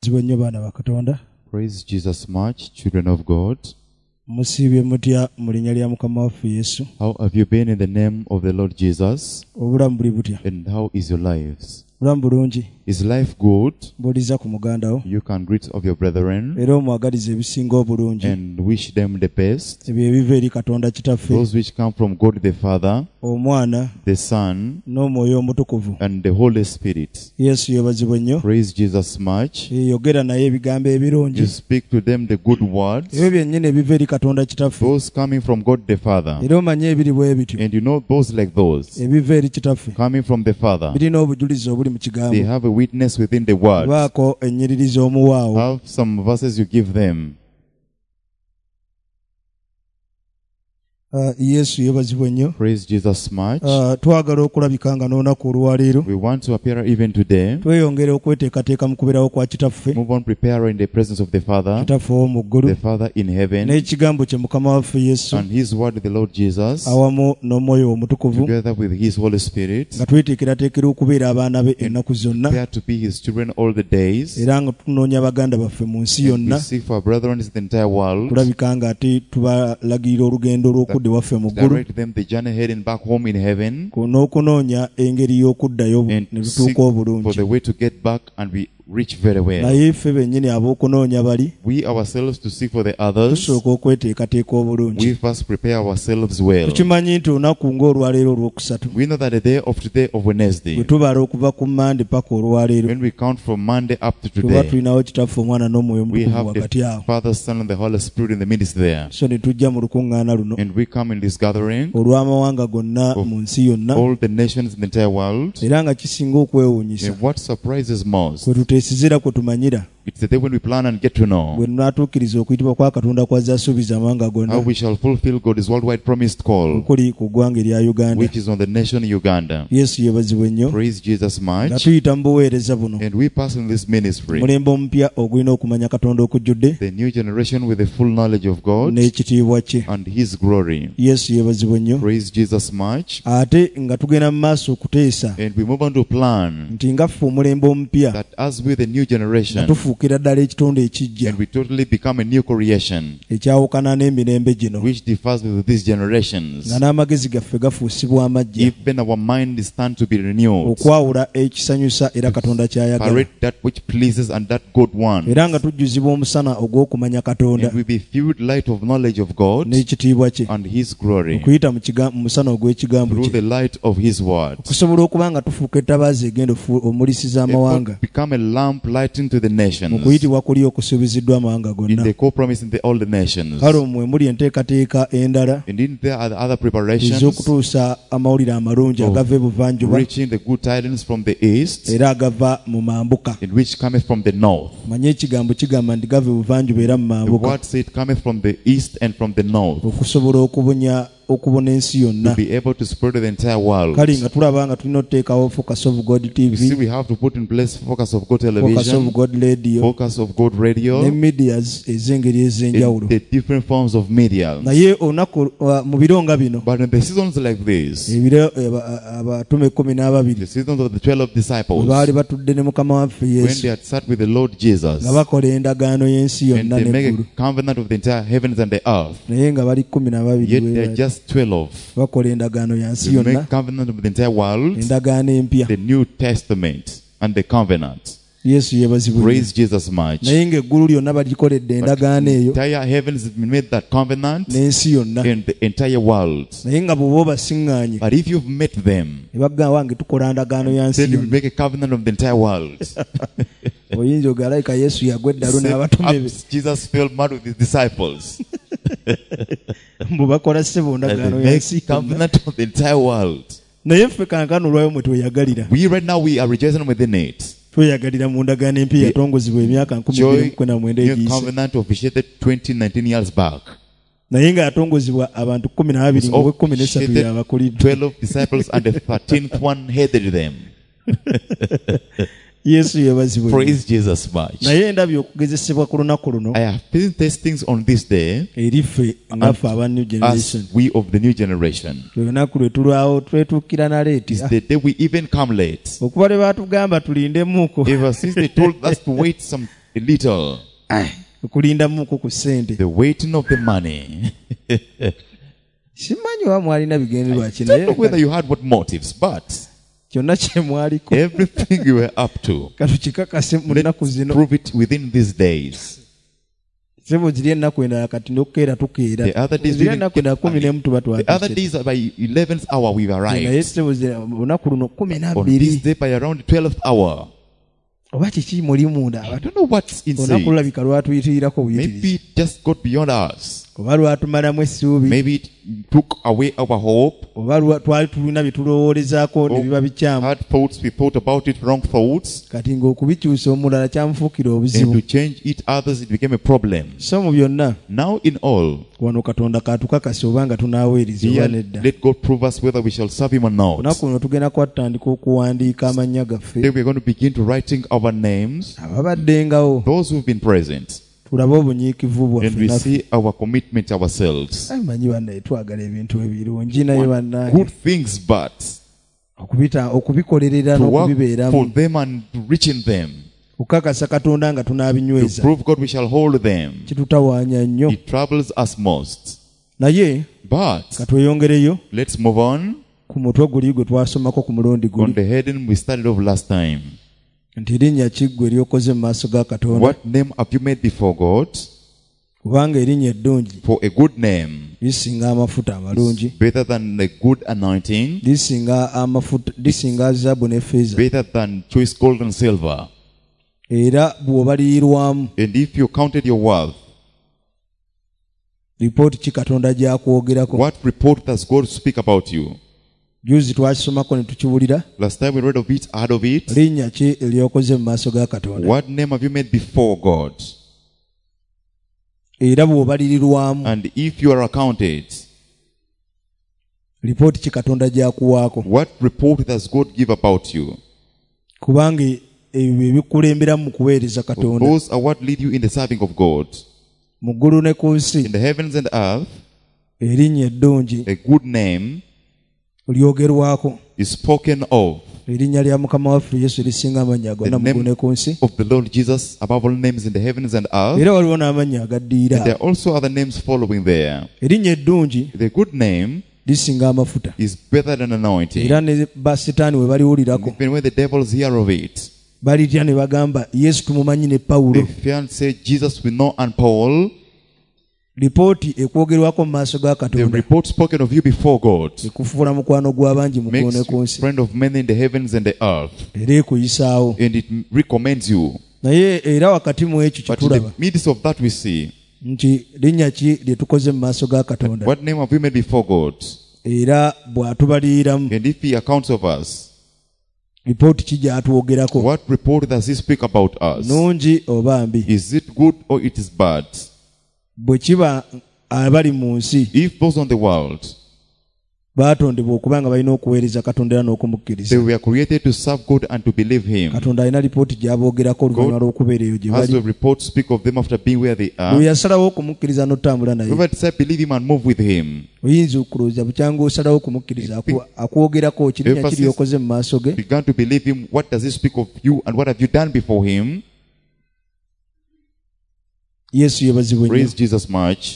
yebazibwe nnyo baana ba Katonda. Praise Jesus much, children of God. Musiibye mutya mu linnya lya Mukama waffe Yesu. How have you been in the name of the Lord Jesus? Obulamu buli butya? And how is your lives? Obulamu bulungi. Is life good? Buuliza ku muganda wo. You can greet of your brethren Era omwagaliza ebisinga obulungi. and wish them the best. Ebyo ebiva eri Katonda Kitaffe, Those which come from God the Father, Omwana the Son, n'Omwoyo Omutukuvu. and the Holy Spirit. Yesu yebazibwe nnyo. Praise Jesus much. Yogera naye ebigambo ebirungi. You speak to them the good words. Ebyo byennyini ebiva eri Katonda Kitaffe. Those coming from God the Father. Era omanye ebiri bwe bityo. And you know those like those Ebiva eri Kitaffe. coming from the Father. Birina obujulizi obuli mu kigambo. They have a witness within the word. Baako ennyiririzi omuwaawo. Have some verses you give them. Yesu yebazibwe nnyo. Praise Jesus much. Twagala okulabika nga n'olunaku olwaleero. We want to appear even today. Tweyongere okweteekateeka mu kubeerawo kwa Kitaffe. Move on, prepare in the presence of the Father, Kitaffe ow'omu ggulu. the Father in heaven, N'ekigambo kye Mukama waffe Yesu. and His word, the Lord Jesus, Awamu n'Omwoyo Omutukuvu. together with His Holy Spirit, Nga tweteekerateekera okubeera abaana be ennaku zonna. prepare to be His children all the days. Era nga tunoonya baganda baffe mu nsi And we yonna. seek for our brethren in the entire world. Kulabika nga ate tubalagirira olugendo lw'okudda ewaffe mu ggulu. Direct them the journey heading back home in heaven, N'okunoonya engeri y'okuddayo and ne to seek tutuuka for obulungi. the way to get back and we reach very well. Naye ffe bennyini ab'okunoonya bali We ourselves to seek for the others. tusooka okweteekateeka obulungi. We first prepare ourselves well. Tukimanyi nti olunaku ng'olwaleero olwokusatu We know that the day of today of Wednesday, bwe tubala okuva ku Mande paka olwaleero when we count from Monday up to tuba today, tulinawo Kitaffe Omwana n'Omwoyo we Omutukuvu have wakati awo. the Father, Son, and the Holy Spirit in the midst there. So ne tujja mu lukuŋŋaana luno And we come in this gathering, olw'amawanga gonna Of mu nsi yonna, all the nations in the entire world. era nga kisinga okwewuunyisa And what surprises most, kwe tuteesizira kwe tumanyira it's the day when we plan and get to know bwe tunaatuukiriza okuyitibwa kwa Katonda kw'azze asuubiza amawanga how gonna we shall fulfill God's worldwide promised call, okuli ku ggwanga erya Uganda. which is on the nation Uganda. Yesu yebazibwe nnyo. Praise Jesus Nga much. tuyita mu buweereza buno, And we pass in this ministry, mulembe omupya ogulina okumanya Katonda okujjudde the new generation with the full knowledge of God n'ekitiibwa kye. and His glory. Yesu yebazibwe nnyo. Praise Jesus much. Ate nga tugenda mu maaso okuteesa And we move on to plan nti nga ffe omulembe omupya that as with the new nga generation, tufuukira ddala ekitonde ekijja and we totally become a new creation, ekyawukana n'emirembe gino, which differs with these nga generations. n'amagezi gaffe gafuusibwa amajja Even our mind is turned to be renewed. okwawula ekisanyusa era Katonda ky'ayagala, Parade that which pleases and that God wants. era nga tujjuzibwa omusana ogw'okumanya Katonda And we be filled light of knowledge of God n'ekitiibwa kye, and His glory okuyita mu musana ogw'ekigambo through kye, the light of His word. okusobola okuba nga tufuuka ettabaaza egenda omulisiza amawanga And become a lamp lighting to the mu nations kuyitibwa kuli okusuubiziddwa amawanga in gonna. the co-promise in all the nations. Kale omwe muli enteekateeka endala And in there are the other preparations ez'okutuusa amawulire amalungi of agava ebuvanjuba reaching the good tidings from the east, era agava mu mambuka. in which cometh from the north. Manye ekigambo kigamba nti gava ebuvanjuba era mu The mambuka, word said cometh from the east and from the north, okusobola okubona ensi yonna. to be able to spread to the entire world. Kale nga tulaba nga tulina okuteekawo Focus of God You see, TV, we have to put in place Focus of God Focus television, of God radio Focus of God ne radio, medias ez'engeri ez'enjawulo. and the different forms of media. Naye olunaku mu biro nga bino, But in the seasons like this, ebiro abatume 12 the seasons of the 12 bwe disciples, baali batudde ne Mukama waffe when Yesu they had sat with the Lord Jesus, nga bakola endagaano y'ensi and yonna they make n'eggulu, a covenant of the entire heavens and the earth, naye nga bali 12 yet bwe they are bali. just 12. Bakola endagaano ya nsi They yonna, make covenant of the entire world, endagaano empya. the New Testament and the covenant. Yesu yebazibwe. Praise Jesus much. Naye ng'eggulu lyonna balikoledde endagaano eyo Entire heavens have been made that covenant, n'ensi yonna, and the entire world. naye nga bw'oba obasiŋŋaanye But if you've met them, ne bagamba wange tukola ndagaano ya nsi then you yonna, make a covenant of the entire world. oyinza ogalayika Yesu yagwa eddalu n'abatume be As Jesus fell mad with his disciples, mbu bakola ssebo and ndagaano they ya make nsi yonna. covenant of the entire world. Naye ffe kankano olwayo mwe tweyagalira, We right now we are rejoicing within it. tweyagalira mu ndagaano empya yatongozebwa emyaka 2019 New egiyise, covenant officiated 19 years back. naye nga yatongozebwa abantu 12 mu 13 Officiated yabakuliddwa. 12 disciples and the 13th one headed them. Yesu yebazibwe. Praise Jesus much. Naye ndabye okugezesebwa ku lunaku luno I have been testings on this day eri ffe ngaffe aba new generation. as we of the new generation. Lunaku lwe tulwawo twetuukira na leeti. It's the day we even come late. Okuba lwe baatugamba tulindemuuko. Ever since they told us to wait some a little. okulindamuko ku ssente. The waiting of the money. Simanyi wa mwalina bigendererwa I don't know whether kino you had what motives, but kyonna kye mwaliko everything you were up to, katukikakase mu nnaku let's zino. prove it within these days. Sebo ziri ennaku endala kati n'okukeera tukeera. The other days, Ziri ennaku endala 11 tuba the other twatuse. days by 11th hour we've Naye arrived. sebo olunaku luno On this 12 day by around 12th hour. oba kiki muli munda. I don't know what's Olunaku inside. lulabika lwatuyitirirako buyitirizi. Maybe it just got beyond us. Oba lwatumalamu essuubi. Maybe it took away our hope. Oba twali tulina bye tulowoolezaako ne biba bikyamu. Had thoughts, we thought about it, wrong thoughts. Kati ng'okubikyusa omulala kyamufuukira And obuzibu. to change it others, it became a problem. So mu byonna Now in all, wano Katonda katukakase oba nga tunaaweereza oba here, nedda. let God prove us whether we shall serve Him or not. Olunaku luno tugenda kwatandika okuwandiika amannya gaffe. Today we're going to begin to writing our names, Ababaddengawo those who've been present, tulabe obunyiikivu and bwaffe we naffe. see our commitment ourselves. Manyi bannaye twagala ebintu ebirungi naye bannaye Good things, but okubikolerera to work for n'okubibeeramu. them and to reach in them. Kukakasa Katonda nga To tunaabinyweza prove God we shall hold them. kitutawaanya nnyo. It troubles us most. Naye But katweyongereyo let's move on ku mutwe guli gwe twasomako ku mulundi on guli the heading we started off last time. nti erinnya ki ggwe eryokoze mu maaso ga Katonda. What name have you made before God? Kubanga erinnya eddungi For a good name, lisinga amafuta amalungi, better than a good anointing, lisinga zaabu ne ffeeza. better than choice gold and silver. Era bw'obaliyirwamu And if you counted your worth, lipooti ki Katonda gy'akwogerako. what report does God speak about you? Juzi twakisomako ne tukiwulira. Last time we read of it, heard of it. Linnya ki eryokoze mu maaso ga Katonda. What name have you made before God? Era bw'obalirirwamu And if you are accounted, lipooti ki Katonda gy'akuwaako. what report does God give about you? Kubanga ebyo ebikulembera mu kuweereza Katonda. Those are what lead you in the serving of God. Mu ggulu ne ku nsi In the heavens and earth, erinnya eddungi a good name lyogerwako. is spoken of. Erinnya lya Mukama waffe Yesu lisinga amannya The gonna mu ggulu ne ku nsi. name of the Lord Jesus above all names in the heavens and earth. Era waliwo n'amannya And there agaddiira. are also other names following there. Erinnya eddungi The good name lisinga amafuta. is better than anointing. Era ne basitaani we baliwulirako Even when the devils hear of it, balitya ne bagamba Yesu tumumanyi ne Pawulo. they fear and say, Jesus we know, and Paul, Lipooti ekwogerwako mu maaso ga the Katonda report spoken of you before God, ekufuula mukwano gw'abangi mu ggulu makes ne ku you nsi. friend of men in the heavens and the earth. Era ekuyisaawo. And it recommends you. Naye era wakati mu ekyo But in the kyetulaba midst of that we see, nti linnya ki lye tukoze mu maaso ga Katonda. what name have we made before God? Era bw'atubaliriramu And if he accounts of us, lipooti ki gy'atwogerako. what report does he speak about us? Nungi oba mbi. Is it good or it is bad? Bwe kiba abali mu nsi If those on the world, baatondebwa okuba nga balina okuweereza Katonda era they n'okumukkiriza. were created to serve God and to believe him. Katonda alina lipooti gy'aboogerako oluvannyuma lw'okubeera eyo gye Has bali. the report speak of them after being where they Bwe are? yasalawo okumukkiriza n'otambula naye. Whoever decides to believe him and move with him, Oyinza okulowooza bukyanga osalawo okumukkiriza akwogerako kirinnya kiri okoze mu maaso ge. began to believe him. What does he speak of you and what have you done before him? Yesu yeebazibwe nnyo. Praise Jesus much.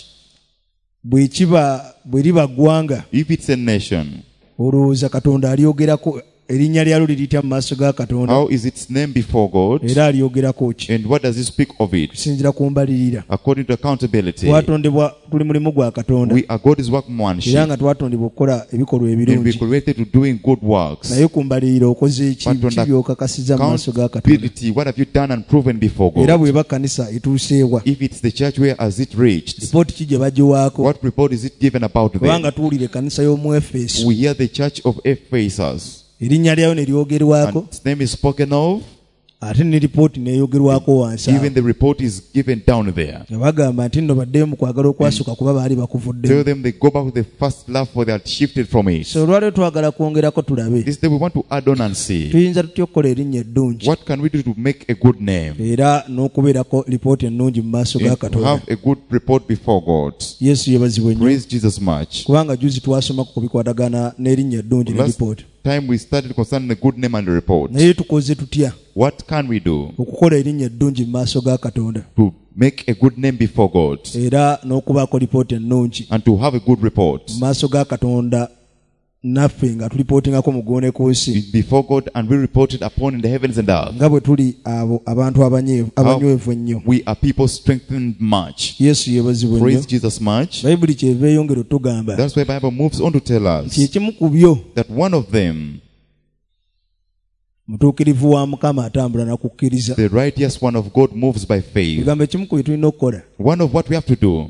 Bwe liba ggwanga If it's a nation, olowooza Katonda alyogerako erinnya lyalyo liriyita mu maaso ga Katonda. how is its name before God? Era alyogerako ki And what does he speak of it? kusinziira ku mbalirira. According to accountability, Twatondebwa tuli mulimu gwa Katonda we are God's era workmanship nga twatondebwa okukola ebikolwa and we ebirungi. created to doing good works. Naye ku mbalirira okoze eki But on kibyokakasiza mu maaso ga Katonda. Accountability, what have you done and proven before Era God? bw'eba kanisa etuuseewa If it's the church, where has it reached? lipooti ki gye bagiwaako. What report is it given about Kubanga them? tuwulira ekkanisa y'omu Efeso We hear the church of Ephesus, erinnya lyayo ne lyogerwako and its name is spoken of. ate ne lipooti neeyogerwako wansi awo. Even the report is given down there. nga bagamba nti nno baddeyo mu kwagala okwasooka kuba baali bakuvuddemu. Tell them they go back to the first love, for they had shifted from it. So olwaleero twagala kwongerako tulabe This day we want to add on and see, tuyinza tutya okukola erinnya eddungi what can we do to make a good name era n'okubeerako lipooti ennungi mu maaso ga and to Katonda. have a good report before God. Yesu yeebazibwe nnyo Praise Jesus much. kubanga juzi twasomako ku bikwatagana n'erinnya eddungi ne lipooti. time we studied concerning the good name and the report. naye tukoze tutya What can we do okukola erinnya eddungi mu maaso ga Katonda to make a good name before God era n'okubaako lipoota ennungi and to have a good report mu maaso ga Katonda naffe nga tulipootingako mu ggone ku nsi before God, and we reported upon in the heavens and earth? nga bwe tuli abo abantu abanywevu ennyo. We are people strengthened much. Yesu yeebazibwe nnyo. Praise Jesus much. Bayibuli kyeva eyongera otugamba That's why the Bible moves on to tell nti us ekimu ku byo that one of them, mutuukirivu wa Mukama atambula na kukkiriza. the righteous one of God, moves by faith. Ekigambo ekimu ku bye tulina okukola One of what we have to do,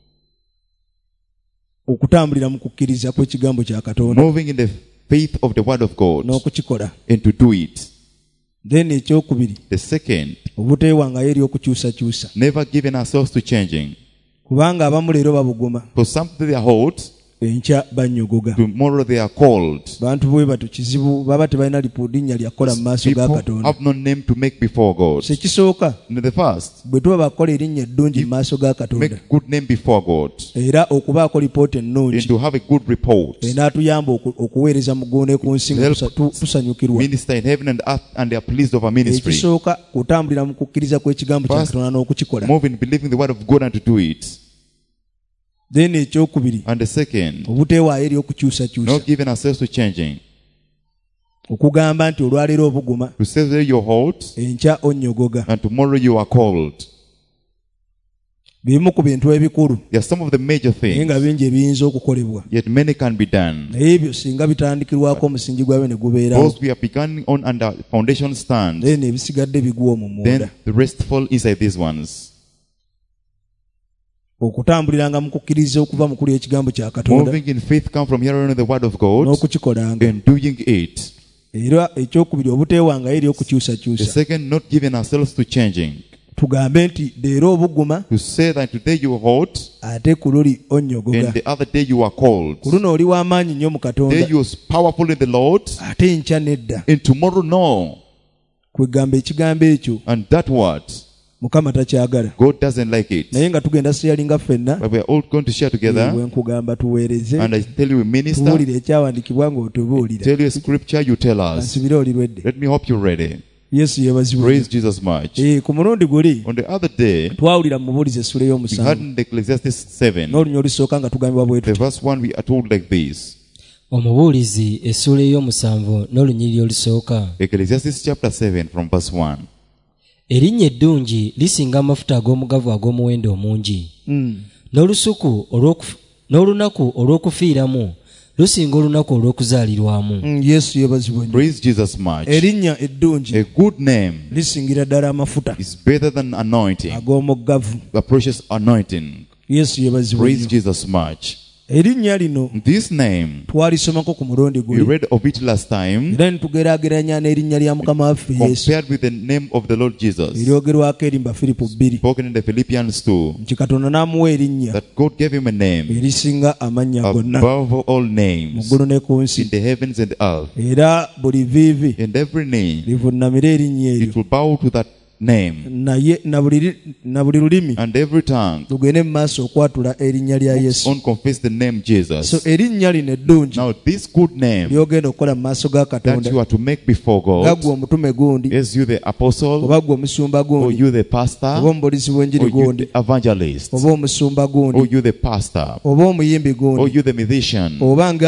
okutambulira mu kukkiriza kw'ekigambo kya Katonda moving in the faith of the word of God n'okukikola. and to do it. Then ekyokubiri The second, obuteewangayo eri okukyusakyusa, never giving ourselves to changing. kubanga abamu leero babuguma, For something they are hot, enkya bannyogoga. tomorrow they are cold. Bantu bwe batyo kizibu baba tebalina linnya lyakola mu maaso ga People Katonda. have no name to make before God. Sekisooka And the first, bwe tuba bakola erinnya eddungi mu maaso ga Katonda make good name before God era okubaako lipoota and ennungi to have a good report. enaatuyamba okuweereza mu ggone ku nsi nga tusanyukirwa. Minister in heaven and earth, and they are pleased of our ministry. Ekisooka kutambulira mu kukkiriza kw'ekigambo kya First, Katonda n'okukikola. move in believing the word of God and to do it. Then ekyokubiri And the second, obuteewaayo eri okukyusakyusa, not giving ourselves to changing. okugamba nti olwaleero obuguma To say that you're hot enkya onnyogoga. and tomorrow you are cold. Bimu ku bintu ebikulu There are some of the major naye nga things, bingi ebiyinza okukolebwa, yet many can be done. naye ebyo singa bitandikirwako omusingi gwabyo ne gubeerawo, Those we are beginning on under foundation stand, then ebisigadde bigwa omwo munda. then the rest fall inside these ones. Okutambuliranga mu kukkiriza okuva mu kulya ekigambo kya Katonda Moving in faith come from hearing the word of God n'okukikolanga. and doing it. Era ekyokubiri obuteewangayo eri The okukyusakyusa, second, not giving ourselves to changing. tugambe nti leero obuguma To say that today you are hot ate ku luli onnyogoga, and the other day you are cold. ku luno oli w'amaanyi nnyo mu Katonda Today you are powerful in the Lord ate nkya nedda. and tomorrow no. Kwegamba ekigambo ekyo And that word, Mukama takyagala, God doesn't like it. naye nga tugenda sharinga ffenna. But we are all going to share together. Bwe nkugamba tuweereze, And I tell you, minister, tubuulire ekyawandiikibwa ng'otubuulira. tell you a scripture, you tell us. Ansibire oli lwedde. Let me hope you're ready. Yesu yeebazibwe. Praise Jesus much. Ku mulundi guli On the other day, twawulira mu Mubuulizi essula we ey'omusanvu, had in Ecclesiastes 7, n'olunya olusooka nga tugambibwa bwe the tuti. verse 1, we are told like this. Omubuulizi essula ey'omusanvu n'olunyiriri olusooka. Ecclesiastes chapter 7 from verse 1. Erinnya eddungi lisinga amafuta ag'omugavu ag'omuwendo omungi. N'olunaku olw'okufiiramu lusinga olunaku olw'okuzaalirwamu. Yesu yeebazibwe nnyo. Praise Jesus much. Erinnya eddungi A good name lisingira ddala amafuta is better than anointing, ag'omuggavu. the precious anointing. Yesu yeebazibwe Praise nnyo. Jesus much. Erinnya lino This name, twalisomako ku mulundi we guli, read of it last time, era ne tugeraageranya n'erinnya lya Mukama waffe Yesu compared with the name of the Lord Jesus, eryogerwako eri mu Bafiripo 2, spoken in the Philippians 2, nti Katonda n'amuwa erinnya that God gave him a name erisinga amannya gonna above all mu names ggulu ne ku in nsi, the heavens and earth, era buli viivi and every knee livuunamira erinnya eryo, it will bow to that name, naye na buli lulimi and every tongue lugende mu maaso okwatula erinnya lya Yesu. on confess the name So Jesus. erinnya lino eddungi Now this good name lyogenda okukola mu maaso ga that Katonda, you are to make before nga God, ggwe omutume gundi, as you the apostle, oba ggwe omusumba or gundi, you the oba pastor, omubuulizi bw'enjiri or you gundi, the evangelist, oba omusumba or gundi, you the pastor, oba omuyimbi or gundi, you the musician, oba nga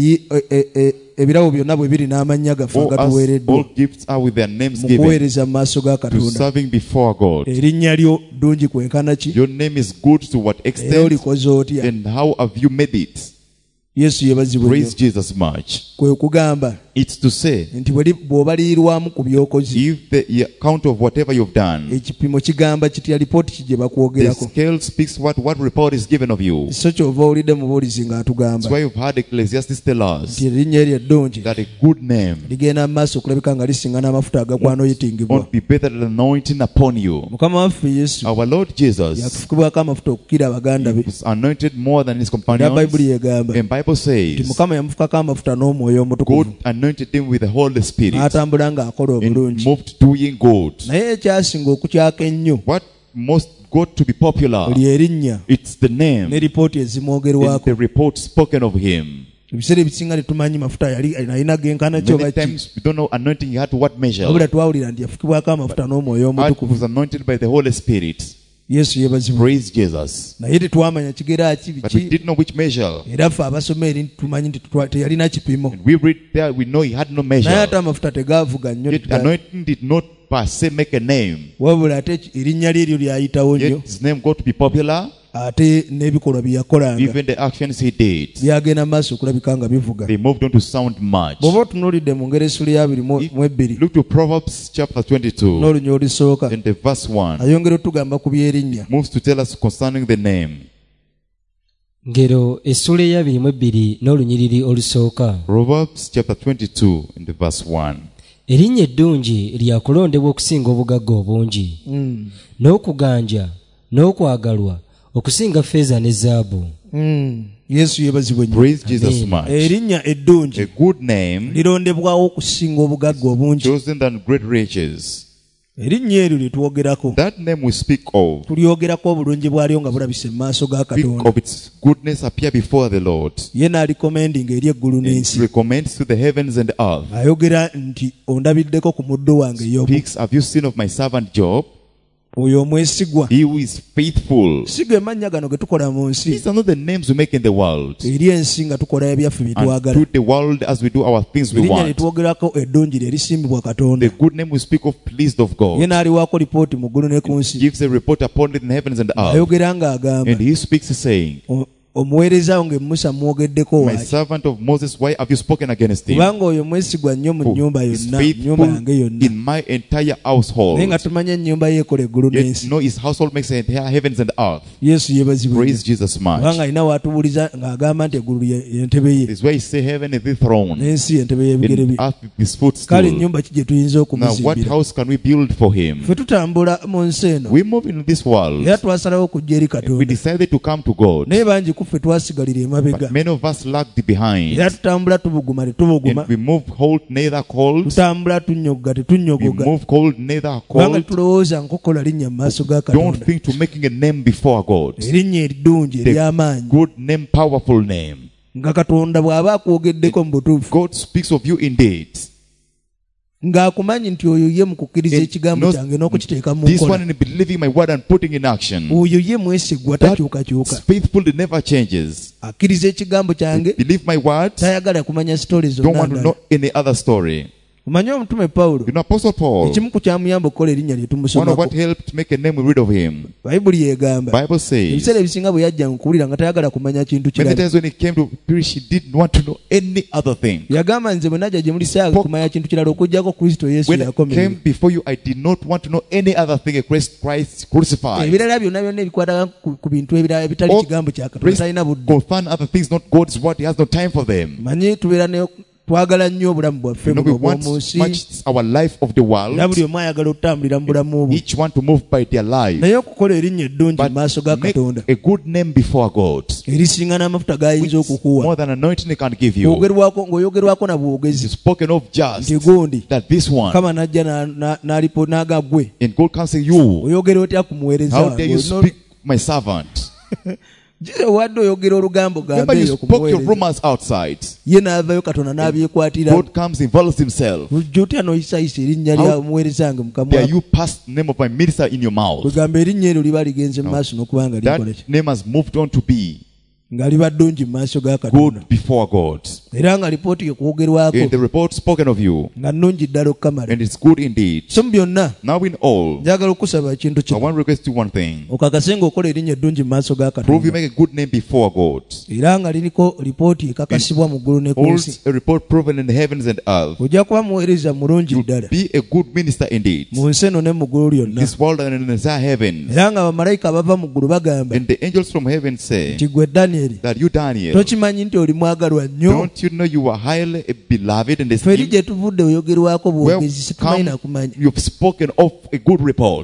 ebirabo byonna bwe biri n'amannya gaffe or nga as all tuweereddwa gifts are with their names mu given kuweereza mu maaso ga to Katonda. serving before God. Erinnya lyo ddungi kwenkana ki? Your name is good to what Era extent, olikoze otya? and how have you made it? Yesu yeebazibwe nnyo. Praise Jesus much. Kwe kugamba It's to say, nti bw'obalirirwamu ku by'okoze, if the account of whatever you've done, ekipimo kigamba kitya, lipooti ki gye the bakwogerako. scale speaks what report is given of you. So kyova owulidde mubuulizi ng'atugamba That's why you've heard Ecclesiastes tell us nti erinnya eryo eddungi that a good name ligenda mu maaso okulabika nga lisinga n'amafuta agakwanoyitingibwa. won't be better than anointing upon you. Mukama waffe Yesu Our Lord Jesus yakufukibwako amafuta okukira abaganda be, was anointed more than his era companions. Bayibuli yegamba And Bible nti says Mukama yamufukako amafuta n'omwoyo omutukuvu, God anointed him with the Holy Spirit n'atambula ng'akola and obulungi. moved doing good. Naye ekyasinga okukyaka ennyo What most got to be popular, lye erinnya it's the ne name lipooti and ezimwogerwako. the report spoken of him. ebiseera ebisinga tetumanyi mafuta yali alina genkana kyo Many times we don't know anointing he had to what measure. wabula twawulira nti yafukibwako amafuta n'omwoyo He omutukuvu. was anointed by the Holy Spirit. Yesu yeebazibwe. Praise Jesus. naye tetwamanya kigera ki But we biki didn't know which measure. era ffe abasoma eri tumanyi nti teyalina kipimo And we read there, we know he had no naye measure. ate amafuta tegaavuga nnyo Yet anointing did not per se make a name. wabula ate erinnya lye eryo lyayitawo nnyo Yet his name got to be popular. ate n'ebikolwa bye yakolanga Even the actions he did, byagenda mu maaso okulabika nga bivuga. they moved on to sound much. bw'oba otunuulidde mu ngero esula ya 22 Look to Proverbs chapter 22 n'olunya olusooka and the verse 1. ayongera otugamba ku by'erinnya. Moves to tell us concerning the name. ngero essula eya 22 n'olunyiriri olusooka. Proverbs chapter 22 and the verse 1. erinnya eddungi lyakulondebwa okusinga obugagga obungi n'okuganja n'okwagalwa okusinga ffeeza ne zaabu. Yesu yeebazibwe nnyo. Praise Jesus much. erinnya eddungi A good name lirondebwawo okusinga obugagga obungi. chosen than great riches. erinnya eryo lye twogerako That name we speak of. tulyogerako obulungi bwalyo nga bulabise mu maaso ga Speak Katonda. of its goodness appear before the Lord. ye n'alikomendinga eri eggulu It n'ensi. recommends to the heavens and earth. ayogera nti ondabiddeko ku muddu wange Yobu, Speaks, have you seen of my servant Job? oyo omwesigwa. He who is faithful. si ge mannya gano ge tukola mu nsi These are not the names we make in the world. eri ensi nga tukola ebyaffe bye And twagala. to the world as we do our things we erinnya lye want. twogerako eddungi lye lisimbibwa The Katonda. good name we speak of pleased of ye God. n'aliwaako lipooti mu ggulu ne ku nsi. Gives a report upon it in heavens and earth. ayogera ng'agamba And he speaks saying, omuweereza wange Musa mwogeddeko my waaki servant of Moses, why have you spoken against him? kubanga oyo mwesigwa nnyo mu nnyumba Is yonna, nnyumba yange faithful yonna. in my entire household. naye nga tumanye ennyumba ye ekola eggulu Yet n'ensi. no, his household makes the entire heavens and earth. Yesu yeebazibwe nnyo. Praise Jesus kubanga much. alina waatubuliza ng'agamba nti eggulu y'entebe ye, This is where he say heaven is the throne n'ensi y'entebe y'ebigere and bye. earth is his footstool. kale ennyumba ki gye tuyinza Now what okumuzimbira? house can we build for him? ffe tutambula mu nsi eno We move in this world. era twasalawo okujja eri We Katonda, decided to come to God. naye bangi ku ffe twasigalira emabega But many of us lagged behind. era tutambula tubuguma tetubuguma, And we move cold, neither cold. tutambula tunyogga We tetunnyogoga, move cold, neither kubanga cold. tulowooza nkokola linnya mu maaso ga Don't Katonda. think to making a name before God. erinnya eddungi The ery'amaanyi good name, powerful name. nga Katonda bw'aba akwogeddeko mu butuufu, God speaks of you indeed. ng'akumanyi nti oyo ye mu kukkiriza And ekigambo knows kyange n'okukiteeka mu this nkola. one in believing my word and putting in action. oyo ye mwesigwa That takyukakyuka, is faithful, it never changes. akkiriza ekigambo kyange, Believe my word. tayagala kumanya sitoli Don't zonna want to ndala. know any other story. Omanye omutume Pawulo, You know, Apostle Paul, ekimu ku kyamuyamba okukola erinnya lye one of tumusomako. what helped make a name we read of him. Bayibuli yeegamba Bible says, ebiseera ebisinga bwe yajja nkuwulira nga tayagala kumanya kintu many kirala. times when he came to preach, he didn't want to know any other thing. yagamba nze bwe najja gye muli saaga kumanya kintu kirala okuggyako Kristo Yesu When I came yakomererwa. before you, I did not want to know any other thing except Christ crucified. ebirala byonna byonna ebikwata ku bintu ebirala ebitali All kigambo kya Katonda Christ talina budde. confirm other things, not God's word. He has no time for them. manyi tubeera ne twagala nnyo obulamu bwaffe You know, we buno want obw'omu nsi, much our life of the world. era buli omu ayagala okutambulira mu bulamu bwe, Each one to move by their life. naye okukola erinnya eddungi mu But maaso ga make Katonda a good name before God. erisinga n'amafuta g'ayinza okukuwa, More than anointing he can give you. ng'oyogerwako na bwogezi It's spoken of just nti gundi that this one. kama najja n'alipo n'agagwe, And God can say, you, oyogera otya ku muweereza how dare you wange? speak my servant? wadde oyogera olugambo Remember gambe you eyo ku spoke your muweereza, rumors outside. ye n'avayo Katonda n'abyekwatira. God comes, involves himself. Ojja otya n'oyisayisa erinnya How lya omuweereza wange mu kamwa Dare ko? you pass the name of my minister in your mouth? kwegamba erinnya eryo liba ligenze mu maaso n'okuba nga That likola ki? name has moved on to be nga liba ddungi mu maaso ga Katonda, good before God. era nga lipooti ekwogerwako In the report spoken of you, nga nnungi ddala okukamala. and it's good indeed. So mu byonna Now in all, njagala okusaba ekintu I kino, want to request you one thing. okakase ng'okola erinnya eddungi mu maaso ga Prove you Katonda, make a good name before God. era nga liriko lipooti ekakasibwa mu ggulu ne ku nsi. Holds a report proven in the heavens and earth. ojja kuba muweereza mulungi You'll ddala be a good minister indeed. mu nsi eno ne mu ggulu lyonna, This world and in the entire heavens. era nga bamalayika abava mu ggulu bagamba And the angels from heaven say nti gwe Danyeri, that you, Daniel, tokimanyi nti oli mwagalwa nnyo? don't you know you are highly beloved and feri esteemed? gye tuvudde oyogerwako Well, bwogezi situmanyi come, nakumanya. you've spoken of a good report.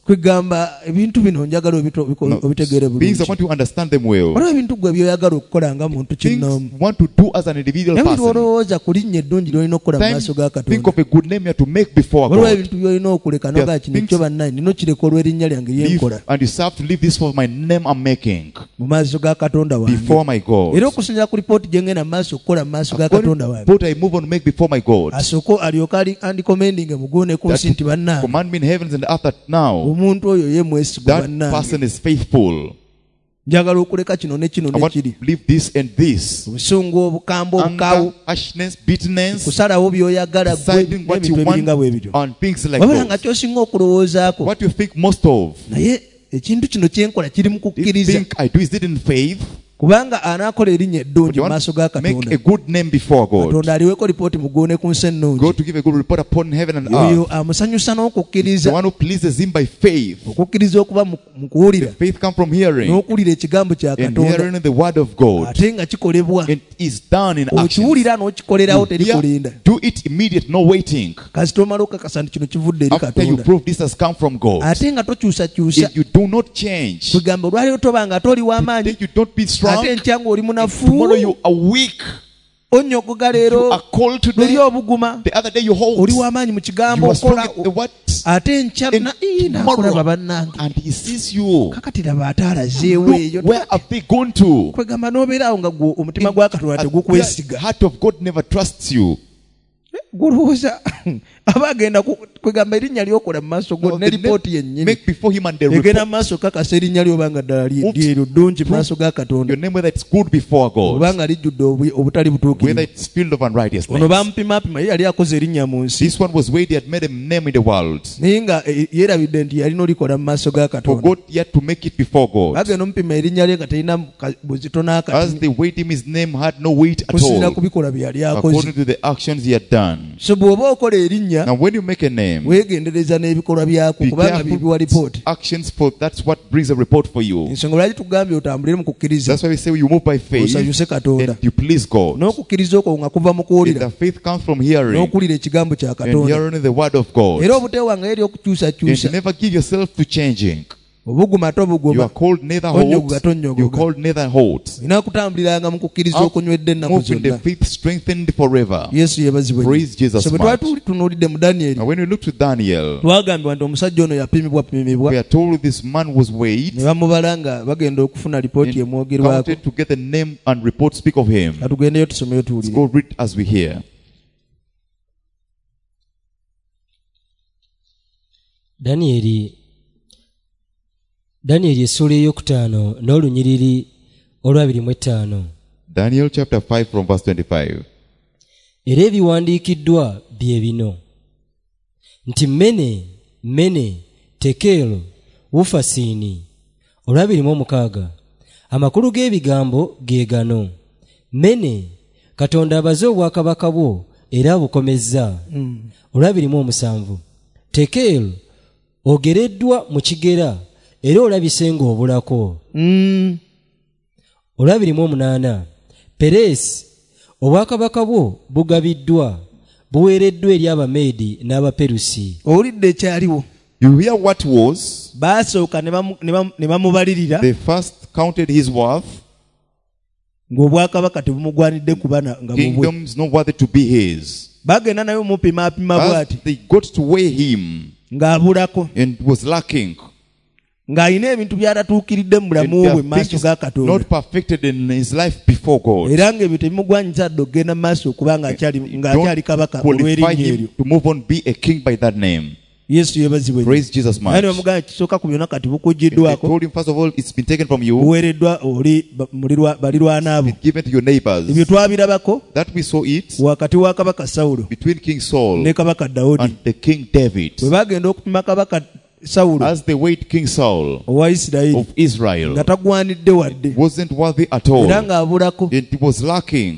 kwegamba ebintu bino njagala obitegeere Things I bulungi. want you to understand them well. Waliwo ebintu gwe byoyagala okukola nga muntu Things kinnoomu. you want to do as an individual Naye buli person. olowooza ku linnya eddungi ly'olina okukola mu maaso ga Think Katonda. of a good name you have to make before Waliwo God. ebintu by'olina okuleka There noga are kino things- kyo bannaye nina okireka olw'erinnya lyange lye Leave, nkola and you have to leave this for my name I'm making mu maaso ga Katonda wange. before my God. Era okusinziira ku lipooti gye ngenda mu maaso okukola mu maaso ga Katonda wange. What I move on to make before my God. Asooka alyoka andikomendinge muguune ku nsi nti bannange Command me in heavens and earth that now omuntu oyo ye mwesigwa that bannange. person is faithful. Njagala okuleka kino ne kino I ne want to kiri. leave this and this. Obusungu, obukambo, obukaawu, Anger, harshness, bitterness, kusalawo by'oyagala gwe deciding what n'ebintu you ebiringa bwe want bityo. on things like Wabula nga those. ky'osinga okulowoozaako What you think most of. naye ekintu kino kye nkola kiri mu You kukkiriza think I do is it in faith? kubanga anaakola erinnya eddungi You mu want maaso ga to make Katonda. a good name before God. Katonda aliweeko lipooti muguune ku nsi ennungi. God to give a good report upon heaven and Oyo earth. amusanyusa The n'okukkiriza. one who pleases him by faith. Okukkiriza okuba mu kuwulira Faith comes from hearing n'okuwulira ekigambo kya and Katonda hearing the word of God. ate nga kikolebwa. It is done in action. Okiwulira n'okikolerawo teri kulinda. Do it immediate, no waiting. Kasita omala okukakasa nti kino kivudde eri After you Katonda. prove this has come from God. Ate nga tokyusakyusa. If you do not change, Kugamba olwaliro toba nga toli w'amaanyi. then you don't be strong. Ate enkya ng'oli munafu. Tomorrow you are weak. Onnyogoga You leero are cold today. luli obuguma. The other day you hold. Oli w'amaanyi mu kigambo You are strong okola. at the what? Ate enkya And nakulaba tomorrow. bannange. And he sees you. Kakati laba ate alazeewo eyo. Look, where have they gone to? Kwegamba n'obeerawo nga gwe omutima gwa Katonda The tegukwesiga. heart of God never trusts you. Gulowooza aba agenda kwegamba erinnya ly'okola mu maaso go No, ne the lipooti name yennyini. make before him and the Egenda report. mu maaso kakasa erinnya ly'obanga ddala lyeryo ddungi mu maaso ga Katonda. Your name whether it's good before God, Obanga lijjudde obutali whether butuukirivu. it's filled of unrighteousness. Ono bamupimaapima ye yali akoze erinnya mu nsi. This one was weighed, he had made a name in the world. Naye nga yeerabidde nti yalina olikola mu maaso ga For Katonda. God yet to make it before God. Bagenda omupima erinnya lye nga terina buzito As n'akati. they weighed him, his name had no weight at Kusinziira all, ku bikolwa bye yali akoze. according to the actions he had done. So bw'oba okola erinnya Now when you make a name, weegendereza n'ebikolwa byako be kubanga bibiwa careful lipooti. actions, for that's what brings a report for you. Ensonga lwaki tugambye otambulire mu kukkiriza. That's why we say you move by faith Osanyuse Katonda. and you please God. N'okukkiriza okwo nga kuva mu And kuwulira the faith comes from hearing n'okuwulira ekigambo kya and Katonda. hearing the word of God. Era obuteewanga eri And okukyusakyusa. you never give yourself to changing. Obuguma You are tobuguma. called neither Tonyogoga, halt. tonyogoga. You are called neither halt. Olina kutambuliranga mu kukkiriza okunywedde ennaku Move in the zonna. faith strengthened forever. Yesu yeebazibwe. Praise Jesus So bwe much. twali tunuulidde mu Danyeri Now when we look to Daniel, twagambibwa nti omusajja ono yapimibwa we are told this man was weighed ne bamubala nga bagenda okufuna lipooti and emwogerwako. counted to get the name and report speak of him. Katugendeyo tusomeyo Let's tuwulire. go read as we hear. Danyeri essula ey'okutaano n'olunyiriri olw'25. Daniel chapter 5 from verse 25. Era ebiwandiikiddwa bye bino nti Mene, Tekeero, Wufasiini olw'26. Amakulu g'ebigambo ge gano. Mene, Katonda abaze obwakabaka bwo era abukomezza. olw'27. Tekeero, ogereddwa mu kigera era olabise ng'obulako. olw'28. Pereesi, obwakabaka bwo bugabiddwa buweereddwa eri Abameedi n'Abaperusi. Owulidde ekyaliwo. You hear what was? Baasooka ne bamubalirira They first counted his worth. ng'obwakabaka tebumugwanidde kuba nga bubwe. Kingdom is not worthy to be his. Bagenda naye omupimaapima As bw'ati they got to weigh him ng'abulako and was lacking. ng'alina ebintu by'atatuukiridde mu And bulamu there bwe are mu maaso things ga Katonda. not perfected in his life before God. Era ng'ebyo tebimugwanyiza dde okugenda mu maaso okuba ng'akyali kabaka Qualify olw'erinnya him eryo. to move on, be a king by that name. Yesu yeebazibwe. Praise Jesus much. Naye ne bamugamba kisooka ku byonna kati They bukuggiddwako told him, first of all, it's been taken from you, buweereddwa oli balirwana abo. given to your neighbors. Ebyo twabirabako That we saw it wakati wa kabaka Sawulo between King Saul ne kabaka Dawudi. and the King David. Bwe bagenda okupima kabaka Sawulo As they weighed King Saul owa Isirayiri of Israel, nga tagwanidde wadde wasn't worthy at era all. ng'abulako. It was lacking.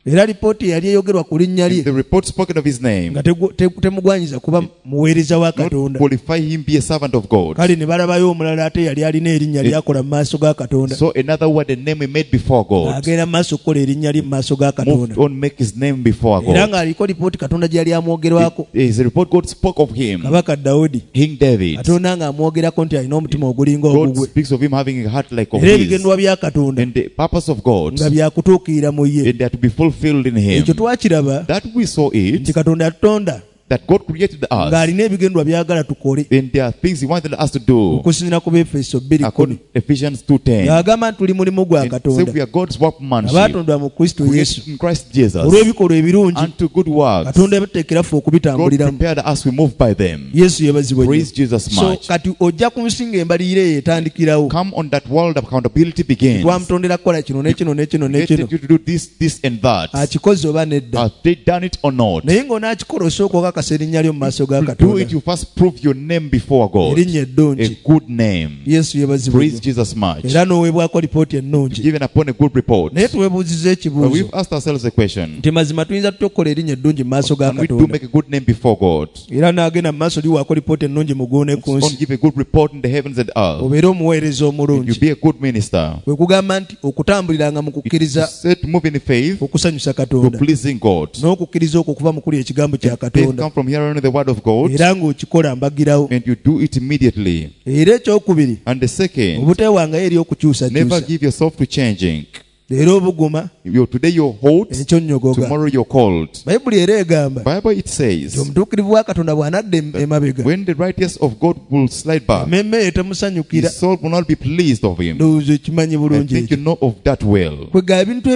era lipooti yali eyogerwa ku linnya lye The report spoken of his name nga temugwanyiza kuba muweereza wa not Katonda. qualify him be a servant of God. Kale ne balabayo omulala ate yali alina erinnya lyakola mu maaso ga Katonda. So another word, a name he made before God, Agenda mu maaso okukola erinnya lye mu maaso ga moved Katonda. on, make his name before Era God. ng'aliko lipooti Katonda gye yali amwogerwako. It is a report God spoke of him, Kabaka Dawudi. King David. Katonda ng'amwogerako nti alina omutima ogulinga God ogugwe. speaks of him having a heart like of Era his, ebigendwa bya Katonda and the purpose of God, nga byakutuukirira mu ye. and they are to be fulfilled in him. Ekyo twakiraba That we saw nti it, Katonda yatonda that God created us, ng'alina ebigendwa byagala tukole. and there are things he wanted us to do, Okusinziira ku Befeso 2:10 according to Ephesians 2:10. ng'agamba nti tuli mulimu gwa And say Katonda we are God's workmanship, abaatondebwa mu Kristo Yesu created in Christ Jesus, olw'ebikolwa ebirungi unto good works. Katonda yabateekera ffe God okubitambuliramu. prepared us, we move by them. Yesu yeebazibwe nnyo. Praise Jesus So much. kati ojja ku nsi ng'embalirira eyo etandikirawo. Come on that world, accountability begins. Twamutondera kukola kino n'ekino n'ekino n'ekino. Created you to do this and that. Akikoze oba nedda. Have they done it or not? Naye ng'onaakikola osooka okakasa erinnya lyo mu maaso ga To do Katonda. it, you first prove your name before God. Erinnya A eddungi. good name. Yesu yeebazibwe Praise nnyo. Jesus much. Era n'oweebwako lipooti ennungi. Given upon a good report. Naye twebuuziza But ekibuuzo we've asked ourselves a question. nti mazima tuyinza tutya okukola erinnya eddungi mu maaso ga Can we do Katonda. make a good name before God? Era n'agenda mu maaso liwaako lipooti ennungi muguune ku On nsi. give a good report in the heavens and earth. Obeere omuweereza You omulungi. be a good minister. Kwe kugamba nti okutambuliranga mu kukkiriza Set to move in faith okusanyusa to Katonda. pleasing God. N'okukkiriza okwo kuva mu kulya ekigambo kya Faith Katonda. come from hearing the word of God, Era ng'okikola mbagirawo. and you do it immediately. Era ekyokubiri And the second, obuteewangayo eri okukyusa never kyusa. give yourself to changing. Leero obuguma Today you're hot, enkyo nnyogoga. tomorrow you're cold. Bayibuli era egamba Bible it nti says, omutuukirivu wa Katonda bw'anadda emabega when the righteous of God will slide back, emmemme ye temusanyukira. his soul will not be pleased of him. Ndowooza ekimanyi I bulungi think you ekyo. know of that well. Kwega ebintu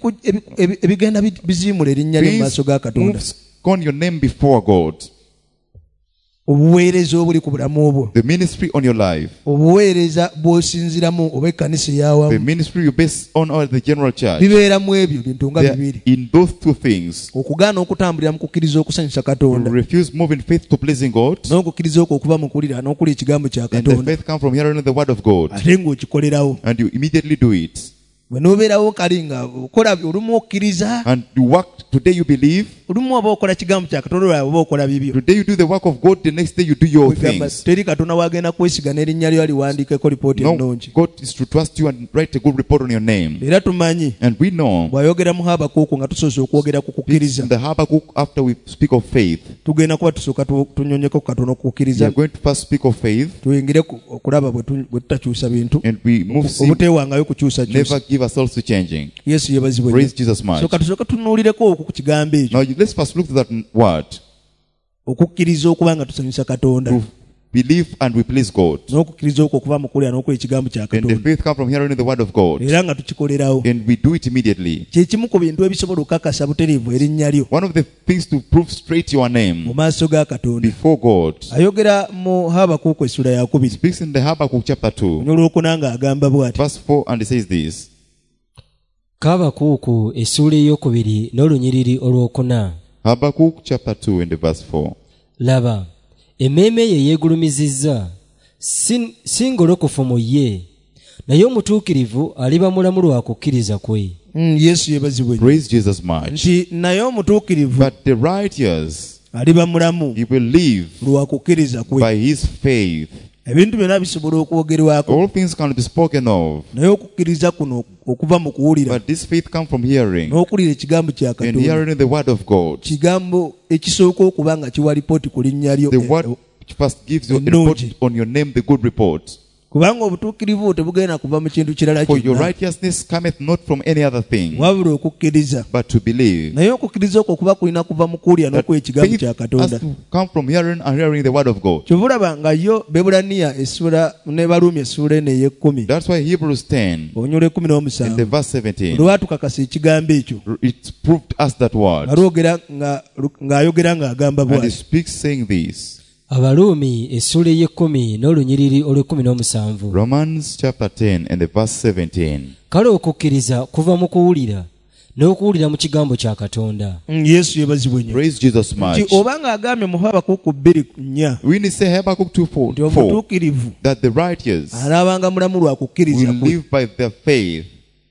ebigenda biziimula erinnya lyo mu maaso ga Things Katonda. moves on your name before God. Obuweereza obuli ku bulamu bwo. The ministry on your life. Obuweereza bw'osinziramu oba ekkanisa The ey'awamu. ministry you base on or the general church. Bibeeramu ebyo bintu nga They are bibiri. in those two things. Okugaana okutambulira mu kukkiriza okusanyusa You Katonda. refuse moving faith to pleasing God. N'okukkiriza okwo okuva mu kuwulira n'okulya ekigambo kya And the Katonda. faith come from hearing the word of God. Ate ng'okikolerawo. And you immediately do it. Bwe n'obeerawo kali nga okola olumu okkiriza, And you work, today you believe, olumu oba okola kigambo kya Katonda olwawe oba okola bibyo. today you do the work of God, the next day you do your Kwegamba things. teri Katonda wagenda kwesiga n'erinnya lyo aliwandiikeko lipooti No, ennungi. God is to trust you and write a good report on your name. Era tumanyi And we know, bw'ayogera mu Habakuuku nga tusoose okwogera ku kukkiriza, in the Habakkuk, after we speak of faith, tugenda kuba tusooka tunyonyeko katono ku we kukkiriza, are going to first speak of faith, tuyingire okulaba bwe tutakyusa bintu, and we move, obuteewangayo kukyusa never kyusa. give ourselves to changing. Yesu yeebazibwe Praise nnyo. Jesus much. So katusooka tunuulireko okwo ku kigambo ekyo, Now let's first look at that word. okukkiriza okuba nga tusanyusa Katonda, To believe and we please God. n'okukkiriza okwo okuva mu kulya n'okuwa ekigambo kya And the Katonda, faith comes from hearing the word of God. era nga tukikolerawo. And we do it immediately. Kye kimu ku bintu ebisobola okukakasa butereevu erinnya lyo One of the things to prove straight your mu name maaso ga Katonda. before God. Ayogera mu Habakuuku essula ya 2 Speaks in the Habakkuk chapter 2, olwokuna ng'agamba bw'ati, verse 4, and it says this. Habakuuku essuula ey'okubiri n'olunyiriri olwokuna. Habakkuk chapter 2 and the verse 4. Laba, emmeeme ye yeegulumizizza, si ngolokofu mu ye, naye omutuukirivu aliba mulamu lwa kukkiriza kwe. Yesu yeebazibwe nnyo. Praise Jesus much. Nti naye omutuukirivu But the righteous, aliba mulamu he will live lwa kukkiriza kwe. by his faith. Ebintu byonna bisobola okwogerwako, All things can be spoken of, naye okukkiriza kuno okuva mu kuwulira but this faith comes from hearing, n'okuwulira ekigambo kya and Katonda. hearing the word of God. Kigambo ekisooka okuba nga kiwa lipooti ku linnya lyo, The word which first gives you a report on your name, the good report. kubanga obutuukirivu tebugenda kuva mu kintu kirala For your kyonna, righteousness cometh not from any other thing, wabula okukkiriza. but to believe. Naye okukkiriza okwo kuba kulina kuva mu kuwulira That n'okuwa ekigambo faith kya has Katonda. to come from hearing and hearing the word of God. Kyobulaba nga yo Bebulaniya essula ne Baluumi essula eno ey'ekkumi That's why Hebrews 10 onyula in the 17 verse 17, olwatukakasa ekigambo ekyo it proved us that word. ng'ayogera ng'agamba And he bw'ati, speaks saying this. Abaluumi essuula ey'ekkumi n'olunyiriri olw'17. Romans chapter 10 and the verse 17. Kale okukkiriza kuva mu kuwulira, n'okuwulira mu kigambo kya Katonda. Yesu yeebazibwe nnyo. Praise Jesus much. Nti oba ng'agambye mu Habakuuku 2:4 We need to say Habakkuk nti 2:4 omutuukirivu that the righteous anaabanga mulamu lwa kukkiriza will kwe. live by their faith.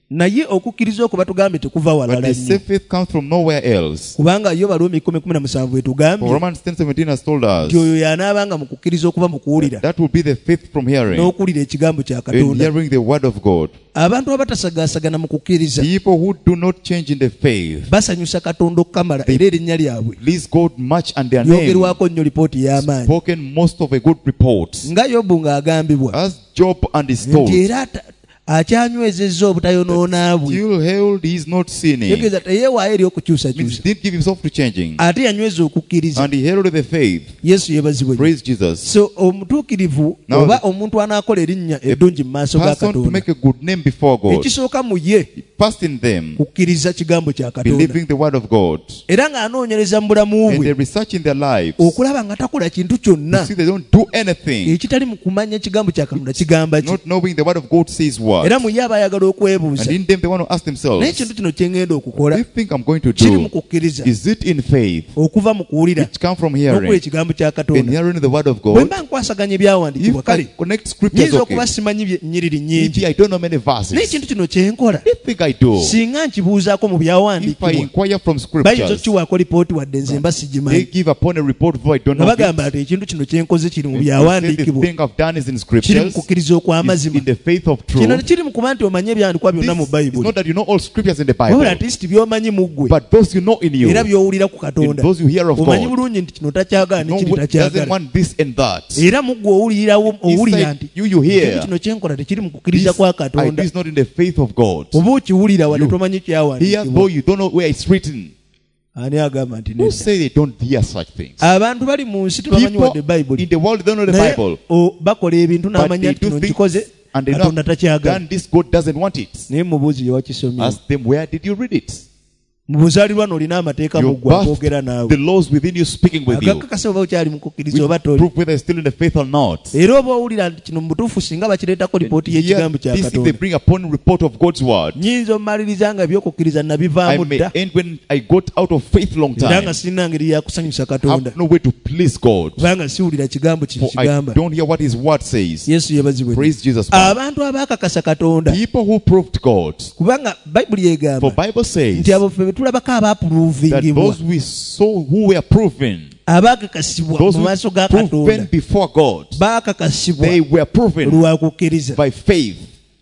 naye okukkiriza okwo batugambe tekuva But walala they say nnyo faith comes from nowhere else. kubanga yo Baruumi 10:17 For etugambye Romans 10:17 has told us nti oyo y'anaabanga mu kukkiriza okuva mu kuwulira that will be the faith from hearing n'okuwulira ekigambo kya and Katonda. hearing the word of God. Abantu abatasagaasagana mu kukkiriza People who do not change in the faith basanyusa Katonda okukamala era erinnya lyabwe please God much and their name lyogerwako nnyo lipooti y'amaanyi spoken most of a good report. nga Yobu ng'agambibwa As Job and his told, nti era akyanywezezza obutayonoona bwe still held he is not sinning. tegeeza teyeewaayo eri Means okukyusakyusa didn't give himself to changing. ate yanyweza okukkiriza. And he held the faith. Yesu yeebazibwe nnyo. Praise Jesus. So omutuukirivu Now oba omuntu anaakola erinnya eddungi mu maaso ga Person to Katonda make a good name before God. ekisooka mu ye First in them, kukkiriza kigambo kya Katonda believing the word of God. era ng'anoonyereza mu bulamu And they bwe research in their lives. okulaba nga takola kintu kyonna See, they don't do anything. ekitali mu kumanya ekigambo kya Katonda kigamba ki Not knowing the word of God says what. era mu ye aba ayagala And okwebuuza in them they want to ask naye themselves, ekintu kino kye ngenda okukola they think I'm going to kiri mu do. kukkiriza Is it in faith? okuva mu kuwulira Which come from n'okula hearing. ekigambo kya In Katonda. hearing the word of bwe God. mba nkwasaganya ebyawandiikibwa If I kale connect scriptures, nyinza okay. okuba simanyi nnyiriri nnyingi Maybe I don't know many naye verses. ekintu kino kye nkola They think I do. singa nkibuuzaako mu If I byawandiikibwa inquire from bayinza scriptures, okukiwaako lipooti wadde nze mba they sigimanyi give upon a report though I don't nga know. bagamba nti ekintu kino kye nkoze kiri mu They say the byawandiikibwa thing I've done is in kiri mu scriptures. kukkiriza It's okw'amazima in the faith of kino truth. kiri mu kuba nti omanye ebyandikwa byonna mu This is bayibuli not that you know all scriptures in the wabula Bible, atisiti by'omanyi mu ggwe but those you know in you, era by'owulira ku in Katonda those you hear of omanyi God. bulungi nti kino takyagala ne No kiri one doesn't takyagala want this and that. era mu ggwe owulirawo owulira Inside nti you hear, ekintu kino kye nkola tekiri mu kukkiriza this kwa I do Katonda is not in the faith of God. oba okiwulira wadde You tomanyi Here, kyawandiikibwa though you don't know where it's written, ani agamba nti who nedda say they don't hear such things? abantu bali mu nsi tebamanyi People wadde bayibuli in the world don't know the naye Bible, bakola ebintu but n'amanya they nti kino do things nkikoze and they know Katonda takyagala done this, God doesn't want it. naye mubuuzi gye wakisomye Ask them, where did you read it? mu buzaalirwa olina amateeka mu You ggwe agoogera birthed naawe the laws within you speaking with you. agakakasa oba okyali mu kukkiriza Which oba toli prove whether you're still in the faith or not. era oba owulira nti kino mu butuufu singa bakireetako lipooti Here, y'ekigambo kya this if they Katonda bring upon report of God's word, nyinza omumaliriza nga ebyokukkiriza I nabivaamu may dda end when I got out of faith long era time. nga sirina ngeri yakusanyusa Katonda Have no way to please God. kubanga siwulira kigambo kye For I kigamba don't hear what His word says. yesu yebazibwe Praise Jesus. abantu abaakakasa Katonda People who proved God. kubanga bayibuli For egamba Bible says nti abo ffe betulabako that abaapuluvingibwa those we saw who were proven, abaakakasibwa those mu who maaso ga proven Katonda before God, baakakasibwa they were proven lwa kukkiriza by faith.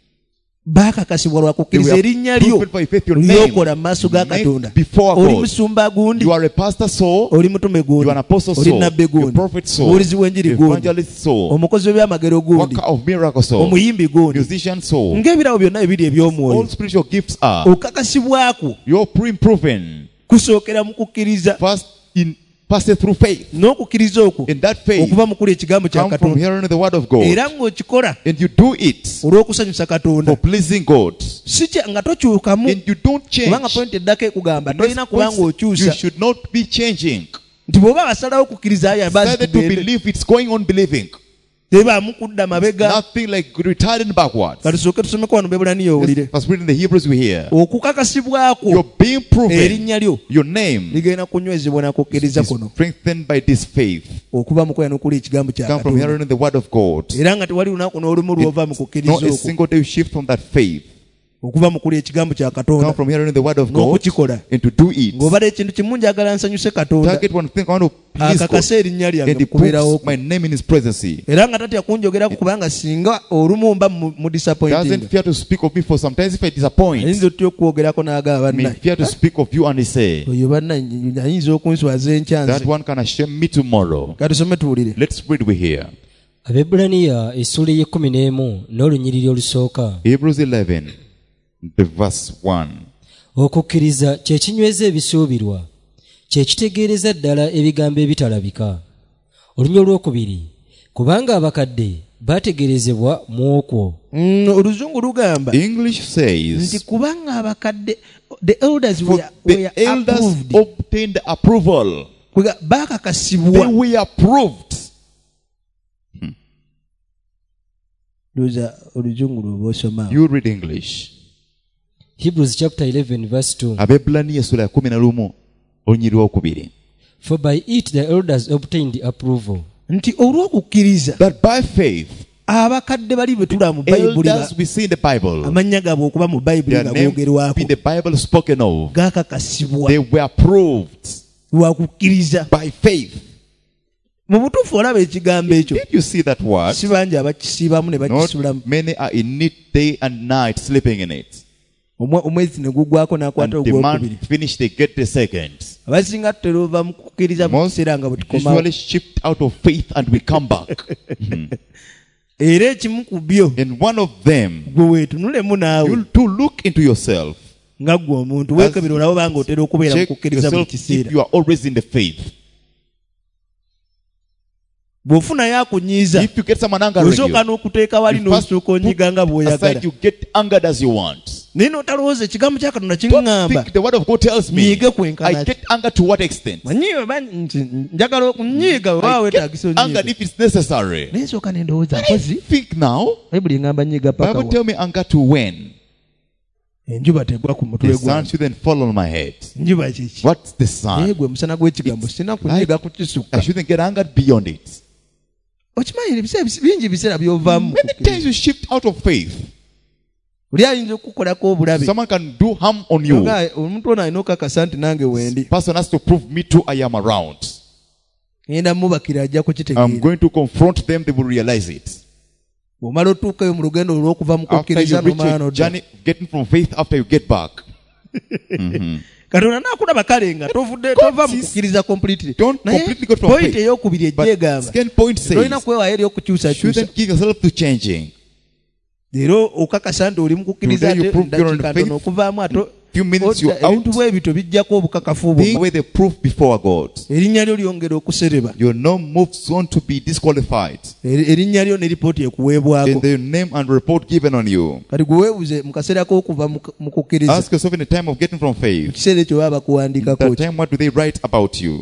baakakasibwa lwa kukkiriza They were erinnya lyo proven by faith. Your name lyokola mu maaso ga made Katonda before oli God. musumba gundi You are a pastor, so oli mutume you gundi are an apostle, oli so nabbe you are a gundi prophet, so omubuulizi w'enjiri gundi evangelist, so omukozi w'ebyamagero gundi worker of miracles, so omuyimbi gundi musician, so ng'ebirabo byonna ebiri eby'omwoyo all spiritual gifts are. okakasibwako You're pre-proven kusookera mu kukkiriza first in passing through faith. n'okukkiriza okwo In that faith, okuva mu kula ekigambo kya come from Katonda hearing the word of God, era ng'okikola and you do it olw'okusanyusa Katonda for pleasing God, si nga tokyukamu and you don't change. kubanga point eddako ekugamba The next tolina kuba point, you ng'okyusa should not be changing. nti bw'oba basalawo okukkiriza ayo Decided to believe, it's going on believing. tebaamu kudda mabega Nothing like returning backwards. katusooke tusomeko wano bebulaniyo owulire First reading the Hebrews we hear. okukakasibwako You're being proven. erinnya lyo Your name ligenda kunywezebwa na kukkiriza is kuno strengthened by this faith. okuva mu kwera n'okula ekigambo kya Come from Katonda hearing the word of God. era nga tewali lunaku n'olumu lw'ova mu No kukkiriza a okwo single day you shift from that faith. okuva mu kula ekigambo kya Come Katonda from hearing the word of God n'okukikola and to do it. ng'obala ekintu kimu njagala nsanyuse Katonda Target one thing, I want to please God. akakase erinnya lyange And he mukubeerawo puts my name in his presence. era nga tatya kunjogerako kubanga singa olumu mba mu disappointing Doesn't fear to speak of me, for sometimes if I disappoint, ayinza otya okwogerako n'agaba may bannaye fear to speak of you and he say, oyo bannaye ayinza okunswaza enkyanzi that one can shame me tomorrow. katusome tuwulire Let's read we here. Abebulaniya essula y'e11 n'olunyiriri olusooka. Hebrews 11, the verse 1. Okukkiriza kye kinyweza ebisuubirwa, kye kitegeereza ddala ebigambo ebitalabika. Olunya olwokubiri, kubanga abakadde baategerezebwa mu okwo. oluzungu lugamba English nti says, kubanga abakadde the elders for the elders approved obtained approval. They baakakasibwa were approved. loza oluzungu lwoba osoma You read English. Hebrews chapter 11 verse 2. Abebulaniya essula ya 11 olunyiriri lwokubiri. For by it the elders obtained approval. nti olw'okukkiriza That by faith abakadde bali bwe tulaba mu bayibuli Elders we see in the Bible, amannya gaabwe okuba mu bayibuli their nga names googerwako in the Bible spoken of, gaakakasibwa they were proved lwa kukkiriza. by faith. Mu butuufu olaba ekigambo ekyo Did you see that word? si bangi abakisiibamu ne Not bakisulamu. many are in it day and night, sleeping in it. Omwezi ne gugwako And n'akwata the ogwokubiri. month finished, they get the second. Abasinga tutera ova mu kukkiriza mu Most kiseera nga bwe tukomawo. usually shift out of faith and we come back. Era ekimu ku byo And one of them, gwe weetunulemu naawe you to look into yourself. nga ggwe omuntu weekebera olaba obanga otera okubeera mu Check kukkiriza mu yourself if kiseera. you are always in the faith. Bw'ofunayo akunyiiza If you get someone angering osooka you, n'okuteeka wali you first n'osooka onyiga nga aside, bw'oyagala. you get angered as you want. Naye n'otalowooza ekigambo kya Katonda Don't kiŋŋamba think the word of God tells me nyiige kwenkana I get angered to what extent. manyiiwe nti njagala okunyiiga oba I weetaagisa get angered onyiiga. if it's necessary. Naye nsooka ne ndowooza mpozi Think now. bayibuli eŋŋamba nyiiga paka Bible wa. tell me anger to when? Enjuba tegwa ku mutwe The sun gwange. shouldn't fall on my head. Enjuba kiki? What's the Naye sun? gwe musana gw'ekigambo sina kunyiiga ku kisukka. I shouldn't get angered beyond it. Okimanyi bingi ebiseera by'ovaamu. Many times you shift out of faith. Oli ayinza okukolako obulabe. Someone can do harm on you. Nga omuntu ono alina okakasa nti nange wendi. Person has to prove me too I am around. Ngenda mubakira ajja I'm kukitegeera. going to confront them, they will realize it. Bw'omala otuukayo mu lugendo olw'okuva mu After kukkiriza you reach n'omala your n'odda. journey, getting from faith after you get back. Katonda n'akulaba kale nga tova mu kukkiriza completely. Don't Naye completely go from point faith. ey'okubiri ejja But egamba. second point Tolina says, kwewaayo eri okukyusakyusa. shouldn't give yourself to changing. Leero okakasa nti oli mu kukkiriza Today you ate prove you're on dakiika faith. ntono okuvaamu ate Few minutes you're out. ebintu bw'ebito bijjako obukakafu Being bwo. where the proof before God. Erinnya lyo lyongera okusereba. Your name moves on to be disqualified. Erinnya lyo ne lipooti In ekuweebwako. the name and report given on you. Kati gwe weebuze mu kaseera k'okuva mu kukkiriza. Ask yourself in the time of getting from Mu faith. kiseera ekyo baba bakuwandiikako That ki? time, what do they write about you?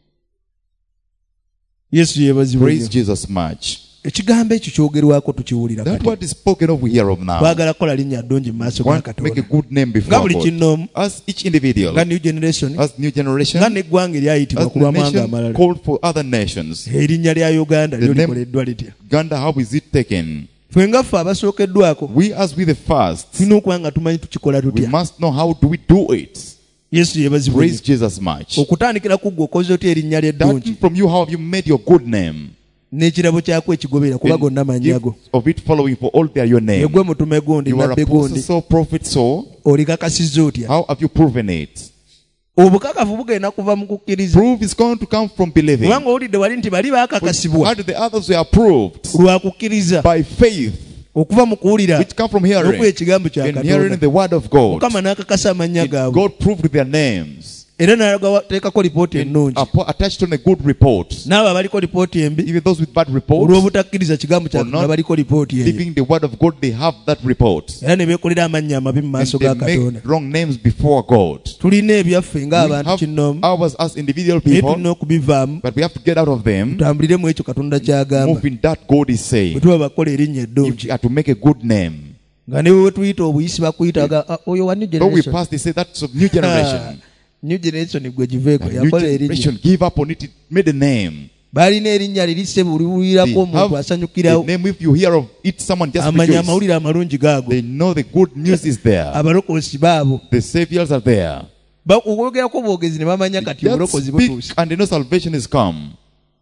Yesu yeebazibwe Praise nnyo. Jesus much. Ekigambo ekyo kyogerwako tukiwulira That kati. word is spoken of, we hear of now. Twagala kukola linnya ddungi mu maaso ga Want to make a Katonda. good name Nga before buli God. kinnoomu, As each individual, nga new generation, as new generation, nga n'eggwanga eryayitibwa as ku the lw'amawanga nation amalala. called for other nations. Erinnya lya Uganda The lyo name- likoleddwa litya? Uganda, how is it taken? Ffe nga ffe abasookeddwako We as we the first, tulina okuba nga tumanyi tukikola we tutya. must know how do we do it. Yesu yeebazibwe Praise nnyo. Jesus much. Okutandikira ku ggwe okoze otya erinnya lye Starting ddungi from you, how have you made your good name? n'ekirabo kyako ekigobera kuba gonna mannya go. Gift of it following for all they are your name. Egwe mutume gundi You are nabbe apostle gundi so, prophet so. olikakasizza otya? How have you proven it? Obukakafu bugenda kuva mu kukkiriza. Proof is going to come from believing. Kubanga owulidde wali nti bali baakakasibwa How did the others were proved? lwa kukkiriza By faith, okuva mu kuwulira which come from okuwa hearing. ekigambo kya And hearing Katonda. the word of God. Mukama n'akakasa amannya And gaabwe God proved their names. era n'ateekako lipooti ennungi. Attached on a good report. N'abo abaliko lipooti embi Even those with bad reports, olw'obutakkiriza kigambo kya or Katonda not baliko lipooti eyo. believing the word of God, they have that report. Era ne beekolera amannya amabi mu And maaso they ga Katonda. make wrong names before God. Tulina ebyaffe We ng'abantu have kinnoomu ours as individual naye people, tulina okubivaamu but we have to get out of them. tutambulire mu ekyo Katonda ky'agamba. Move in that God is Bwe saying. tuba bakola erinnya If eddungi we are to make a good name. nga ne bwe tuyita obuyisi bakuyita oyo wa new Though we generation. pass, they say that's of new generation. New generation gwe giveeko New yakola erinnya. generation give up on it, it made a name. Baalina erinnya lirisse buli buwulirako They omuntu have asanyukirawo. the name. If you hear of it, someone just Amanya rejoice. amawulire amalungi gaago. They know the good news is there. Abalokozi baabo. The saviors are there. Okwogerako bwogezi ne bamanya kati Just obulokozi speak butuuse. and they know salvation is come.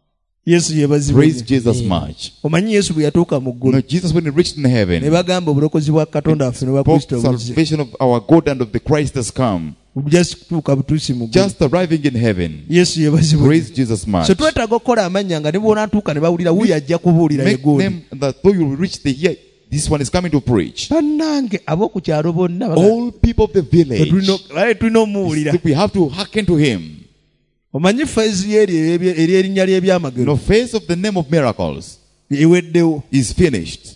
Yesu yeebazibwe. Praise Jesus much. Omanyi Yesu bwe yatuuka mu You ggulu know, Jesus, when he reached in ne heaven, bagamba obulokozi bwa Katonda waffe ne bwa spoke Kristo buzze. salvation of our God and of the Christ has come. Just kutuuka butuusi mu ggulu. Just arriving in heaven. Yesu yeebazibwe. Praise Jesus much. So twetaaga okukola amannya nga ne bw'onaatuuka ne bawulira wuyo ajja kubuulira Make egundi. them that though you reach the here, this one is coming to preach. Bannange ab'oku kyalo bonna bagamba, All people of the village, tulina omuwulira. we have to hearken to him. Omanyi feezi ery'erinnya No ly'ebyamagero face of the name of miracles eweddewo. is finished.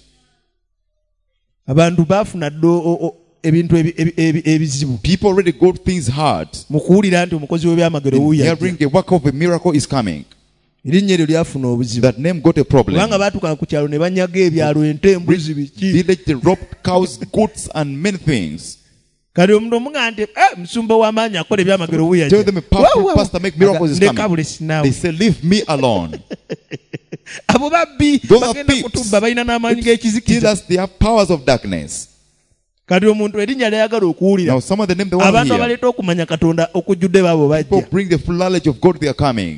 Abantu baafuna ddo ebintu ebizibu People already got things hard. mu kuwulira nti omukozi w'ebyamagero wuuyo ajja. Hearing the work of a miracle is coming. Erinnya eryo lyafuna obuzibu. That name got a problem. Kubanga baatuuka ku kyalo ne banyaga ebyalo, ente, embuzi, biki. Village, they robbed cows, goats, and many things. Kati omuntu omugamba nti musumba w'amaanyi akola ebyamagero wuuyo Tell ajja. them a powerful pastor make miracles is Ndeka coming. bulesi naawe. They say, leave me alone. abo babbi Those are bagenda thieves. kutubba balina n'amaanyi g'ekizikiza. Jesus, they have powers of darkness. Kati omuntu erinnya lyayagala okuwulira Now, some of the name they want to abantu hear. abaleeta okumanya Katonda okujjudde baabo People bajja. bring the full knowledge of God, they are coming.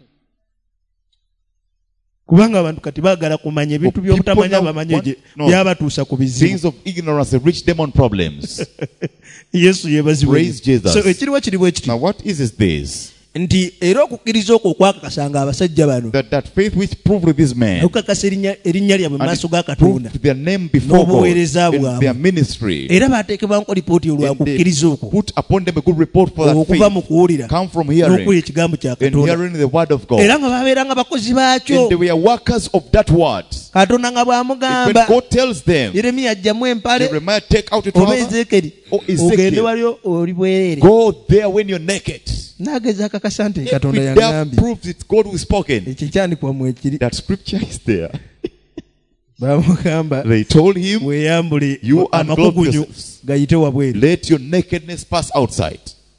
Kubanga abantu kati baagala kumanya ebintu People by'obutamanya now bamanye want- no. byabatuusa ku bizibu. Things of ignorance have reached them on problems. Yesu yeebazibwe. Praise Jesus. So ekiriwo kiriwo ekiti Now, what is this? nti era okukkiriza okwo okwakakasanga abasajja bano That faith which proved these men okukakasa erinnya lyabwe mu and maaso ga it Katonda proved their name before God n'obuweereza in bwabwe. their ministry. era baateekebwako lipooti olwa And they kukkiriza okwo put upon them a good report for that okuva mu faith. kuwulira Come from n'okuwulira hearing ekigambo kya and Katonda hearing the word of God. era nga babeeranga bakozi baakyo. And they were workers of that word. Katonda nga When bw'amugamba God tells them, Yeremiya ajjamu empale Jeremiah, take out your oba trouser, Ezeekeri or ogende Ezekiel, wali oli bwereere. go there when you're naked. N'ageza akakasa nti If Katonda it there yangambye. proves it's God who is spoken, Ekyo kyandikwa mu ekiri. that scripture is there. Bamugamba They told him, weeyambule You unclothe amakugunyu yourselves. gayite wabweru. let your nakedness pass outside.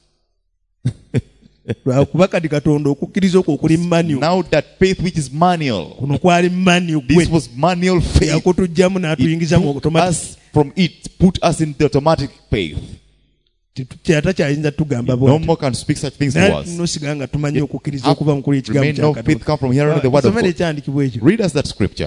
Lwakuba kati Katonda okukkiriza okwo okuli manual. Now that faith which is manual, Kuno kwali manual gwe. this was manual faith. Yakutujjamu n'atuyingiza mu It took automatic. us from it, put us in the automatic faith. Takyayinza tugamba No bw'ati. more can speak such things to Naye us. tunosigala nga tumanyi okukkiriza okuva mu kuli ekigambo Remain kya no faith Katonda. come from hearing the word of Tusomere God. ekyandikibwa ekyo. Read us that scripture.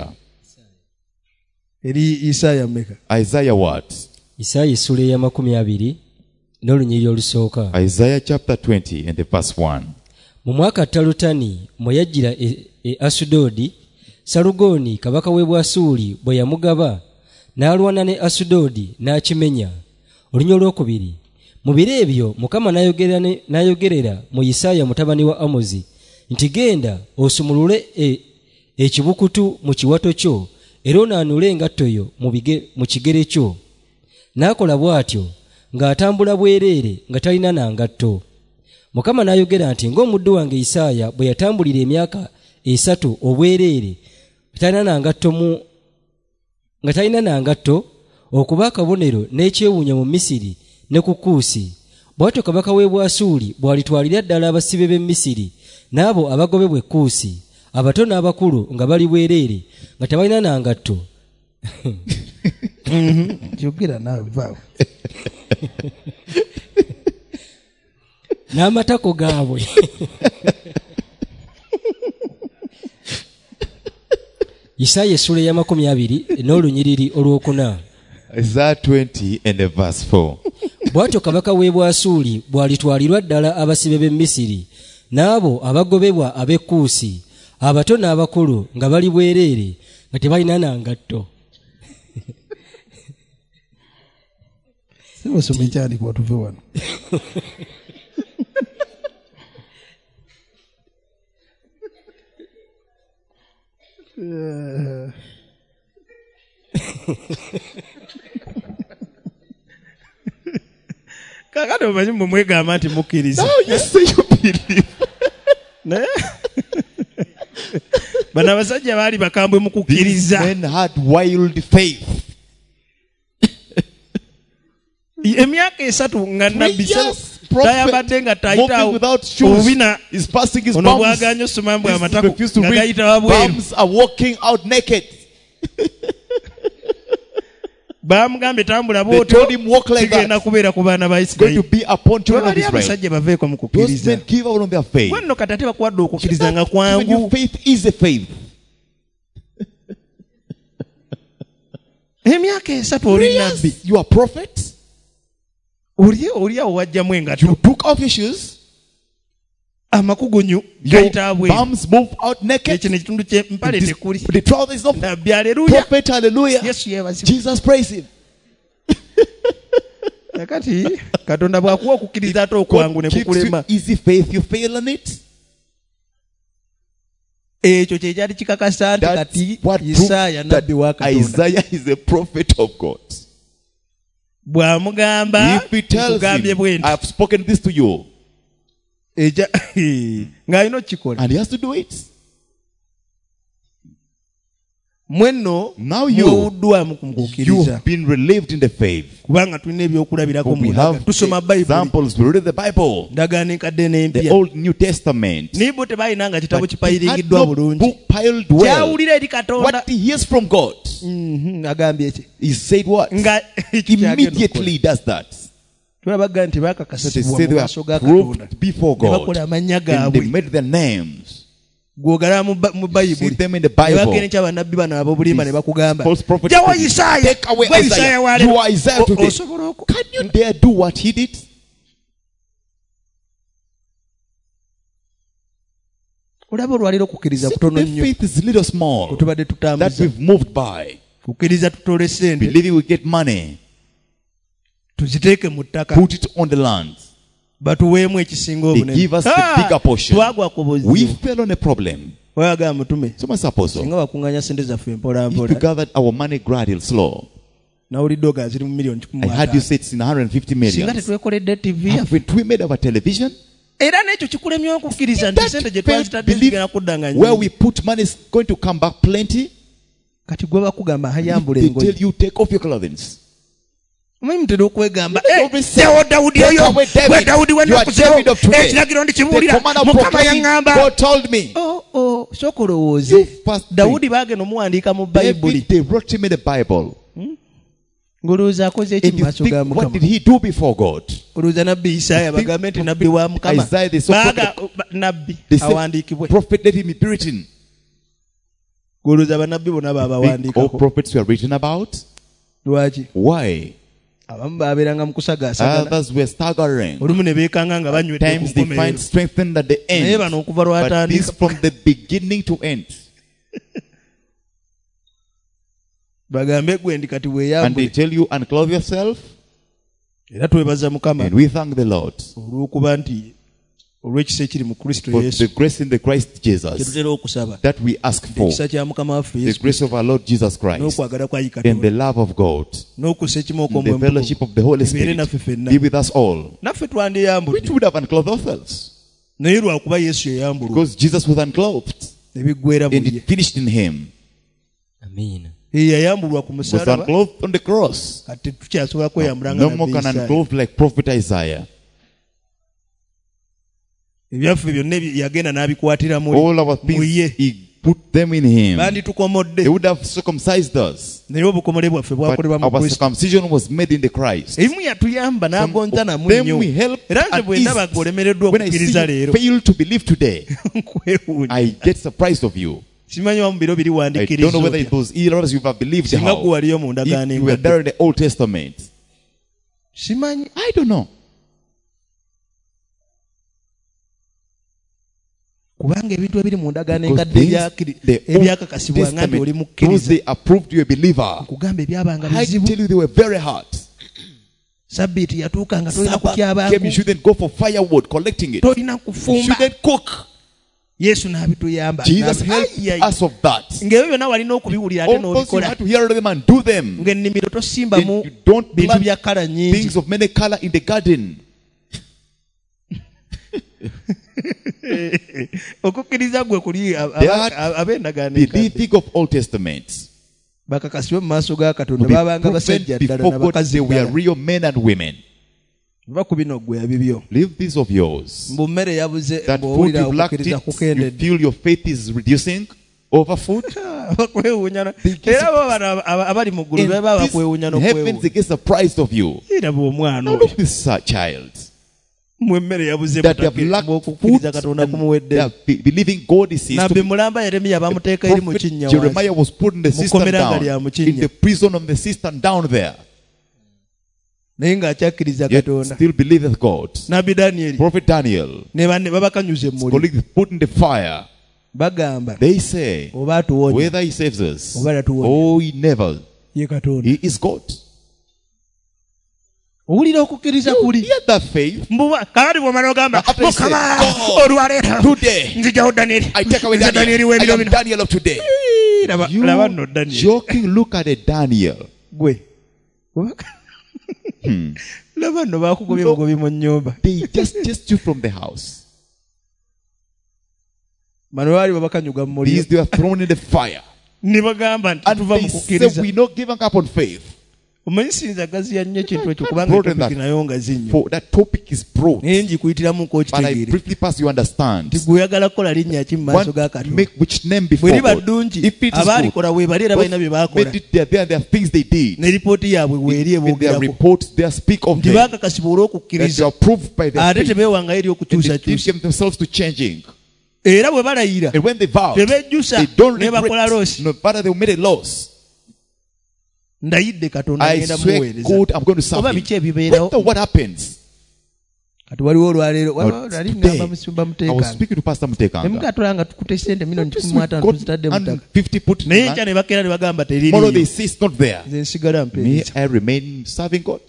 Eri Isaaya mmeka? Isaiah what? Isaaya essula eya 20 n'olunyiriri olusooka. Isaiah chapter 20 and the verse 1. Mu mwaka Talutani mwe yajjira e Asudodi, Salugoni kabaka w'e Bwasuli bwe yamugaba n'alwana ne Asudodi n'akimenya. Olunya olwokubiri. Mu biro ebyo Mukama n'ayogerera mu Isaaya mutabani wa Amozi nti genda osumulule ekibukutu mu kiwato kyo era onaanule engatto yo mu kigere kyo. N'akola bw'atyo ng'atambula bwereere nga talina na ngatto. Mukama n'ayogera nti ng'omuddu wange Isaaya bwe yatambulira emyaka 3 obwereere nga talina na ngatto okuba akabonero n'ekyewuunya mu Misiri ne ku Kuusi. Bw'atyo kabaka w'e Bwasuli bw'alitwalira ddala abasibe b'e Misiri n'abo abagobebwa e Kuusi, abato n'abakulu nga bali bwereere nga tebalina na ngatto. Kyogera naawe vaawo. N'amatako gaabwe. Isaaya essula ya 20 n'olunyiriri olwokuna. Isaiah 20 and the verse 4. Bw'atyo kabaka w'e Bwasuli bw'alitwalirwa ddala abasibe b'e Misiri n'abo abagobebwa ab'e Kuusi, abato n'abakulu nga bali bwereere nga tebalina na ngatto. Sibasoma ekyandikwa tuve wano. Kakati omanyi mmwe mwegamba nti mukkiriza. Now you say you believe. Naye bano abasajja baali bakambwe mu These kukkiriza. men had wild faith. Emyaka 3 nga 3 nabbi years, tayambadde nga walking tayitawo without shoes. obubina He's passing his ono bums. bwaganya osomambwe He's amatako refused to nga read. gayita wabweru. Bums are walking out naked. Bamugambye tambula They bw'otyo told him walk like kigenda that. kubeera ku baana ba It's going to Isirayiri. be upon children of Bali Israel. abasajja baveeko mu Those kukkiriza. men give out on their faith. Wanno kati ate bakuwadde okukkiriza nga Even kwangu. your faith is a faith. Emyaka 3 oli 3 nabbi. years, you are prophet. Oli awo wajjamu engatto. You took off your shoes. Amakugunyu Your gayita abweru. bums move out naked. Ekyo n'ekitundu ky'empale tekuli. The trouser is not Nabbi aleluya. prophet. Hallelujah. Yesu yeebazibwe. Jesus praise him. Kati Katonda bw'akuwa okukkiriza ate okwangu ne God gives kukulema. you easy faith. You fail on it. Ekyo kye kyali kikakasa nti That's kati what Isaaya proves that nabbi wa Katonda. Isaiah is a prophet of God. Bw'amugamba If he tells nkugambye him, bwe I nti have spoken this to you, ng'alina okukikola. and he has to do it. mwenno Now you muwuddwamu mu kukkiriza have been relieved in the faith. kubanga tulina ebyokulabirako For we mu have tusoma bayibuli examples. We read the Bible, ndagaano enkadde the n'empya Old New Testament. naye bo tebalina kitabo But he had kipayiringiddwa no bulungi book piled well. kyawulira eri katonda What he hears from God, agambye ki he said what? nga Immediately he does that. tulabaga nti They bakakasibwa say mu they maaso ga are katonda proved before ne God. bakola amannya And they gaabwe made their names. gwogala mu See bayibuli them in the ne Bible. bagenda ekyabannabbi bano ab'obulimba ne bakugamba False prophet. jawo isaaya Take away gwe Isaiah. isaaya wa You are Isaiah leero today. osobola oku Can you dare do what he did? olaba olwaliro okukkiriza See, kutono the nnyo faith is little small kutubadde that tutambuza we've moved by. kukkiriza tutole sente Believing we get money, tuziteeke mu ttaka put it on the land. batuweemu ekisinga They give us the bigger portion. twagwa ku We buzibu fell on a problem. oyagaa mutume So much apostle. singa bakuŋŋanya sente zaffe If mpola we mpola gathered our money gradual, slow. nawulidde ogaa ziri mu miliyoni I heard you say it's in 150 singa million. tetwekoledde tv yaffe Haven't we made our television? era n'ekyo kikulemya okukkiriza nti sente gye Faith, twazitadde believe zigenda kuddanga where nyingi we put money is going to come back plenty. kati gwe bakugamba hayambula They tell engoye you take off your clothing. omanyi mutera okwegamba They always say, tewo dawudi "Take oyo away David. gwe dawudi You are wennakuzeewo David of today. ekiragiro The ndikibuulira command of mukama proclaiming, yaŋŋamba God told me. sooka olowooze You first dawudi baagenda omuwandiika mu bayibuli David, they wrote him in the Bible. ng'olowooza akoze eki And mu you maaso ga think, what mukama did he do before God? olowooza nabbi isaaya bagambe nti nabbi wa mukama Isaiah, they so nabbi They said, awandiikibwe prophet, let him be written. ng'olowooza bannabbi bonna Think all baabawandiikako prophets were written about. lwaki Why? abamu baabeeranga mu kusagaasagana Others were staggering. olumu ne beekanga nga banywedde ku Times they find nkomerero strengthened at the naye end. bano okuva But this lwatandika from the beginning to end. bagambe gwe ndi kati And they weeyambule tell you, unclothe yourself. era twebaza mukama And we thank the Lord olw'okuba nti olw'ekisa ekiri mu kristo for yesu the grace in the Christ Jesus kyetutera okusaba that we ask for. ekisa kya mukama waffe The yesu grace of our Lord Jesus Christ n'okwagala kwa and the katonda love of God n'okussa ekimoko and the fellowship of the Holy bibeere Spirit naffe ffenna be with us all. naffe We twandiyambudde would have unclothed ourselves naye lwakuba yesu yeyambulwa because Jesus was unclothed ebiggweera and bulye it finished in him. amiina yeyayambulwa ku Was musalaba unclothed on the cross. kati tukyasobola kweyambula nga No more nabbi can Isaaya. unclothe like prophet Isaiah. ebyaffe byonna yagenda n'abikwatira All our mu ye things, he put them in him. banditukomodde They would have circumcised us. naye obukomole bwaffe But bwakolebwa mu our kristo circumcision was made in the Christ. ebimu yatuyamba n'agonza namu Then nnyo we help era nze at bwe ease. ndaba olemereddwa When I see okukkiriza you leero fail to believe today, nkwewuunya I get surprised of you. simanyi wa mu biro biri I don't wandiikiriza know whether otya. it was eras you have believed singa how. gwe waliyo mu ndagaano If you were engadde there in the Old Testament, simanyi I don't know. kubanga ebintu ebiri mu ndagaano Because engadde the Old ebyakakasibwanga nti oli Testament, those mukkiriza they approved you a believer. nkugamba ebyabanga I bizibu tell you, they were very hard. sabbiiti yatuuka nga tolina Sabbath came, you kukyabangu shouldn't go for firewood collecting it. tolina You kufumba shouldn't cook. yesu n'abituyamba Jesus N'agamba, helped "Ai, ai." us of that. ng'ebyo byonna walina okubiwulira ate All those you n'obikola had to hear them and do them. ng'ennimiro tosimbamu And you don't bintu plant bya kala nyingi things of many color in the garden. okukkiriza gwe kuli That ab'endagaano Believing of Old Testament. bakakasibwe mu maaso ga To katonda be babanga proven basajja ddala before God, nabakazi they were ddala real men and women. va ku bino ggwe ebibyo Leave this of yours. mbu mmere yabuze That food bw'owulira you've lacked okukkiriza it, you kukendedde feel your faith is reducing over food. bakwewuunya era bo bano abali mu ggulu In baba this bakwewuunya heavens, they n'okwewuunya get surprised of you. era bw'omwana Now oyo look this child. mu emmere yabuze That you have lacked food okukkiriza katonda and kumuwedde they are believing God is his. nabbi mulamba yeremiya bamuteeka eri mu Prophet kinnya Jeremiah wansi was put in the cistern Mukomeranga down, lya mukinnya. in the prison of the cistern down there. naye ng'akyakkiriza Yet katonda still believeth God. nabbi danyeri Prophet Daniel, ne banne babakanyuze his muli colleagues put in the fire. bagamba They say, oba atuwonya whether he saves us, Oba tatuwonya. oh, he never. ye katonda He is God. owulira okukkiriza You kuli hear that faith? mbuba kakati bw'omala ogamba After you say, mukama God, olwaleero today, nzijawo danyeri I take away Nze Danyeri Daniel. I w'ebiro am bino Daniel of today. laba You nno danyeri joking, look at a Daniel. gwe laba nno bakugobye bugobi mu nnyumba They just chased you from the house. bano baali babakanyuga mu muliro These they were thrown in the fire. ne bagamba nti And tuva they mu say kukkiriza we're not giving up on faith. omanyi sinza gaziya nnyo ekintu ekyo kubanga Broader than topic that. nayo ngazi nnyo For that topic is broad. naye njikuyitiramuko But I okitegeere briefly pass you understand. nti gweoyagala kukola linnya ki mu maaso ga Want to Katonda make which name bwe before liba God. ddungi If it is good, abaalikola weebali era balina bye they baakola did there are things they did. ne lipooti yaabwe weeri In their eboogerako reports, they speak of nti them. baakakasibwa That they olw'okukkiriza are proved by their ate faith. tebeewangayo eri And they did okukyusakyusa give themselves to changing. era bwe balayira And when they vowed, tebejjusa they don't ne bakola regret. loosi No matter they made a loss. ndayidde Katonda I ngenda swear, muweereza God, I'm going to serve oba him. biki ebibeerawo But what happens? kati waliwo olwaleero Now, nali today, ngamba musumba I was muteekanga speaking to Pastor Mutekanga. emukatula nga tukute sente milioni Just 15 God tuzitadde mu ttaka 150 put in naye the nkya hand. ne bakeera ne bagamba Tomorrow they teririiyo say it's not there. nze nsigala Me, mpeereza I remain serving God.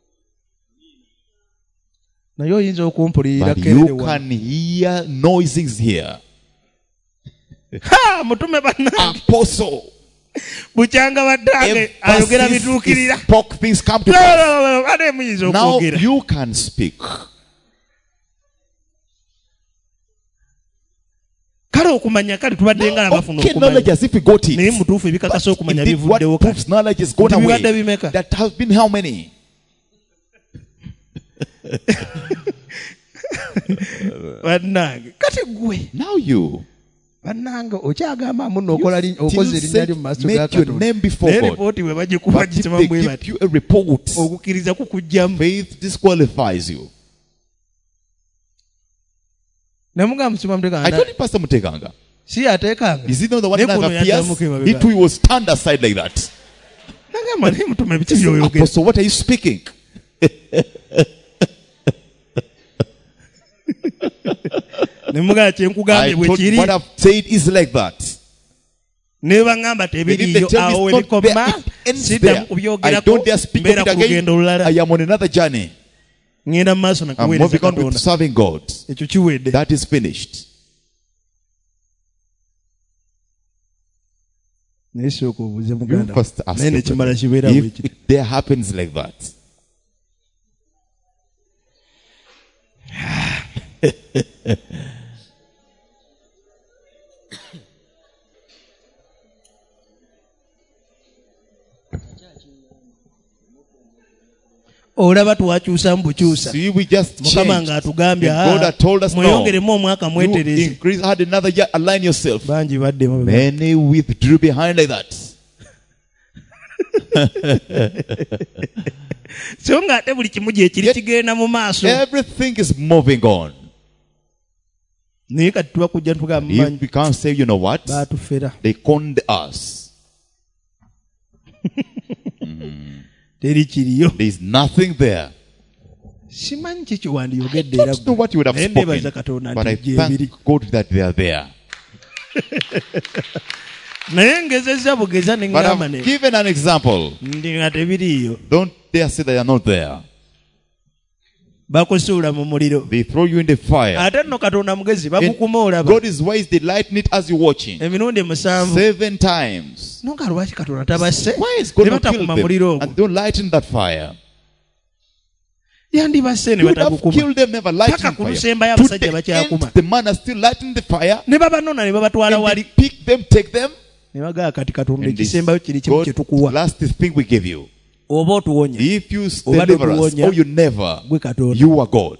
naye oyinza okumpulirira But kerere you wa can hear noises here. mutume bannange Apostle. bukyanga baddange ayogera Emphasis bituukirira is spoke, things come to pass. ate muyinza Now okwogera you can speak. kale okumanya kale tubadde nga nabafuna Okay, knowledge okumanya as if we got naye it. mutuufu ebikakasa okumanya Indeed, what bivuddewo kale proves knowledge is gone Nti bibadde away. bimeka That has been how many? bannange kati gwe Now you. bannange okyagamba muno okola Still okoze erinnya lyo mu say, maaso ga make your Katonda name before naye God. lipooti bwe bagikuba But if gisema they bwe give bati you a report, okukkiriza kukugjamu faith disqualifies you. namugamba musuma I mutekanga told you, Pastor Mutekanga. si yateekanga Is he not the one Ne that kuno yaddamu appears? kemabega. He too was stand aside like that. nagamba naye mutume biki byoyogera Apostle, what are you speaking? nemugamba I kyenkugambye bwe told you kiri what I've said is like that. ne baŋŋamba If they tebiriyo tell me awo it's not ebikoma there, it ends sidda there. I kubyogerako don't dare speak of mbeera it ku again. lugendo olulala I am on another journey. ŋŋenda mu maaso I'm nakuweereza moving on with Katonda serving God. ekyo kiwedde That is finished. naye sooka obuuze You muganda first ask naye him nekimala that. kibeera If bwekiri it there happens like that. olaba twakyusa mu bukyusa See, we just mukama changed. ng'atugambye And God had told us no. mweyongeremu omwaka You mwetereze increase, add another year, align yourself. bangi baddemu Many withdrew behind like that. so ng'ate buli kimu gye kiri Yet- kigenda mu maaso Everything is moving on. naye kati tuba kujja ntugamba If mumanyi we can't say, you know what? baatufera They conned us. teri kiriyo There is nothing there. simanyi kiki wandiyogedde I era don't know what you would have naye neebaza spoken. Katonda But I nti gyebiri thank God that they are there. naye ngezezza bugeza ne But ŋŋamba I've given an example. ndi nga tebiriiyo Don't dare say they are not there. bakusuula mu muliro They throw you in the fire. ate nno Katonda mugezi And bagukuma olaba God is wise, they lighten it as you're watching. emirundi 7 7 times. nonga lwaki Katonda tabasse Why is God ne not kill batakuma muliro them? ogwo And don't lighten that fire. yandibasse ne You would have batagukuma killed them, never lightened paka ku fire. lusembayo To abasajja the end, bakyakuma the man has still lightened the fire. ne babanona ne babatwala And wali they pick them, take them. ne bagaa kati Katonda And this ekisembayo kiri kimu God, kye tukuwa last thing we give you. oba otuwonya If you Oba deliver us totuwonya, or you never, gwe Katonda you are God.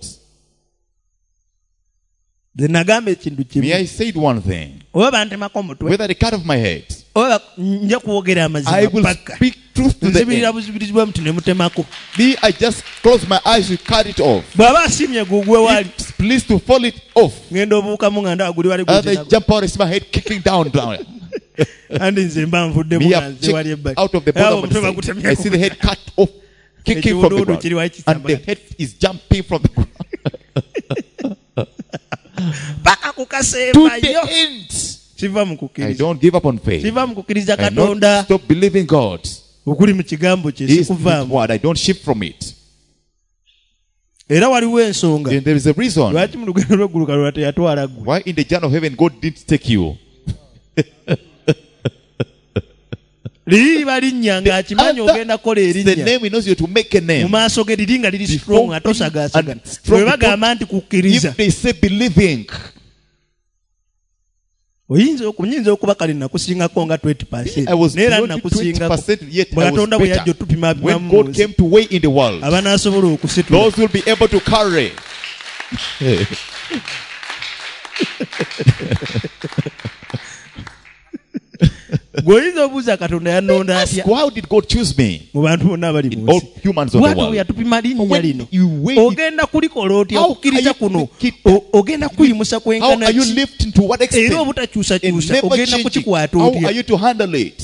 nze nagamba ekintu kimu Me, I said one thing. oba bantemako omutwe Whether the cut of my head, oba nja kwogera I amazima will paka speak truth to the nzibirira end. buzibirizibwa muti ne mutemako Me, I just close my eyes, you cut it off. bw'aba asimye gugwe wali It's pleased to fall it off. ngenda obuukamu nga ndaba guli wali And they gukinago jump out, I see my head kicking down. andi nze mba nvuddemu Me, nga I've nze wali checked ebbali out of the Awo bottom omutwe of the side. I bagutemyeko see the head cut off, kicking from the Ekiwuduwudu kiri ground. waki And the kisambala. head is jumping from the ground. paka ku To kasembayo the end. kiva mu I kukkiriza don't give up on faith. kiva mu kukkiriza I don't Katonda stop believing God. okuli mu kigambo kye His sikuvaamu word. I don't shift from it. era waliwo ensonga And there is a reason lwaki mu lugendo lw'eggulu Katonda teyatwala gwe why in the journey of heaven God didn't take you. liri liba linnya ng'akimanyi Other- ogenda kukola The erinnya name he knows you to make a mu name. maaso ge liri nga liri Before strong ate osagaasagana and strong bwe bagamba nti kukkiriza If they say believing, Oyinza okuba kali nakusingako nga 20%. I was Neera not nakusingako. 20%, yet Bwe I was Katonda bwe yajja better. otupima When God came to weigh in the world, abanaasobola okusitula. those will be able to carry. Gw'oyinza obuuza Katonda yannonda atya How did God choose me? mu bantu bonna abali mu All nsi. humans of the Bw'atyo bwe world. yatupima linnya When lino. you weigh it, Ogenda kulikola otya How okukkiriza are you kuno? make it- Ogenda kuyimusa how kwenkana are you ki? lifting to what Era extent? And obutakyusakyusa never ogenda changing. kukikwata How are otya? you to handle it?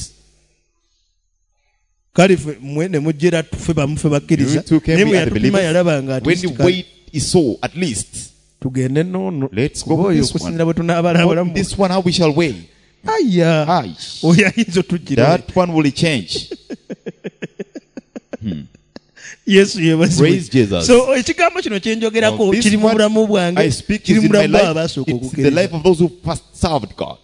Kale ffe mmwe ne mujjera ffe bamufe bakkiriza. You two can Naye be bwe at the yatupima believers. yalaba nga When the weight is so, at least. tugende nnono. Let's go Oba with oyo this okusinzira one. bwe tunaabalabalamu. This one, how we shall weigh. Aya. Aye. Oyo ayinza otugira. That one will change. Yesu yeebazibwe. Praise Jesus. So ekigambo kino kye njogerako Now, this kiri mu one bulamu bwange, I speak kiri is mu in my bulamu bw'abo life. abasooka It's the okukkiriza. life of those who first served God.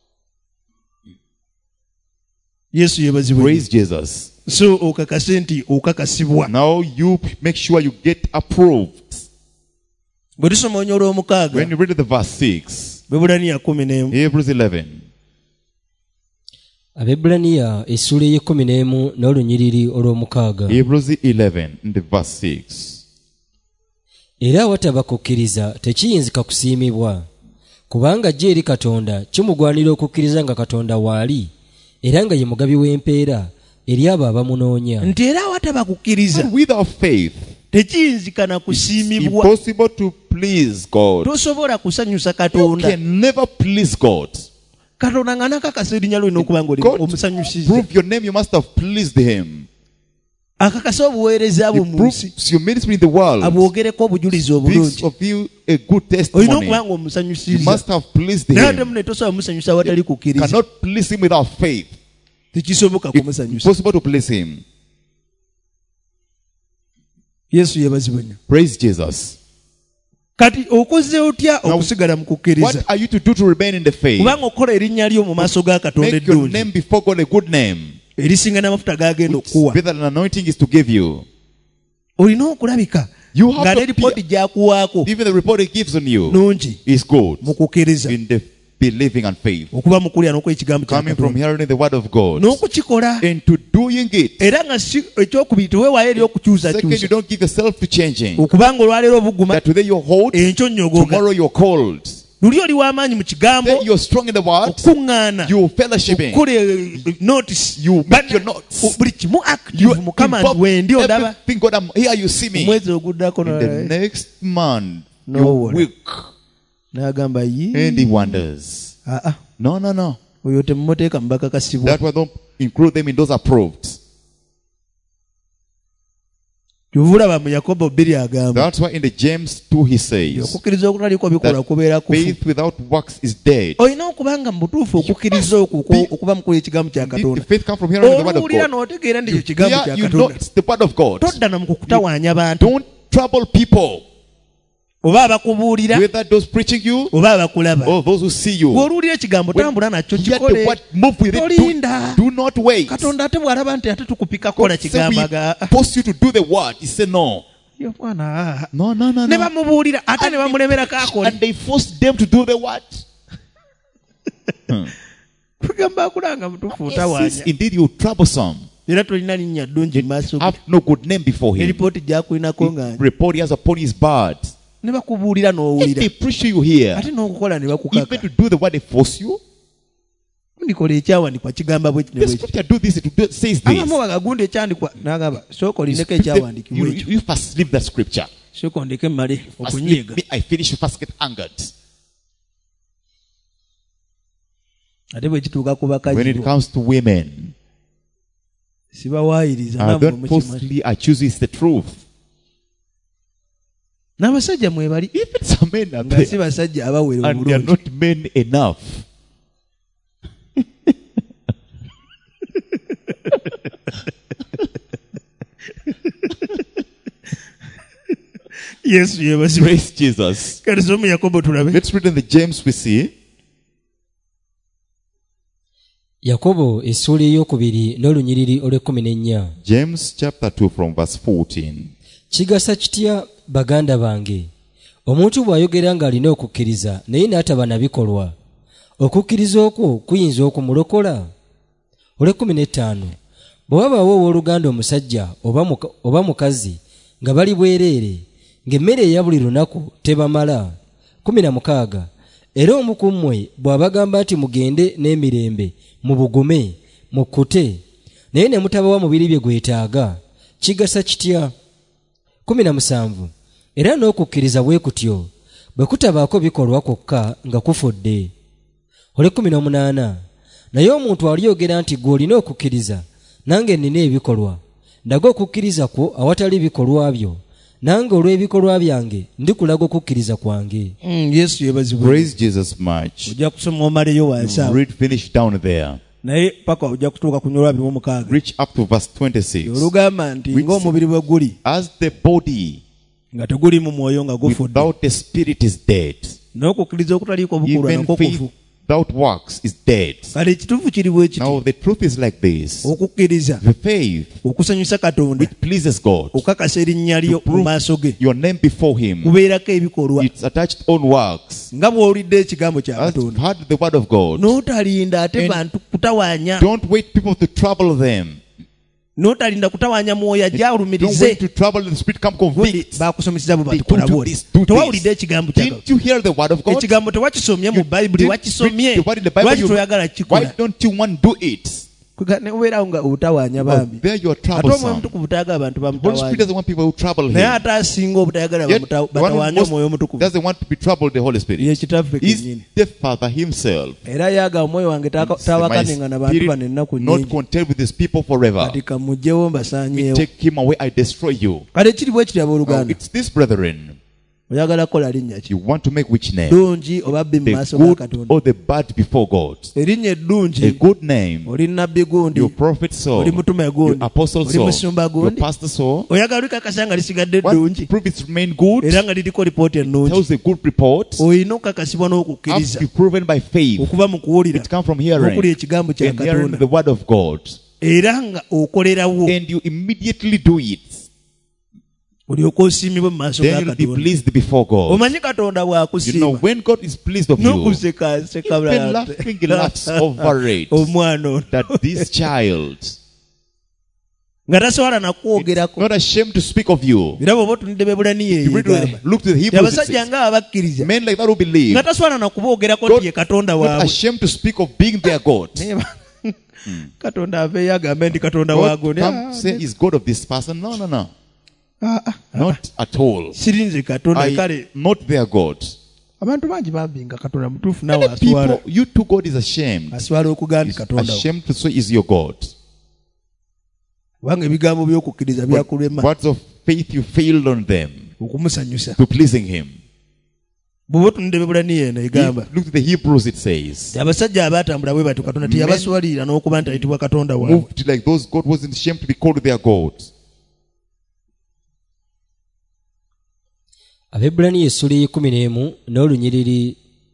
Yesu yeebazibwe. Praise Jesus. So okakase nti okakasibwa. Now you make sure you get approved. Bwe tusoma onyolo omukaaga When you read the verse 6, Bebulaniya 11 Hebrews 11, Abebulaniya essula ey'ekumi n'olunyiriri olw'omukaaga. Hebrews 11, in the verse 6. Era awataba kukkiriza tekiyinzika kusiimibwa, kubanga jje eri Katonda kimugwanira okukkiriza nga Katonda waali, era nga ye mugabi w'empeera eri abo abamunoonya. nti era awataba kukkiriza And without faith, tekiyinzika na it's kusiimibwa. impossible to please God. Tosobola kusanyusa You Katonda. can never please God. Katonda nga nakakasa erinnya lyo olina okuba ng'oli God, omusanyusiza. prove your name, you must have pleased Him. Akakasa obuweereza bwo He mu nsi. proves your ministry in the world. Abwogereko obujulizi Speaks obulungi. of you a good Olina testimony. okuba You ng'omusanyusiza. must have pleased Naye ate Him. muno tosobola musanyusa awatali kukkiriza. Cannot please Him without faith. Tekisoboka It's kumusanyusa. impossible to please Him. Yesu yeebazibwe nnyo. Praise Jesus. Kati okoze otya okusigala mu kukkiriza? What are you to do to remain in the faith? Kubanga okola erinnya lyo mu maaso ga Katonda Make your eddungi name before God a good name. erisinga n'amafuta g'agenda Which okuwa. better than anointing is to give you. Olina okulabika You have nga to ne lipooti gy'akuwaako Even the report He gives on you nungi is good mu kukkiriza. in the believing and faith. Okuba mu kulya n'okuwa ekigambo kya Coming from Katonda. hearing the word of God N'okukikola. and to doing it. Era nga si ekyokubiri teweewaayo eri Second, you okukyusakyusa. don't give yourself to changing. Okubanga olwaleero obuguma, That today you're hot, enkyo nnyogoga. tomorrow you're cold. Luli oli w'amaanyi mu kigambo, Then you're strong in the word, okuŋŋaana, you're fellowshipping, okukola notice. you make your notes, Buli kimu you active Mukama nti wendi ondaba. everything. God, I'm here, you see me. Omwezi oguddako In the next month, No you're worry. weak. n'agamba And He wonders. No. oyo temumuteeka mu bakakasibwa. That why don't include them in those approved. Kyovulaba mu Yakobo 2 agamba That's why in the James 2 he says, okukkiriza okutaliko bikolwa that kubeera kufu. faith without works is dead. Olina okuba nga mu butuufu okukkiriza okuba mu kulya ekigambo kya Indeed, the Katonda. faith comes from hearing the word of Oluwulira God. n'otegeera nti ekyo kigambo Here kya you know Katonda. it's the word of God. Todda na mu kukutawaanya bantu, Don't trouble people, oba abakubuulira whether those preaching you oba abakulaba. or those who see you. Bw'oluwulira ekigambo tambula nakyo, Hear the kikole. word, move with it. Tolinda. Do not wait. Katonda ate bw'alaba nti ate tukupika kola God say kigambo we aga force you to do the word. He said no. yo bwana No. ne bamubuulira ate ne bamulemerako akole. And they forced them to do the word. Tugamba akulanga mutuufu Yes, otawaanya. indeed, you troublesome. Era tolina linnya ddungi mu maaso ge. Have no good name before him. Eripooti gyakulinako nga Report he has upon his bad. ne bakubuulira If n'owulira they preach you here, ate n'okukola ne even bakukaka. to do the word they force you, Ndikola ekyawandikwa kigamba bwe kino the bwe kiti. scripture do this, it says Abamu this. bagagundi ekyandikwa n'agamba sooka olineko ekyawandikibwa ekyo. You first leave that scripture. Sooka ondeke mmale First leave okunyiiga. me, I finish, you first get angered. Ate bwe kituuka ku When bakazi it bo, comes to women, sibawaayiriza I nammwe don't mukimanyi. falsely accuse, it's the truth. N'abasajja mwe bali Even some men are nga si there, basajja abawere and they are obulungi. not men enough. Yesu yeebazibwe. Praise Jesus. Kale tusome Yakobo tulabe. Let's read in the James we see. Yakobo essula ey'okubiri n'olunyiriri olw'ekumi James chapter 2 from verse 14. kigasa kitya baganda bange omuntu bw'ayogera ng'alina okukkiriza naye n'ataba na bikolwa okukkiriza okwo kuyinza okumulokola? Olw'ekkumi n'ettaano, bwe wabaawo owooluganda omusajja oba mukazi nga bali bwereere, ng'emmere eya buli lunaku tebamala. 16, era omu ku mmwe bw'abagamba nti mugende n'emirembe, mubugume, mukkute, naye ne mutabawa mubiri bye gwetaaga, kigasa kitya? 17, era n'okukkiriza bwe kutyo bwe kutabaako bikolwa kwokka nga kufudde. Olw'ekkumi naye omuntu aliyogera nti gwe olina okukkiriza, nange nina ebikolwa, ndaga okukkiriza kwo awatali bikolwa byo, nange olw'ebikolwa byange ndikulaga okukkiriza kwange. Yesu yebazibwe. Praise Jesus much. Ojja kusoma omaleyo wansi awo. Read finish down there. Naye paka ojja kutuuka ku nnyolwa 26. Reach up to verse 26. Olugamba nti ng'omubiri bwe guli As the body nga teguli mu mwoyo nga gufudde, without the spirit is dead, n'okukkiriza okutaliiko bukulwa even nakwo faith kufu. without works is dead. Kale ekituufu kiri bwe kiti, Now the truth is like this. okukkiriza The faith okusanyusa Katonda, which pleases God, okukakasa erinnya lyo mu maaso ge, your name before Him, kubeerako ebikolwa. it's attached on works. Nga bw'olidde ekigambo kya As you've Katonda, heard the word of God, n'otalinda ate And bantu kutawaanya, don't wait people to trouble them. n'otalinda kutawaanya mwoyo ajja Don't alumirize. wait to trouble the Spirit come convict. Bakusomeseza bwe They bati kola do bw'oti. this, do Tewawulidde this. ekigambo kya Didn't you hear the word of God? ekigambo tewakisomye mu Bayibuli, Didn't wakisomye, read the word in the Bible, lwaki you- toyagala Why kikola? don't you want to do it? Ne obeerawo nga obutawaanya bambi. There you are Ate Omwoyo troublesome. Omutukuvu tayagala abantu Holy Spirit bamutawaanya. doesn't want people who trouble Naye Him. ate asinga obutayagala Yet, the one who batawaanya most Omwoyo Omutukuvu doesn't want to be troubled, the Holy ye Spirit, kitaffe is kennyini. the Father Himself. Era yagala omwoyo wange tawakanenga na bantu bano ennaku not nnyingi, contend with His people forever. kati kamugjewo mbasaanyeewo. Take Him away, I destroy you. Kale kiri bwe kiri Now, abooluganda, it's this, brethren. oyagala kukola linnya ki? You want to make which name? Ddungi oba bbi mu The maaso ga good Katonda? or the bad before God? Erinnya A eddungi, good name. oli nnabbi gundi, Your prophet Saul, oli mutume your gundi, apostle oli Saul, musumba your gundi. pastor Saul. Oyagala likakasa nga lisigadde What ddungi proof it's remain good? era nga liriko lipooti ennungi. Tells a good report. Olina okukakasibwa Have n'okukkiriza to be proven by faith. okuva mu kuwulira, It comes from okuli hearing. ekigambo kya And hearing Katonda, the word of God. era nga okolerawo, And you immediately do it. olyoka osiimibwe mu maaso Then ga you'll be Katonda. pleased before God. Omanyi Katonda You know, bw'akusiima when God is pleased of you, n'okusekaaseka even laughing, he laughs over it. omwana ono That this child, nga tasobola nakwogerako. not ashamed to speak of you. Era bw'oba otunudde Beebulaniya You read egamba the, look to the Hebrews, it abasajja says, nga abakkiriza men like that who believe, nga tasobola nakuboogerako God- nti ye Katonda not waabwe. ashamed to speak of being their God. Naye ba- Katonda aveeyo agambe nti Katonda God waago. come say he's God of this person. No, no, no. Not at all. Sirinze Katonda. Kale Not their God. abantu bangi bambi nga Katonda mutuufu nawe Many aswala. people, you too, God is ashamed. Aswala okugamba He's Katonda. ashamed to say is your God. Kubanga ebigambo by'okukkiriza But byakulema words of faith, you failed on them okumusanyusa. to pleasing Him. Bw'oba otunudde Beebulaniya eno egamba Look at the Hebrews, it says. abasajja abaatambula bwe batyo Katonda teyabaswalira n'okuba nti ayitibwa Katonda waabwe. Moved like those, God wasn't ashamed to be called their God. Abaebbulaniya essula y'ekumi n'olunyiriri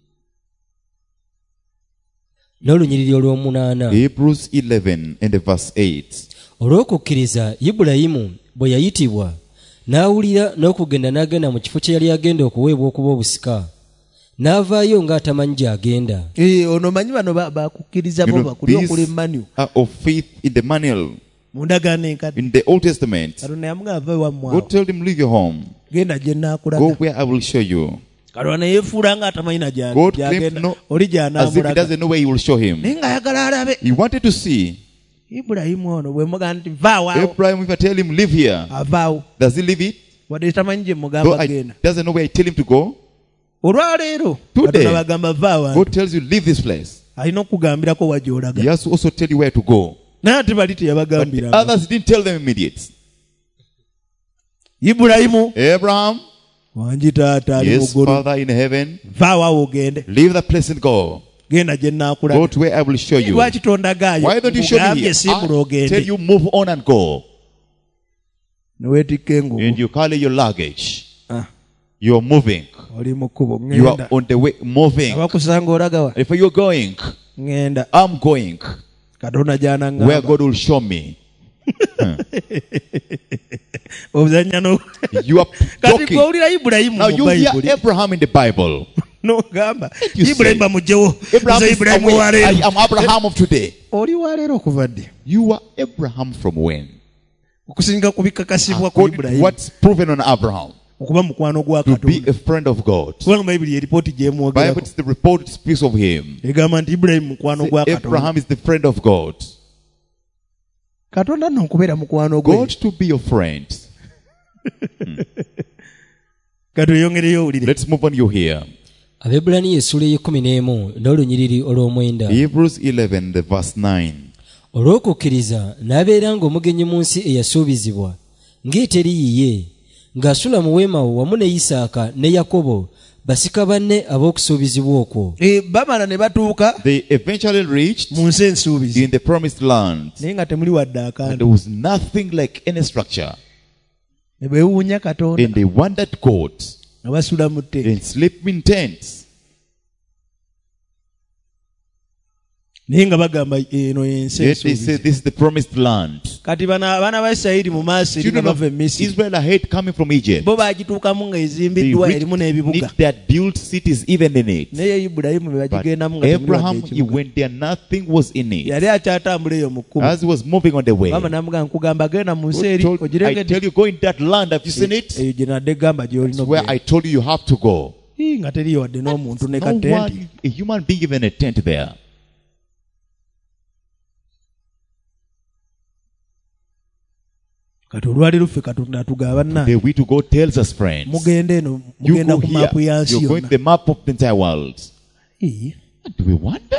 olw'omunaana. Hebrews 11 and verse 8. Olw'okukkiriza Ibulayimu bwe yayitibwa n'awulira n'okugenda n'agenda mu kifo kye yali agenda okuweebwa okuba obusika, n'avaayo ng'atamanyi gy'agenda. Ono manyi bano bakukkiriza You bo know, bakuli these okuli manual are of faith in the manual. mu ndagaano enkadde. In the Old Testament, Katonda yamugamba ave wammwe God awo, told him, leave your home. genda gye Go nnaakulaga. where I will show you. Katonda yeefuula nga atamanyi na God claimed gy'agenda, no, oli as if he gy'anaamulaga. doesn't know where he will show him. Naye ng'ayagala alabe. He wanted to see. Ibulayimu ono bwe mugamba nti vaawo awo, Abraham, if I tell him, live here, avaawo. does he leave it? Wadde tamanyi gye Though mugamba I genda. doesn't know where I tell him to go. Olwaleero Today, Katonda bagamba vaawo. God tells you, leave this place. Alina okugambirako wa gy'olaga. He has to also tell you where to go. Naye ate bali But the teyabagambiranga. others didn't tell them immediate. Ibulayimu, Abraham, wangi taata ali mu yes, ggulu, Father in heaven, vaawo awo ogende. leave that place and go. Genda gye Go nnaakulaga. to where I will show you. Lwaki tondagaayo? Why don't you show me Nkugambye here? simbula I ogende. tell you, move on and go. Ne weetikka engugu. And you carry your luggage. Ah, You're moving. oli mu kkubo. You are Ngenda. on the way, moving. Abakusanga olaga wa? If you're going, Ngenda. I'm going. Katonda Where gy'anaŋŋamba. God will show me. Obuzannya no. You are Kati talking. gw'owulira Ibulayimu Now mu you hear Bayibuli. Abraham in the Bible. n'ogamba You say, Ibrahim bamugyewo Abraham nze is Ibrahim away. wa I leero am Abraham of today. oli wa leero okuva ddi You are Abraham from when? okusinga ku bikakasibwa ku According to Ibrahim what's proven on Abraham. okuba mukwano gwa To be Katonda a friend of God. kubanga bayibuli eripooti Bible gyemwogerako is the report speaks of him. egamba nti Ibrahim mukwano Say, gwa Katonda Abraham is the friend of God. Katonda nno okubeera mukwano gwe God to be your friend. katweyongereyo owulire Let's move on. You here. Abebulaniya essula ey'ekumi n'olunyiriri olw'omwenda. Hebrews 11, the verse 9. Olw'okukkiriza n'abeera ng'omugenyi mu nsi eyasuubizibwa ng'eteri yiye ng'asula mu weema wamu ne Isaaka ne Yakobo basika banne ab'okusuubizibwa okwo. bamala ne batuuka They eventually reached mu nsi ensuubizi in the promised land. naye nga temuli wadde And akantu there was nothing like any structure. ne beewuunya Katonda And they wondered God nga basula mu ttenti and sleep in tents. naye nga bagamba eno y'ensi Yet they say ensuubizi this is the promised land. kati abaana ba Isirayiri mu maaso eri nga Children of bava e Misiri Israel are ahead coming from Egypt. bo baagituukamu nga They ezimbiddwa reached erimu n'ebibuga it, they had built cities even in it. naye Ibulayimu be But bagigendamu nga temuli wadde Abraham, he ekibuga went there, nothing was in it. yali akyatambula eyo mu kkubo As he was moving on the way, mama namugamba nkugamba genda mu nsi God eri told, I ogirengedde tell you, go in that land. Have you seen it? eyo gye nadde gamba gy'olina It's where I okugenda. told you you have to go. Nga teriyo wadde n'omuntu ne No katenti one, a human being, even a tent there. kati olwaleero ffe Katonda atugamba The bannange way to go tells us, friends. mugende eno You mugenda go ku here. maapu ya nsi You're going to yonna the map of the entire world. Ii, Do we wonder?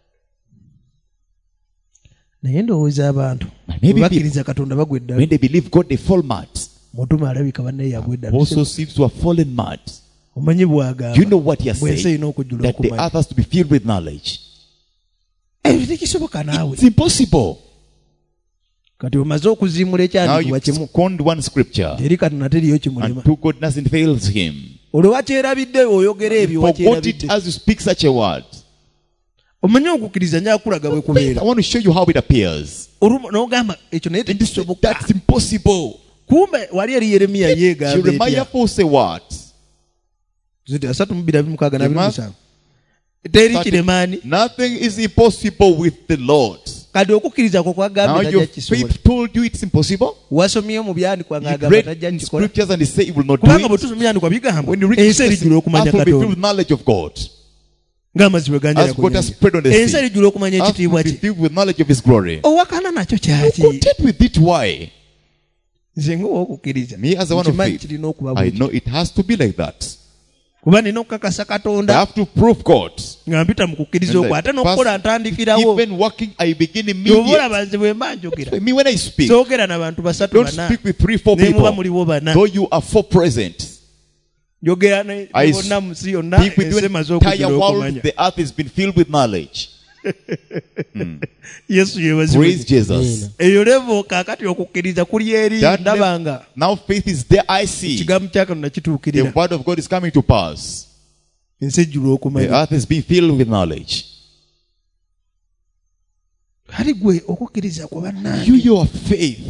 naye ndowooza abantu Maybe bwe bakkiriza Katonda bagwa eddala when they believe God, they fall mad. mutume alabika bannaye yagwa eddala Also seems to have fallen mad. omanyi You bw'agamba know what he has bw'ensi said? erina okujjula That the okumanya earth has to be filled with knowledge. ebyo tekisoboka naawe It's impossible. kati omaze okuziimula Now ekyandiikibwa you've kimu scorned one scripture, eri Katonda teriyo kimulima and to God nothing fails him. olwo wakyerabidde oyogera ebyo Forgot it wakyerabidde as you speak such a word. omanyi okukkiriza nyakulaga bwe I kubeera want to show you how it appears. n'ogamba ekyo naye And this, tekisoboka that's impossible. kumbe wali eri Yeremiya yeegamba Jeremiah etya 4 say what? ziti 3:26 Jeremiah- teri kiremaani Nothing is impossible with the Lord. kati okukkiriza kwo Now kwagambye your tajja kisobola faith told you it's impossible. wasomyeyo mu byandikwa You ng'agamba read tajja in kikola scriptures and they say it will not do kubanga bwe it. tusoma byandikwa bigamba When you read ensi scriptures, erijjula okumanya earth will be filled Katonda with knowledge of God. ng'amazzi bwe ganjala As ku God has nnyanja. spread on the ensi sea. erijjula okumanya Earth will ekitiibwa be kye filled with knowledge of His glory. owakana nakyo kyaki Content with it, why? nze ng'ow'okukkiriza Me as a one of nkimanyi faith, kirina okuba I bwe know it has to be like that. kuba nina okukakasa I Katonda have to prove God. nga mpita mu kukkiriza And okwo I ate n'okukola pass- ntandikirawo Even working, I begin oba immediately. olaba nze bwe mba njogera Me, when I speak, soogera n'abantu basatu don't bana speak with 3, 4 ne muba people. muliwo bana Though you are 4 present. njogera ne I bonna mu nsi yonna Speak with ensi the emaze entire okujjula world. okumanya The earth has been filled with knowledge. yesu yebazibwe Praise Jesus. eyo levo kaakati okukkiriza kuli eri That ndaba nga Now faith is there. I see. ekigambo kya Katonda The kituukirira word of God is coming to pass. ensi ejjula The okumanya earth has been filled with knowledge. ali gwe okukkiriza kwa bannange You, your faith.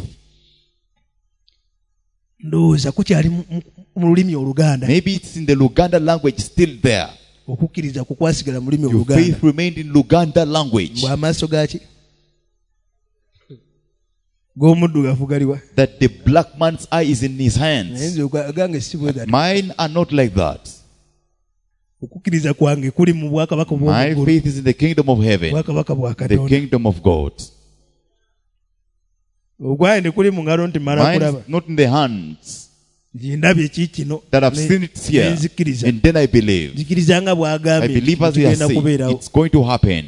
ndowooza kukyali mu lulimi Oluganda Maybe it's in the Luganda language still there. okukkiriza kukwasigala mu lulimi Your Oluganda faith remained in Luganda language. bw'amaaso gaki g'omuddugavu galiwa That the black man's eye is in his naye hands. nze agange si bwe gati Mine are not like that. okukkiriza kwange kuli mu bwakabaka My bw'omuggulu faith is in the kingdom of heaven, bwakabaka bwa the Katonda kingdom of God. ogwange tekuli mu ngalo nti mala Mine kulaba is not in the hands ndabye kino that I've seen it here, nzikiriza and then I believe. nzikiriza nga I bw'agambye believe as he has kigenda said, kubeerawo it's going to happen.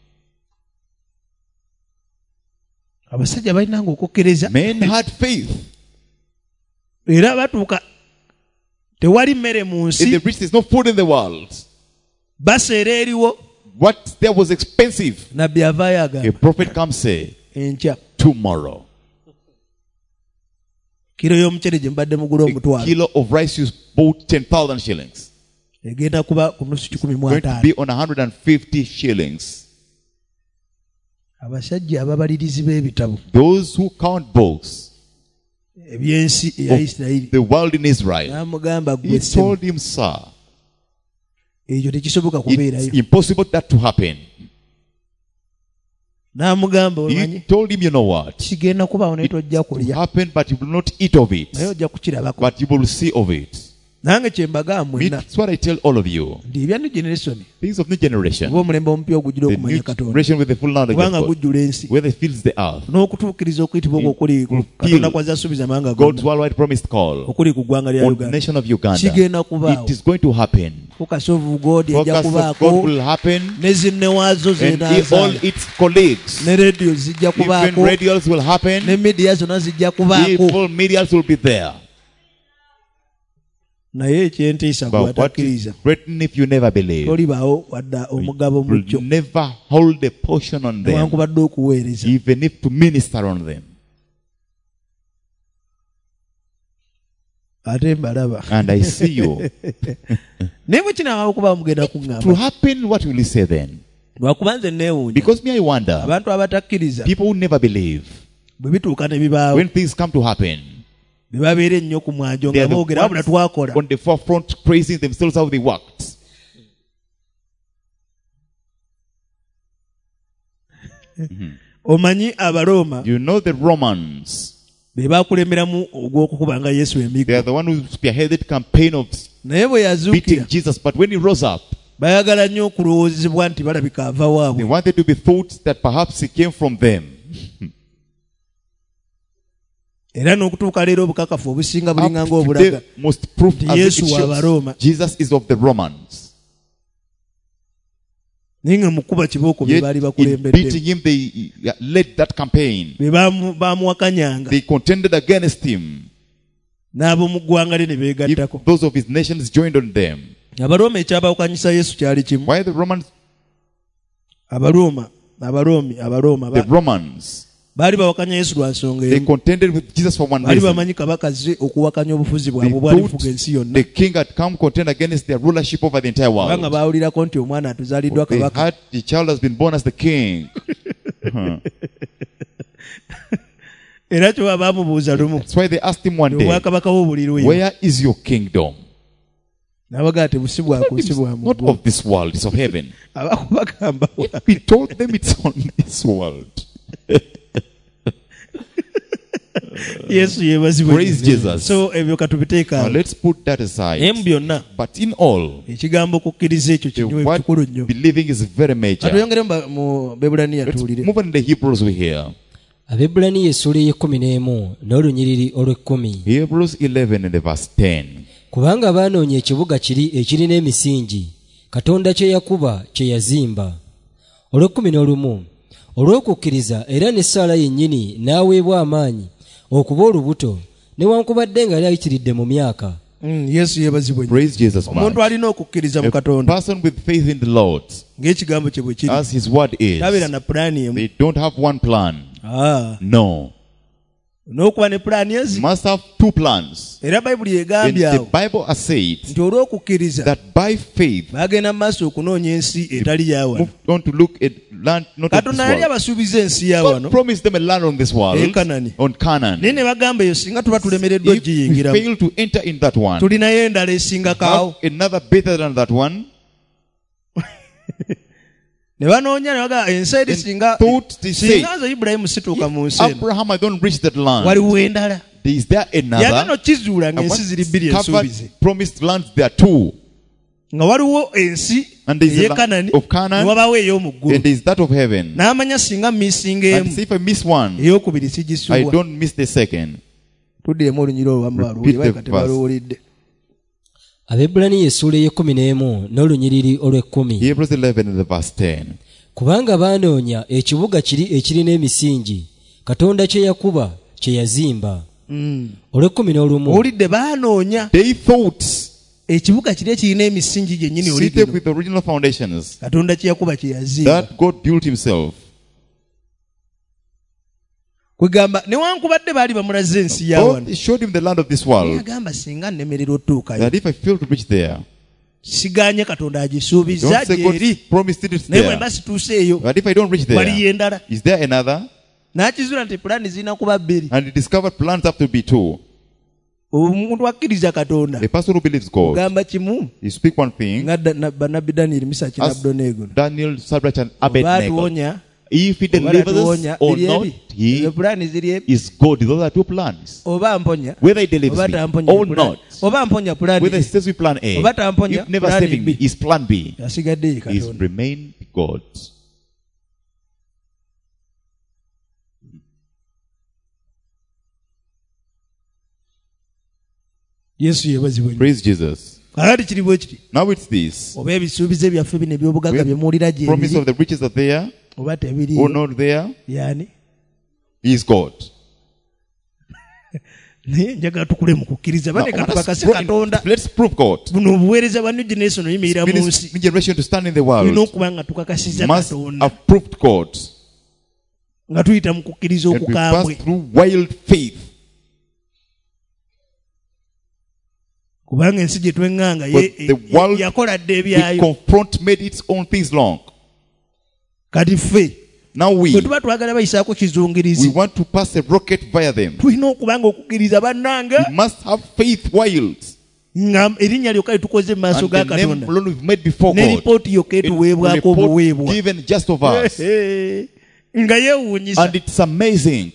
abasajja balinanga okukkiriza Men had faith. era batuuka tewali mmere mu In nsi the rich, there's no food in the world. baseera eriwo What there was expensive. nabbi avaayo A agamba prophet comes say, enkya tomorrow. kiro y'omucere gye mbadde mugula A omutwalo kilo of rice you bought 10,000 shillings. egenda kuba ku nusu kikumi mu Going to ataano be on 150 shillings. abasajja ababalirizi b'ebitabo Those who count books, eby'ensi eya Isirayiri the world in Israel, n'amugamba he gwe ssebo told him, sir, ekyo tekisoboka kubeerayo. It's impossible that to happen. N'amugamba omanyi He told him, you know what? kigenda kubaawo naye tojja It kulya happen, but you will not eat of it. naye ojja kukirabako. But you will see of it. Nange kye mbagamba mwenna That's what I tell all of you. ndi ebya new generation Things of new generation. oba omulembe omupya ogujjira The okumanya new Katonda generation with the full knowledge of kubanga God. gujjula ensi Where they fills the earth. n'okutuukiriza okuyitibwa okwo okuli Fulfill Katonda kwaza asuubiza amawanga God's gonna worldwide promised call okuli ku ggwanga lya on the Uganda nation of Uganda. kigenda kubaawo. It is going to happen. focus of God ejja Focus of kubaako God will happen. ne zinne waazo And all zenaazaala its colleagues. ne radio zijja Even kubaako radios will happen. ne media zonna zijja kubaako People, medias will be there. naye ekyentiisa But what is gwatakkiriza threatening if you never believe? tolibaawo wadda omugabo mu Will kyo never hold a portion on them, newankubadde okuweereza even if to minister on them. ate mbalaba And I see you. naye bwe kinaaba okuba mugenda To kuŋŋamba happen, what will you say then? lwakuba nze neewuunya Because me, I wonder. abantu abatakkiriza People who never believe, bwe bituuka ne bibaawo when things come to happen, ne babeera ennyo ku mwanjo they nga are the boogera wabula ones twakola on the forefront praising themselves how they worked. omanyi abaroma You know the Romans. be baakulemeramu ogw'okukubanga Yesu They emiggo are the one who spearheaded campaign of naye bwe beating yazuukira Jesus. But when he rose up, bayagala nnyo okulowoozebwa nti balabika ava they waabwe wanted to be thought that perhaps he came from them. era n'okutuuka leero obukakafu obusinga Up bulinganga to obulaga today, most proof Nti as if Yesu it wa shows Baroma. Jesus is of the Romans. naye nga mu kkuba kibooko be Yet baali in bakulembeddemu beating him, they led that campaign. be baamuwakanyanga They contended against him. n'ab'omu ggwanga lye ne beegattako If those of his nations joined on them. abaroma ekyabawakanyisa Yesu kyali kimu Why the Romans? abaroma The Romans. baali bawakanya Yesu lwa nsonga They emu contended with Jesus for one baali reason. bamanyi kabaka azze okuwakanya obufuzi They bwabwe bwalifuga thought ensi yonna the king had come contend against their rulership over the entire kubanga world. baawulirako nti omwana atuzaaliddwa They kabaka had the child has been born as the king. era kyoba baamubuuza lumu That's why they asked him one day, obwakabaka bw'obulirwe where is your kingdom? n'abagaa tebusi bwaku nsi bwa Not muggulu of this world, it's of heaven. abakubagamba We told them it's on this world. Yesu yeebazibwe Praise Jesus. so ebyo katubiteeka Now awo let's put that naye mu aside. byonna But in all, ekigambo okukkiriza ekyo kinyume what kikulu nnyo believing is very major. katuyongere mu Beebulaniya Let's tuwulire move on in the Hebrews we hear. Abaebbulaniya essula ey'ekumi n'olunyiriri olw'ekkumi. Hebrews 11 and the verse 10. Kubanga baanoonya ekibuga kiri ekirina emisingi Katonda kye yakuba kye yazimba. Olw'ekkumi olw'okukkiriza era ne Saala yennyini n'aweebwa amaanyi okuba olubuto newankubadde nga yali ayitiridde mu myaka. Yesu yeebazibwe nnyo Praise Jesus. omuntu Man. alina okukkiriza mu A Katonda person with faith in the Lord, ng'ekigambo kye bwe kiri as his word tabeera is, na pulaani emu they don't have one plan. No. n'okuba ne pulaani ezi Must have two plans. era bayibuli And egambye the awo Bible has said nti olw'okukkiriza that by faith, baagenda mu maaso okunoonya ensi etali yawano moved on to look at land not of this Katonda yali world. abasuubiza ensi God yawano promised them a land on this world, Canaan. on Canaan. naye ne bagamba eyo singa tuba tulemereddwa If we ogiyingiramu fail to enter in that one, tulinayo endala esingakaawo have another better than that one, ne banoonya ne bagamba ensi eri singa thought they say, singa nze Ibulayimu situuka mu nsi eno Abraham, I don't reach that land. waliwo endala Is there yagenda another? okizuula And ng'ensi ziri bbiri discovered ensuubize promised lands there too. nga waliwo ensi And there is a ey'e land Kanani of Canaan, ne wabaawo ey'omu ggulu and there is that of heaven. n'amanya singa misinga And emu say if I miss one, ey'okubiri I sigisubwa don't miss the second. tuddiremu olunyiri olwamu Repeat the baluwulire tebaluwulidde Abaebbulaniya essula ey'ekkumi n'olunyiriri olw'ekkumi. Hebrews 11 and the verse 10. Kubanga baanoonya ekibuga kiri ekirina emisingi Katonda kye yakuba kye yazimba. Olw'ekkumi owulidde baanoonya They thought, ekibuga kiri ekirina emisingi gyennyini seated olidde with the original foundations, Katonda kye yakuba kye yazimba that God built himself. kwegamba newankubadde baali bamulaze ensi yawano God showed him the land of this world. agamba singa nnemerera otuukayo That if I fail to reach there, siganye Katonda agisuubiza don't say God gyeri promised it naye there. bwemba situuseeyo But if I don't reach waliyo there, endala is there another? n'akizula nti pulaani zirina kuba bbiri And he discovered plans have to be two. omuntu akkiriza Katonda A person who believes God, gamba kimu you speak one thing, nga bannabbi Daniel Misaki na as Abednego Daniel, Shadrach, and Abednego. baatuwonya If he delivers us or not, he pulaani ziri ebi is God. Those are two plans. oba amponya Whether he delivers oba me tamponya or pulaani. not, oba amponya pulaani whether he stays with plan A, oba tamponya if never pulaani saving B. me, is plan B. asigadde ye Is Katonda remain God. Yesu yeebazibwe nnyo. Praise Jesus. kakati kiri bwe kiti Now it's this. oba ebisuubizo byaffe bino eby'obugagga bye muwulira gye Promise biri of the riches are there oba or tebiriiyo not there. yani He is God. naye njagala tukule mu kukkiriza Now, bane katukakase Katonda let's prove God. buno obuweereza bwa New Generation oyimirira mu nsi New generation to stand in the tulina world okuba nga tukakasiza must Katonda have proved God. nga tuyita mu kukkiriza And we okukambwe pass through wild faith. kubanga ensi gye tweŋŋanga But the world yakola dde we ebyayo confront made its own things long. kati ffe Now bwe we tuba twagala bayisaako kizungirizi want to pass a rocket via them. tulina okuba nga okukkiriza bannange We must have faith wild. nga erinnya lyokka litukoze mu maaso And ga the name Katonda alone we've made before ne God. lipooti yokka It- etuweebwako report obuweebwa given just of us. nga yeewuunyisa And it's amazing.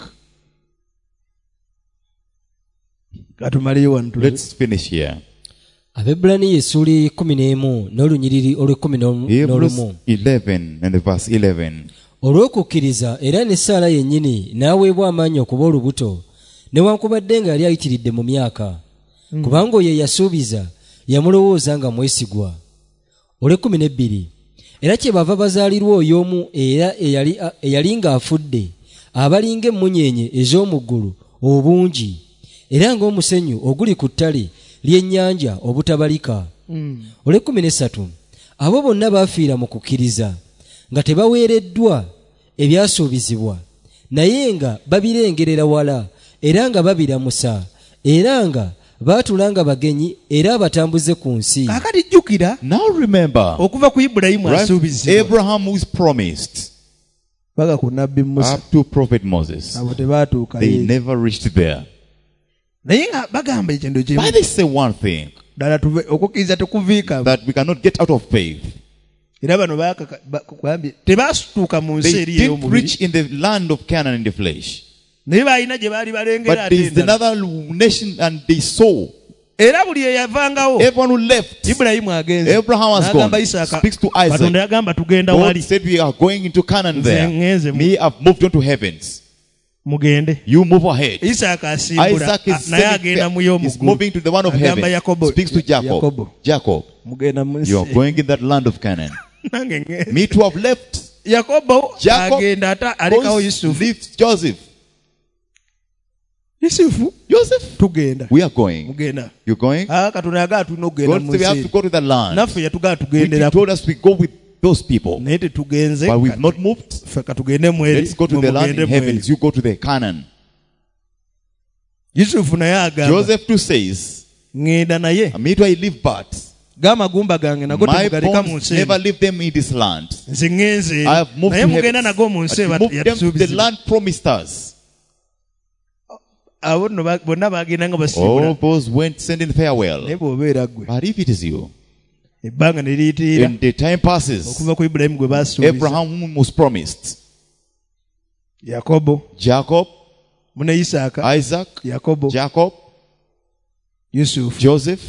katumaleyo wano tulabe. Let's finish here. Abebulaniya essuula 11 n'olunyiriri olw'11 Hebrews 11 and the verse 11. olw'okukkiriza era ne Saala yennyini n'aweebwa amaanyi okuba olubuto newankubadde nga yali ayitiridde mu myaka kubanga oyo yasuubiza yamulowooza nga mwesigwa. olw'12 era kyebava bazaalirwa oyo omu era eyali ng'afudde abalinga emmunyeenye ez'omu ggulu obungi era ng'omusenyu oguli ku ttale ly'ennyanja obutabalika. olw'13 abo bonna baafiira mu kukkiriza nga tebaweereddwa ebyasuubizibwa naye nga babirengerera wala era nga babiramusa era nga baatulanga bagenyi era abatambuze ku nsi. kaakati jjukira Now remember, okuva ku Ibulayimu right? asuubizibwa Abraham was promised paka ku nabbi Musa up to prophet Moses. abo tebaatuuka They ye. never reached there. naye nga bagamba ekintu kimu But they say one thing, ddala okukkiriza tekuviika that we cannot get out of faith. era bano bakugambye tebaatuuka mu nsi They eri didn't ey'omubiri reach in the land of Canaan in the flesh. naye baalina gye baali balengera But ate there is endala. another nation and they saw. era buli eyavangawo Everyone who left, Ibulayimu agenze Abraham has n'agamba gone, Isaaka speaks to Isaac. Katonda yagamba tugenda God wali said we are going into Canaan nze there. ŋŋenze Me, I've moved on to heavens. mugende You move ahead. Isaaka asimbula Isaac is, naye agenda mu is y'omuggulu moving to the one of agamba heaven. Yakobo Speaks to Jacob. Yakobo Jacob, mugenda mu you are nsi going in that land of Canaan. nange ŋŋenze. Me too have left. Yakobo Jacob agenda alekawo goes, Yusufu leaves Joseph. Yusufu Joseph, tugenda we are going. mugenda You're going? Katonda yagala tulina okugenda God mu said we have nsi to go to the land. naffe yatugala He tugendera told us we go with those people. naye tetugenze But we've not moved. ffe katugende mweri Let's go to the land in heavens. You go to the Canaan. Yusufu naye agamba Joseph too says, ŋŋenda naye me too I live but g'amagumba gange nago my temugaleka mu bones nsi never eno. leave them in this land. nze ŋŋenze I have moved naye to mugenda heavens. nago mu nsi But you moved them to the yatusuubizibwa land promised us. abo nno bonna bagenda nga All basiibula those went sending farewell. naye bw'obeera ggwe But if it is you, ebbanga ne liyitirira and the time passes, okuva ku Ibulayimu gwe baasuubiza Abraham whom was promised, Yakobo Jacob, mune Isaaka Isaac, Yakobo Jacob, Yusufu Joseph,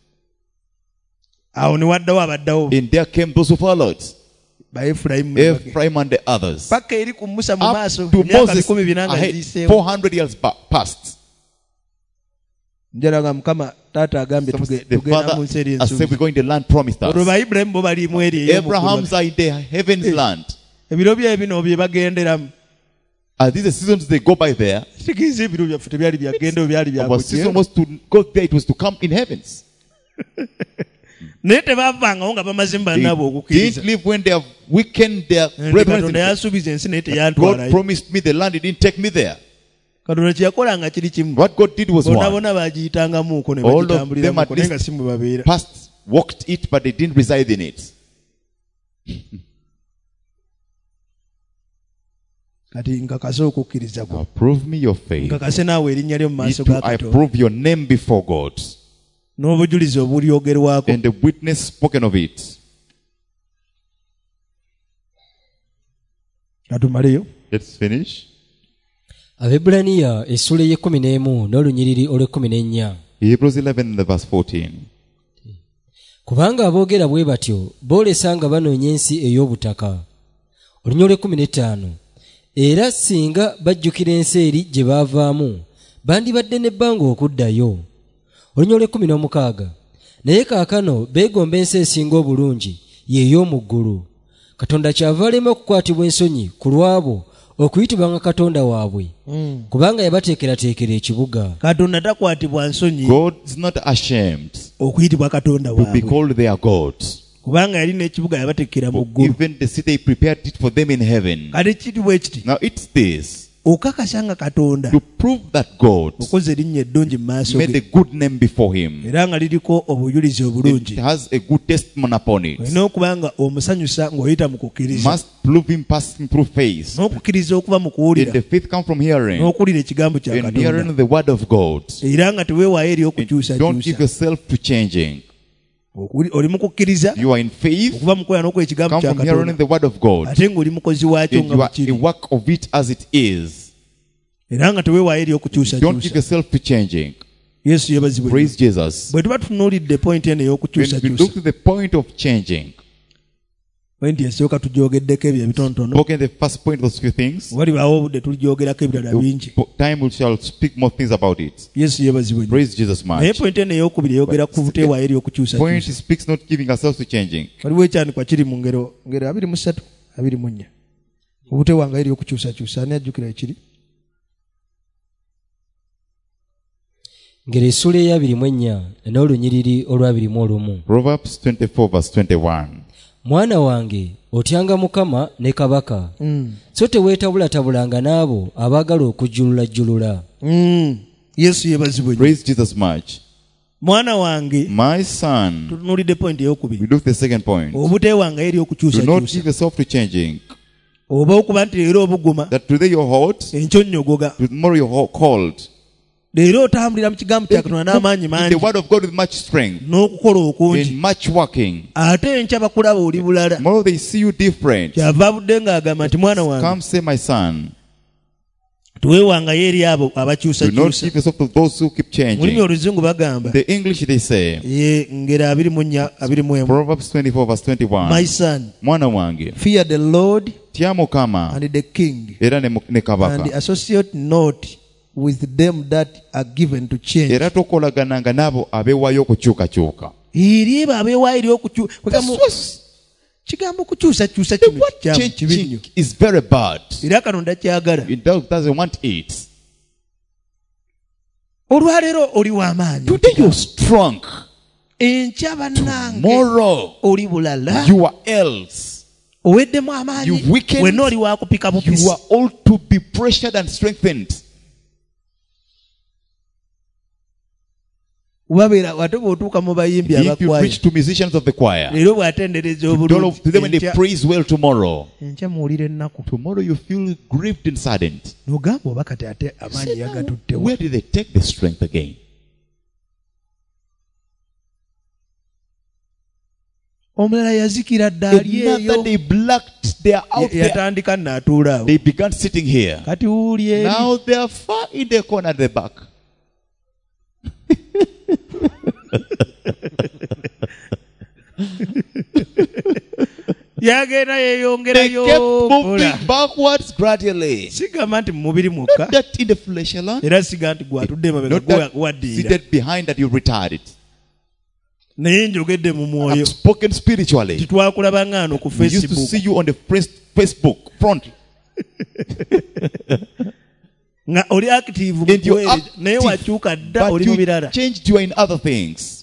awo ne waddawo abaddawo and there came those who followed, Baefulayimu Ephraim and the others. paka eri ku Musa mu maaso Up to emyaka Moses, 400 nga ahead, ziyiseewo 400 years passed. njala nga Mukama taata agambye The tugenda mu nsi father eri has said ensuubizo we're going to the land promised olwo us. Baibulayimu bo balimu eri ey'omuggulu. Abraham's are in the heaven's land. ebiro bye bino bye bagenderamu Are these the seasons they go by there? tegeeza ebiro byaffe tebyali byagendeo byali Our season byakutya was to go there, it was to come in heavens. naye tebavangawo nga bamaze mu They bannaabwe okukkiriza didn't live when they have weakened their Nti brethren. Katonda yansuubiza ensi naye God teyantwalayo promised me the land, He didn't take me there. Katonda kyeyakolanga kiri kimu What God did was bonna one. bonna bagiyitangamuuko ne All of them bagitambuliramuko at naye least nga si mwe babeera Past walked it, but they didn't reside in it. kati nkakase okukkiriza Now kwo prove me your faith. nkakase naawe erinnya lyo mu Me maaso too, ga I Katonda prove your name before God n'obujulizi obulyogerwako and the witness spoken of it. katumaleyo. Let's finish. Abebulaniya essula ey'ekumi n'olunyiriri olw'ekumi. Hebrews 11 and the verse 14. Kubanga aboogera bwe batyo boolesa nga banoonya ensi ey'obutaka. Olunyiriri olw'ekumi. Era singa bajjukira ensi eri gye baavaamu bandibadde n'ebbanga okuddayo. Olunyiriri olw'ekumi. Naye kaakano beegomba ensi esinga obulungi y'ey'omu ggulu. Katonda kyava alema okukwatibwa ensonyi ku lwabo okuyitibwa nga Katonda waabwe kubanga yabateekerateekera ekibuga. Katonda takwatibwa nsonyi God is not ashamed okuyitibwa Katonda to be waabwe called their God. kubanga yali n'ekibuga yabateekera mu For ggulu. even the city prepared it for them in heaven. Kati kitibwa ekiti Now it's this, okakasa nga Katonda to prove that God okoze erinnya eddungi mu maaso made a ge good name before him. era nga liriko obujulizi It obulungi. has a good testimony upon it. olina okuba nga omusanyusa ng'oyita mu kukkiriza Must prove him passing through faith. n'okukkiriza okuva mu And kuwulira the faith comes from hearing. n'okuwulira ekigambo kya And Katonda hearing the word of God. era nga teweewaayo eri And don't give okukyusakyusa. yourself to changing. Oli mu kukkiriza You are in faith. okuva mu kwera n'okuwa ekigambo Come kya from hearing Katonda the word of God. ate ng'oli mukozi waakyo And nga you are bukiri a work of it as it is. era nga teweewaayo eri Don't give okukyusakyusa. yourself to changing. Yesu yeebazibwe. Praise Jesus. bwe tuba tutunuulidde point eno When we ey'okukyusakyusa look to the point of changing, point esooka tugyogeddeko ebyo ebitonotono spoken the first point, those few things. walibaawo obudde tuligyogerako ebirala bingi. Time we shall speak more things about it. Yesu yeebazibwe. Praise Jesus naye much. point eno ey'okubiri eyogera ku buteewaayo eri Point okukyusakyusa. speaks not giving ourselves to changing. waliwo ekyandikwa kiri mu ngero 23 24 obuteewanga eri okukyusakyusa. ani ajjukira ekiri? Ngero essula eya 24 n'olunyiriri olwa 21. Proverbs 24 verse 21. Mwana wange otyanga Mukama ne kabaka so teweetabulatabulanga n'abo abaagala okujjululajjulula. Yesu yeebazibwe. Praise Jesus much. mwana wange My son, tutunuulidde point we ey'okubiri look at the second point. obuteewanga eri Do not okukyusakyusa give yourself to changing. oba okuba nti leero obuguma That today you're hot, enkyo nnyogoga tomorrow you're cold. leero otambulira mu kigambo kya Katonda n'amaanyi In the mangi word of God with much strength n'okukola okungi and much working. ate enkya bakulaba oli bulala. Tomorrow they see you different. kyava abudde ng'agamba nti mwana wange Come say, my son, tuweewangayo eri abo do not abakyusakyusa. give yourself to those who keep mulimi changing. oluzungu bagamba The English they say, ngero 24 Proverbs 24 verse my 21. son Mwana wange, fear the Lord tya Mukama and the king era ne and kabaka. associate not with them that are given to change. Era tokolagananga nabo abeewayo okukyukakyuka. eri ebo abeewaayo eri kigambo kukyusakyusa kino kikyamu kibi nnyo Changing is very bad. era Katonda kyagala. It doesn't want it. olwaleero oli w'amaanyi Today you're strong. enkya bannange Tomorrow oli bulala you are else. oweddemu amaanyi You weakened. wenna oli wakupika You bupisi. are all to be pressured and strengthened. wabeera ate bw'otuuka mu bayimbi If you abakwaya preach to musicians of the choir, leero bw'atendereza obulungi to them when they praise well tomorrow, enkya muwulira ennaku tomorrow you feel grieved and saddened. n'ogamba oba kati ate amaanyi yagatuttewa. Where did they take the strength again? omulala yazikira dda ali Another eyo they blacked, they are out there. yatandika n'atuula awo They began sitting here. kati wuuli eri Now they are far in the corner at the back. yagenda They yeeyongerayo kept mpola. moving backwards gradually. sigamba nti mu mubiri mwokka Not that in the flesh alone. era siga nti gwatudde emabega Not that waddiira seated behind that you retired. naye njogedde mu mwoyo I've spoken spiritually. titwakulaba ng'ano ku We used to Facebook see you on the Facebook front. nga oli active mu And you're kuweereza naye active, wakyuka dda but oli mu you birala. changed, you are in other things.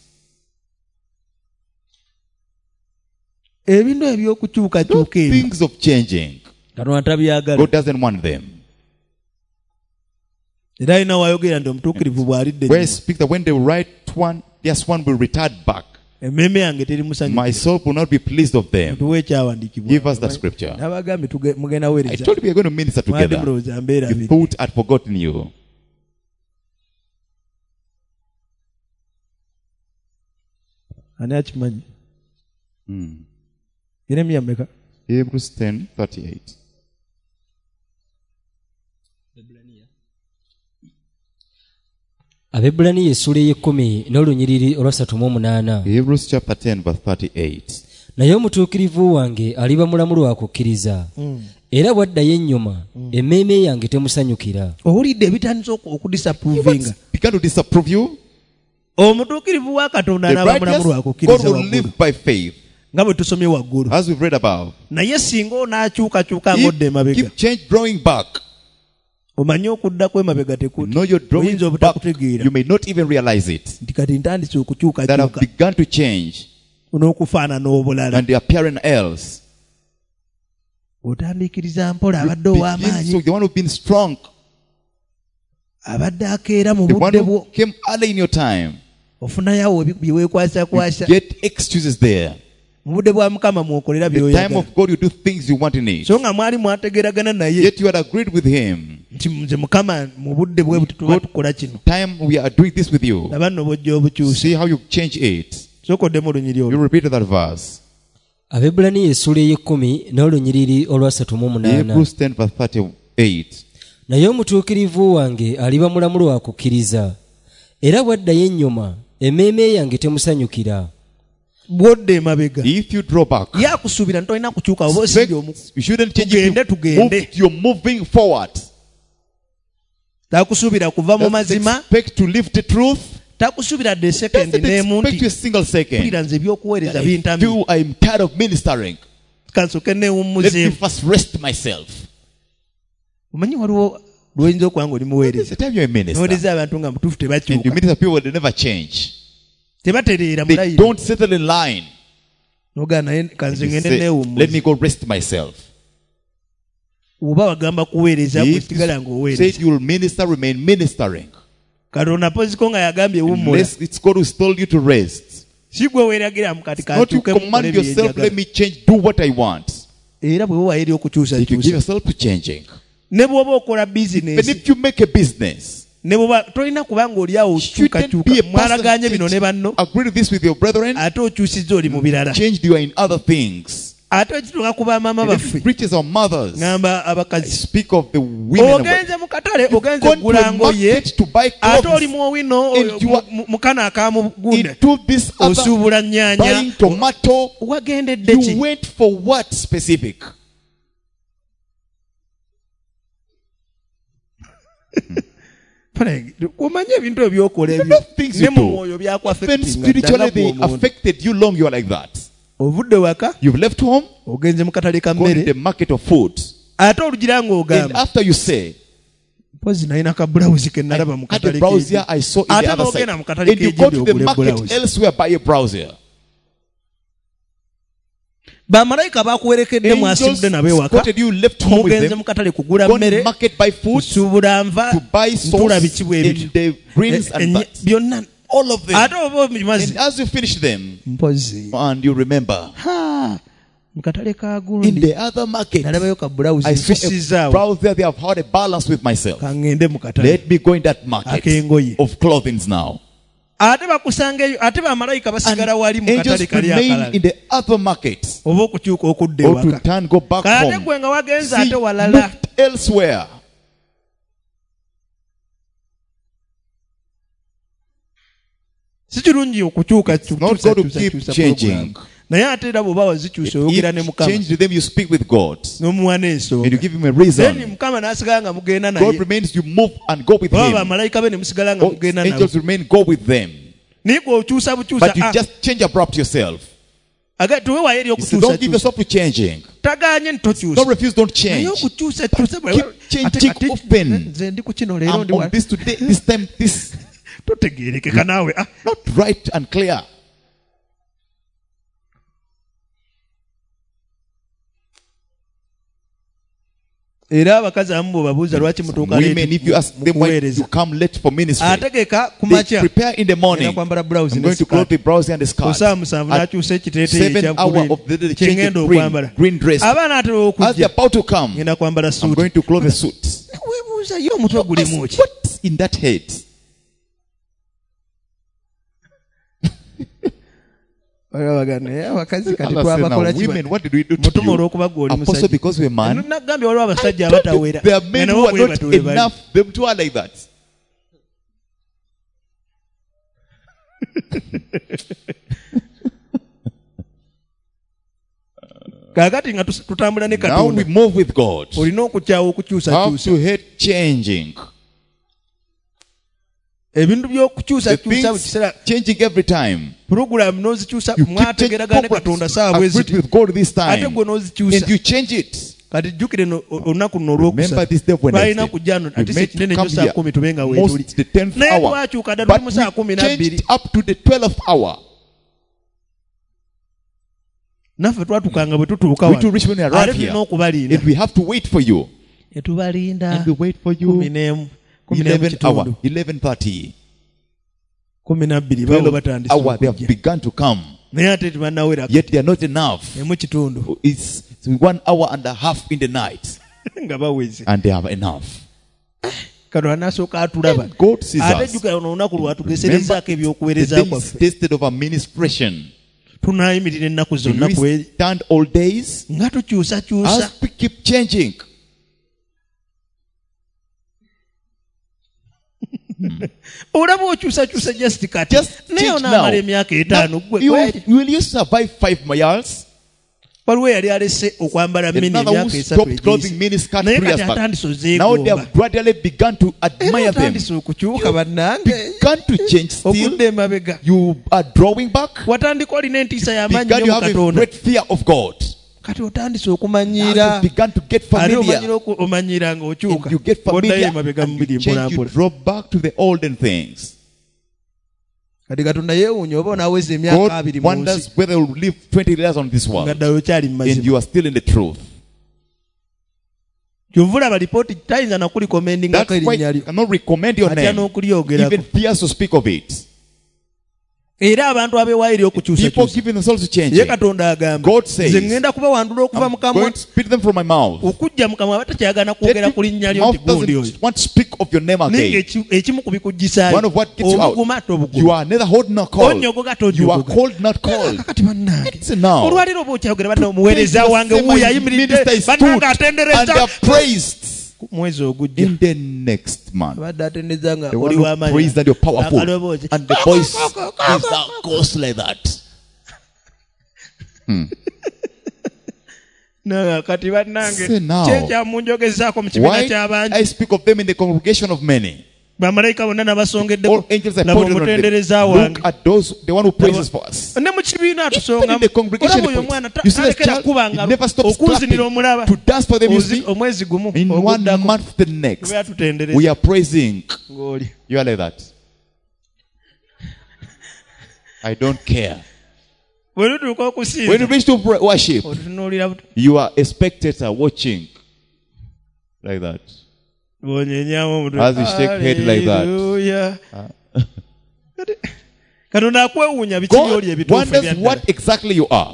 ebintu Those eby'okukyukakyuka ebyo things of changing, Katonda tabyagala God doesn't want them. era alina waayogera nti omutuukirivu bw'alidde Where it nnyo speaks that when the right one, yes, one will return back. emmeeme yange teri My musanyufu soul will not be pleased of them. tuwe ekyawandiikibwa Give us that scripture. n'abagambye mugenda I weereza told you we are going to minister mwandi together. mulowooza mbeera You biri thought I'd forgotten you. ani akimanyi Hmm. yeremiya mmeka Hebrews 10:38. Abaebbulaniya essula ey'ekkumi n'olunyiriri olwa 38. Hebrews chapter 10 verse 38. Naye omutuukirivu wange aliba mulamu lwa kukkiriza, era bw'addayo ennyuma emmeeme yange temusanyukira. owulidde ebitandisa okudisapprovinga Began to disapprove you. omutuukirivu wa katonda The anaaba mulamu lwa righteous, God kukkiriza will waggulu live by faith, nga bwe tusomye waggulu as we've read above. naye singa onaakyukakyuka ng'odda emabega Keep change drawing back. omanye okuddako emabega You tekuti know you're drawing oyinza back. obutakutegeera You may not even realize it. nti kati ntandise That have okukyukakyuka begun to change n'okufaanana obulala and they appearing else. otandiikiriza mpola abadde Begin, ow'amaanyi so the one who's been strong, abadde akeera mu the one budde who bwo came early in your time, ofunayowo bye weekwasakwasa get excuses there. mu budde bwa mukama mwokolera The time byoyagala of God, you do things you want in it. so nga mwali mwategeragana naye Yet you had agreed with Him. nti nze mukama mu budde bwe buti tuba tukola kino Time we are doing this with you. laba nno bwojja obukyusa See how you change it. sokoddemu olunyiri You olwo repeat that verse. Abaebbulaniya essula ey'ekkumi n'olunyiriri olwa 38. Hebrews 10 verse 38. Naye omutuukirivu wange aliba mulamu lwa kukkiriza, era bw'addayo ennyuma emmeeme yange temusanyukira. bwodda emabega If you draw back, ye akusuubira ntolina kukyuka oba osibye omu you shouldn't change Tugende, it. tugende. You're moving forward. takusuubira kuva mu Doesn't mazima expect to live the truth. takusuubira de sekendi Doesn't n'emu expect you a nti single second. mpulira nze ebyokuweereza I bintamye feel I'm tired of ministering. kansoke Let me neewummuzeemu first rest myself. omanyi waliwo lwoyinza okuba nga oli It's muweereza the time you're a minister. nowuliriza abantu nga mutuufu And you tebakyuka minister people, they never change. tebatereera They mulayini don't settle in line. nogaa naye kanze You ngende say, let neewummuze me go rest myself. oba wagamba kuweereza gwe If sigala you ng'oweereza said you'll minister, remain ministering. katonda poziko nga yagambye wummula Unless it's God who's told you to rest. si gwe weeragira mu kati Not you kantuuke command yourself, let me change, do what I want. era bwe wewayo eri If you give okukyusakyusa yourself to changing. ne bw'oba okola Even bizinesi if you make a business, ne bw'oba tolina kuba ng'oli awo shouldn't be okyukakyuka a mwalaganye person bino ne banno agree with this with your brethren, ate okyusizza oli mu birala changed you are in other things. ate ekituuka ku bamaama And if baffe it preaches our mothers, ŋŋamba I abakazi speak of the women. ogenze mu katale ogenze Gone to okugula a ngoye market to buy ate oli clothes. muowino And you are mukana akamugunda into this other osuubula nnyaanya buying tomato. wagendedde ki You went for what specific? omanye ebintu ebyokola You ebyo know things ne you mu do. mwoyo Even byakwafectinga spiritually, they omuntu affected you long. You are like that. ovudde waka You've left home, ogenze mu katale ka gone to the mmere market of food. ate olugira And ng'ogamba after you say, mpozi nalina ka bulawuzi ke nalaba mu at the katale browser, I saw in the ate other side. n'ogenda mu katale And you go to the ogule market bulawuzi elsewhere, buy a browser. bamalayika bakuwerekedde mwasibudde nabo ewaka Scotted you left home with mugenze them. mu katale kugula Gone to mmere the market buy food, kusuubula nva to buy ntula sauce biki bwe bityo in the greens and buts. byonna All of them. ate oba obimaze And as you finish them, mpozi and you remember, mu katale ka in gundi the other market, nalabayo ka bulawuzi I saw a nfisizaawo browser. They have had a balance with myself. kaŋŋende mu katale Let me go in that market ak'engoye of clothing now. ate bakusanga eyo ate bamalayika basigala wali mu katale Angels kali remain akalala in the other market, oba okukyuka okudda or to ewaka return, go back kaate home. gwe nga wagenze See, ate walala looked elsewhere. si kirungi okukyuka not going to keep changing. naye ate era bw'oba wazikyusa oyogera ne If you mukama change to them, you speak with God. n'omuwa And you n'ensonga give him a then reason. mukama n'asigala nga mugenda God naye remains, you move and go with oba him. bamalayika be ne musigala nga Oh, mugenda nabo angels remain, go with them. naye gwe okyusa bukyusa But you just change abrupt yourself. tuwewayo eri You say, don't give okukyusakyusa yourself to changing. tagaanye ntokyusa Don't refuse, don't naye change. okukyusakyusa Keep changing open. nze ndi ku kino leero I'm ndi on this today, this time, this. totegeerekeka naawe Not right and clear. era abakazi abamu bw'obabuuza lwaki mutuuka Women, if you ask them why you come late for ministry, ategeka ku they makya prepare in the morning. era kwambala blouse I'm going to clothe the blouse and the skirt. saa 7 n'akyusa ekiteeteeyi 7 hour of the day, they change kyengenda the okwambala green dress. abaana atera As they're okujja about to come, ngenda kwambala I'm suuti going to clothe the suit. weebuuza ye omutwe gulimu ki What's in that head? abakazi kati Allah said, now, twabakola women, what did we do to mutuma you? olw'okuba gwe oli Apostle, because we're man. nagambye waliwo abasajja abatawera There are men who are not enough. Them too are like that. kaakati nga tutambula ne Now we katonda move with God. olina okukyawa Have okukyusakyusa to hate changing. ebintu The by'okukyusakyusa buli things kiseera changing every time. puroguramu n'ozikyusa You keep changing mwategeragane katonda saawa programs. bwe Agreed ziti with God this ate time. gwe n'ozikyusa And you change it. kati jjukire olunaku luno Remember olwokusatu this day when twalina kujja no we ate made kinene to nnyo come saa here 10 tube nga weetuli most the 10th naye hour. twakyuka dda tuli But mu saa we 12 changed up to the 12th hour. naffe twatukanga bwe tutuuka We to reach when we ate arrive tulina here. okubalinda And we have to wait for you. ne tubalinda And we wait for 11 you. 11 hour. kitundu 11:30. 12 babo 12 batandise hour. They have okujja begun to come. naye ate tebannawera Yet they are not enough. emu kitundu It's 1 hour and a half in the night. nga baweze And they have enough. katonda n'asooka atulaba God sees ate us. jjukira ono olunaku Remember lwatugeserezaako the ebyokuweereza days kwaffe tasted of administration. tunaayimirira ennaku Do zonna we kweri stand all days? nga tukyusakyusa As we keep changing. olaba okyusakyusa just kati Just naye change onaamala now. emyaka etaano Now, gwe you, kweri will you survive 5 years? waliwo eyali alese okwambala mini Another who emyaka esatu stopped clothing egiyise mini skirt naye 3 years kati back. atandise Now they ozeegomba have gradually begun to admire them. atandise okukyuka bannange Begun to change still. okudda emabega You are drawing back. watandika olina entiisa y'amaanyi Begun nnyo you mu have a katonda great fear of God. kati otandise Now okumanyiira you begun to get ate familiar. omanyiira And ng'okyuka you get oddayo familiar. emabega mu And you biri change, you mpolampola drop back to the olden things. kati katonda yeewuunya oba onaaweza emyaka God 2 mu nsi wonders whether you will live 20 years on this nga world. ddala okyali mu And mazima you are still in the truth. kyova olaba lipooti tayinza nakulikomendingako That's why erinnya I lyo cannot recommend your atya name. n'okulyogerako Even fears to speak of it. era abantu abeewaayo eri People okukyusakyusa giving themselves to ye change. katonda agamba God says, nze ŋŋenda kubawandula okuva mu I'm kamwa going to spit them from my mouth. okujja mu kamwa batakyagana kwogera ku linnya lyo Mouth nti gundi oyo doesn't want to speak of your name naye again. ekimu ku bikuggisaayo One of what gets you out. obuguma tobuguma You are neither hot nor cold. onyogoga You are tonyogoga cold, not cold. kakati bannange It's now. olwaliro oba okyayogera banna omuweereza wange Say, my wuuyo ayimiridde minister is bannange stood and atendereza they are praised mwezi ogujja in the next month. abadde atendereza nga The oli one who prays that you're powerful. akaloboozi And the voice is that goes like that. kati bannange Say now. kyekyamunjogezaako mu kibiina Why ky'abantu I speak of them in the congregation of many. bamalayika bonna All nabasongeddeko angels are laba pointed on omutendereza them. wange Look at those, the one who praises for us. ne mu kibiina Even in atusonga the congregation, olaba oyo omwana you see this alekera child, kuba he nga never stops okunzinira clapping omulaba to dance for them, you see. omwezi gumu In 1 oguddako month, the next, we atutendereza we are praising. ng'oli You are like that. I don't care. bwe lutuuka When okusinza you reach to worship, otutunuulira buto you are a spectator watching like that. bw'onyenyaamu omutwe As you shake head like that. Hallelujah. katonda akwewuunya biki byoli God ebituufu wonders ebyaddala what exactly you are.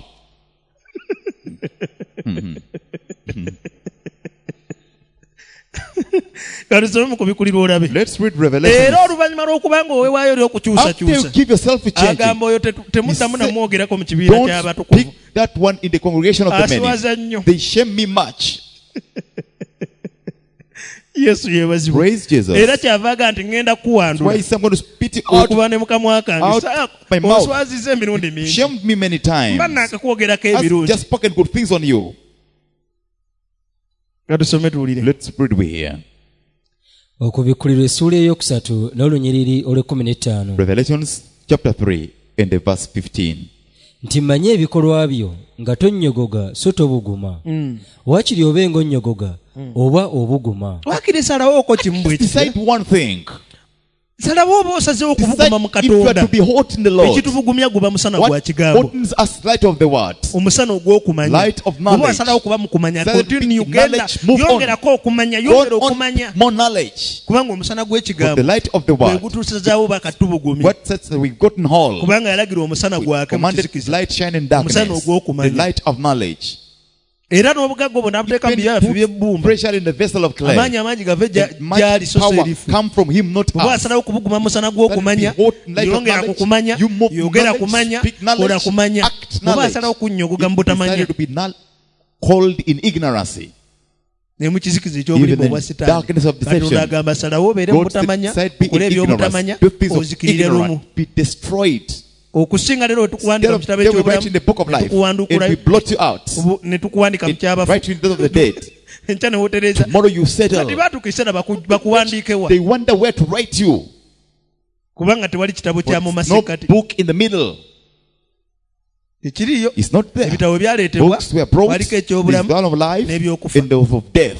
katusome mu kubikulira olabe Let's read Revelation. era oluvannyuma lw'okuba nga oweewaayo eri After you okukyusakyusa give yourself a change, agamba oyo temuddamu He said, namwogerako mu kibiina don't ky'abatukuvu pick that one in the congregation of the aswaza many. nnyo They shame me much. yesu yeebazibwa Praise Jesus. era kyavaaga nti ŋŋenda Why kuwandula is I'm going to spit it out? okuva ne mukamwa kange out my mouth. oswaziza emirundi mingi Shamed me many times. mba naakakwogerako Has ebirungi just spoken good things on you. katusome tuwulire Let's read we here. okubikkulirwa essuula eyokusatu n'olunyiriri olw'15 Revelations chapter 3 and the verse 15. nti manye ebikolwa byo nga tonnyogoga so tobuguma waakiri obenga onnyogoga oba obuguma wakiri salawo oko kimu bwe kityo Decide one thing. salawo oba osazeewo okubuguma mu Decide if you are to Katonda be hot in the Lord. ekitubugumya guba musana gwa What kigambo hotens us? Light of the word. omusana ogw'okumanya Light of oba knowledge. wasalawo okuba mu kumanya Decide continue to be genda knowledge, move on. yongerako okumanya Go yongera on okumanya more knowledge kubanga omusana of gw'ekigambo the light of the gwe word. gutusizaawo bakatubugumya What sets that we've gotten whole? kubanga yalagira omusana gwake mu Commanded kizikiza light shine in Omusana darkness. ogw'okumanya. The light of knowledge. era n'obugagga obwo n'abuteeka mu Even byaffe put by'ebbumba pressure in the vessel of clay. amaanyi amangi gave And gyali much so power serifu come from him, not bwe us. asalawo okubuguma musana gw'okumanya That be hot light of yongera ku knowledge. kumanya You move yogera knowledge, kumanya speak knowledge, kola kumanya act bwe knowledge. asalawo kunnyogoga mu It butamanya decided to be called in ignorancy. ne mu kizikiza eky'obulimu Even in obwa sitaani darkness of deception. katonda agamba salawo obeere mu God butamanya said, be okole in ebyobutamanya ignorance. Do things of ozikirire lumu ignorance. Be destroyed. okusinga leero tukuwandika mu kitabo They will write in the book of life. And we blot you out. ne tukuwandika mu kyabafu Write in the death of the dead. enkya ne wotereza Tomorrow you settle. kati baatuuka ekiseera bakuwandiike wa They wonder where to write you. kubanga tewali kitabo kya mu But no masekati book in the middle. tekiriyo It's not there. ebitabo byaleetebwa Books were brought. waliko There's ekyobulamu the one of life n'ebyokufa and the of death.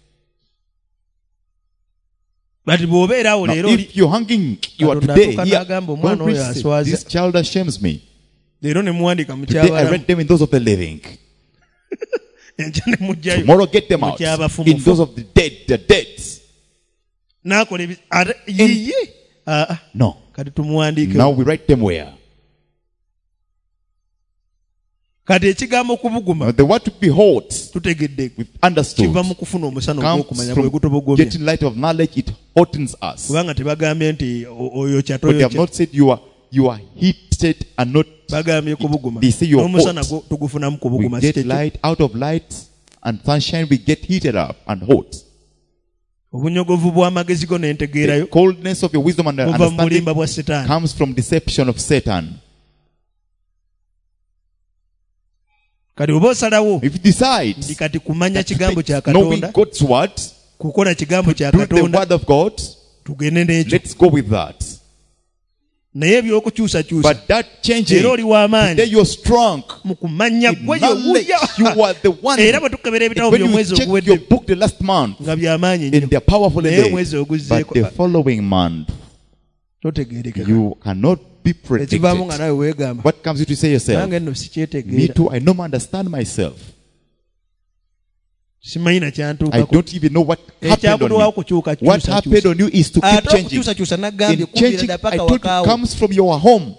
bati bw'obeerawo Now, leero oli if you're hanging, you are Katonda today atuuka here. n'agamba omwana Don't oyo read aswaza this child ashames me. leero ne muwandika mu Today I kyabalamu read them in those of the living. enkya ne mujjayo Tomorrow get them out. Mukyabafumufu. In those of the dead, the dead. n'akola yiye No. kati tumuwandiike Now we write them where? kati ekigambo okubuguma Now the word to behold, tutegedde we've understood, kiva mu kufuna omusana comes ogw'okumanya bwe from gutobogomya getting light of knowledge. It hotens us. kubanga tebagambye nti oyokya But they have toyokya not said you are heated and not. bagambye kubuguma They say you're n'omusana hot. tugufunamu We kubuguma get si kyekyo. light out of light and sunshine. We get heated up and hot. obunyogovu bw'amagezi go The n'entegeerayo coldness of your wisdom and buva mu understanding bulimba bwa setaani comes from deception of Satan. kati oba osalawo If you decide nti kati kumanya that kigambo kya knowing katonda God's word, kukola kigambo kya do the katonda word of God, tugende n'ekyo let's go with that. naye ebyokukyusakyusa But that changing, era oli w'amaanyi today you're strong. mu kumanya In gwe knowledge, you yewuya are the one. era bwe tukebera ebitabo When you by'omwezi check oguwedde your book the last month, nga by'amaanyi and nnyo they're powerful naye in omwezi there, but oguzzeeko the following month, totegeerekeka you cannot be ekivaamu nga predicted. nawe weegamba What comes you to say yourself? nange nno Me sikyetegeera too, I don't understand myself. simanyi I nakyantuukako don't even know what happened ekyabulwawo on me. kukyukakyusa What happened on you is to keep ate changing. okukyusakyusa naggambye In kuviira changing, dda I paka told you, wakaawo comes from your home.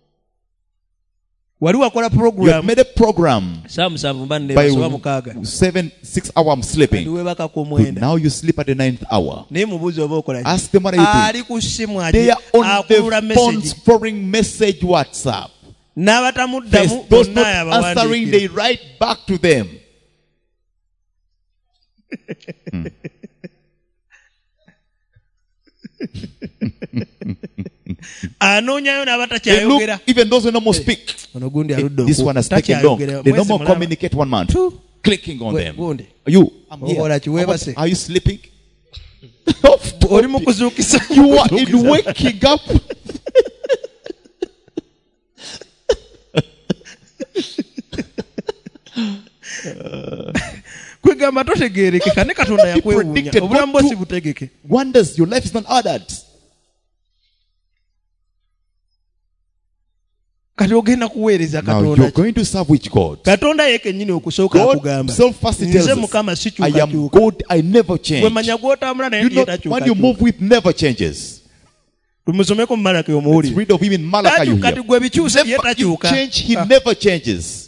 wali wakola You have puroguramu made a program. saa musanvu mba By nnebasoba mukaaga 6 hours I'm sleeping. ndiwebakako But omwenda now you sleep at the 9th hour. naye mubuuzi oba okola ki? Ask them what are you doing. ali ku ssimu They are on akulula the phones message forwarding message WhatsApp. n'abatamuddamu There's those not bonna answering, yabawandiikira they write back to them. anoonyayo They n'abatakyayogera look, even those who no more speak. ono gundi aludde This one has taken long. takyayogera They no mwezi more mulaba. communicate one month. Clicking on them. gundi You, I'm here. Okola ki, weebase? Are you sleeping? oli mu kuzuukisa You are in waking up. kwegamba totegeerekeka ne katonda yakwewuunya predicted obulamu what bwo to- si butegeke Wonders, your life is not ordered. kati ogenda kuweereza Now katonda you're ki? going to serve which God? katonda ye kennyini okusooka God akugamba himself first nze tells us, mukama I am sikyukakyuka good, I never gwe change. manya gw'otambula naye You ndiye know, when you takyukakyuka move with never changes. tumusomeko mu malaki Let's omuwulire read of him in Malachi. You kati hear. gwe bikyuse bye You takyuka change, he never changes.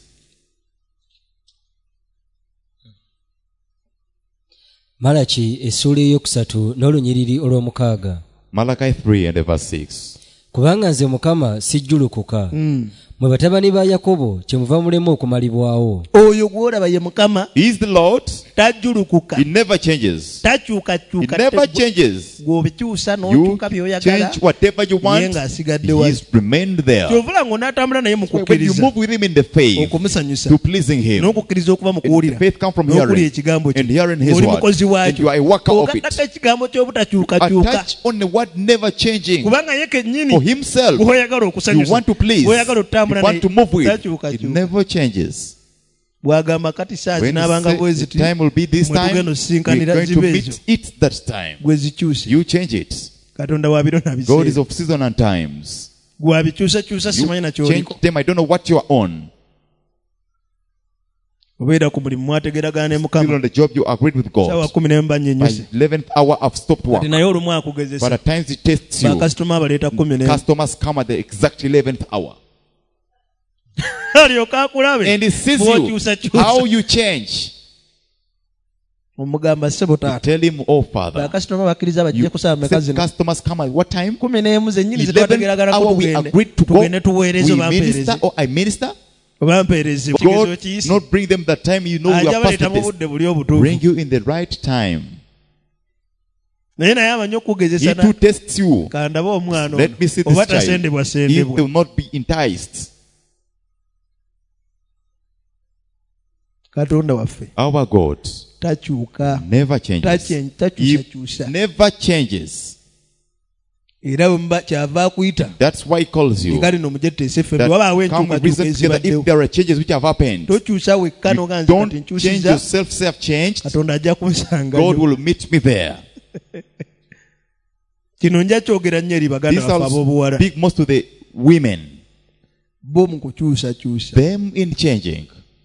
malaki essuula eyokusatu n'olunyiriri olw'omukaaga Malachi 3 and verse 6. kubanga nze mukama sijjulukuka mwe batabani ba yakobo kyemuva mulemu okumalibwawo oyo gw'olaba ye mukama He is the Lord. tajjulukuka He never changes. He takyukakyuka never changes. gw'obikyusa You n'okyuka by'oyagala change whatever you naye want. ng'asigadde He wali is remained there. kyovula ng'onaatambula naye mu When you kukkiriza move with him in the faith okumusanyusa to pleasing him, n'okukkiriza okuva mu and the kuwulira faith come from n'okulya hearing ekigambo and hearing his oli word, mukozi and waakyo you are a worker of ogattako it. ekigambo ky'obutakyukakyuka Attach on the word never changing kubanga ye kennyini for himself. bw'oyagala You okusanyusa want to please, bw'oyagala you otambula want to move with, it takyukakyuka never changes. bw'agamba kati saa When zinaabanga he bwe says the ziti time will be this mwe time, tugenda we're osinkanira going to zibe ezo meet it that time. gwe zikyuse You change it. katonda wa biro na God is biseera of season and times. gwabikyusakyusa simanyi You change nakyoliko them. I don't know what you are on. obeera ku mulimu mwategeragana ne Still mukama on the job, you agreed with sawa God. 10 By nnyuse 11th hour, I've stopped work. kati naye olumu But akugezesa at times it tests you. bakasitoma baleeta 10 Customers come at the exact 11th hour. alyoka akulabe And he sees you. bw'okyusakyusa How you change. omugamba ssebo You taata tell him, oh Father. bakasitoma bakkiriza bajje You kusaba meka said zino customers come at what time? 11 zennyini 11th zetwategeragana hour we agreed to go. tugende tuweereze We obampeereze minister or I minister. obampeereze kigezo God kiyise not bring them that time you know you ajja are past baleeta mu this. budde buli obutuufu Bring you in the right time. naye naye amanyi He okukugezesa too tests you. kandabe omwana Let me see ono oba this child. tasendebwa He sendebwa will not be enticed. katonda waffe Our God takyuka never changes. takyusakyusa He never changes. era kyava akuyita That's why he calls you. kale nomujjeteese ffe That wabaawo come and reason together if enkyukakyuka there are changes which have happened. tokyusa wekka noga nze kati Don't change nkyusiza yourself, say I've changed. katonda ajja God kunsangayo will meet me there. kino nja kyogera nnyo eri baganda This baffe I'll ab'obuwala speak most to the women. bo mu kukyusakyusa Them in changing.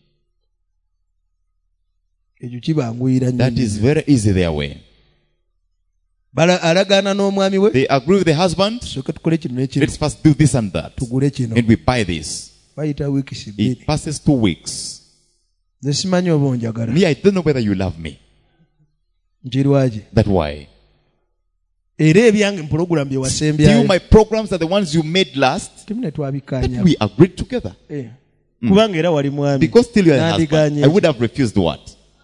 ekyo kibanguyira That nnyo is very easy their way. alagaana n'omwami we They agree with the husband. soke tukole kino nekino Let's first do this and that. tugule kino And we buy this. bayita wiikisi bbiri It passes 2 weeks. nze simanyi oba onjagala Me, I don't know whether you love me. nkirwaki That's why. era ebyange mu pulogulaamu bye Still, wasembyayo my programs are the ones you made last. temu ne That twabikkaanya we agreed together. kubanga era wali mwami Because still you're a husband. nandigaanye I would have refused what?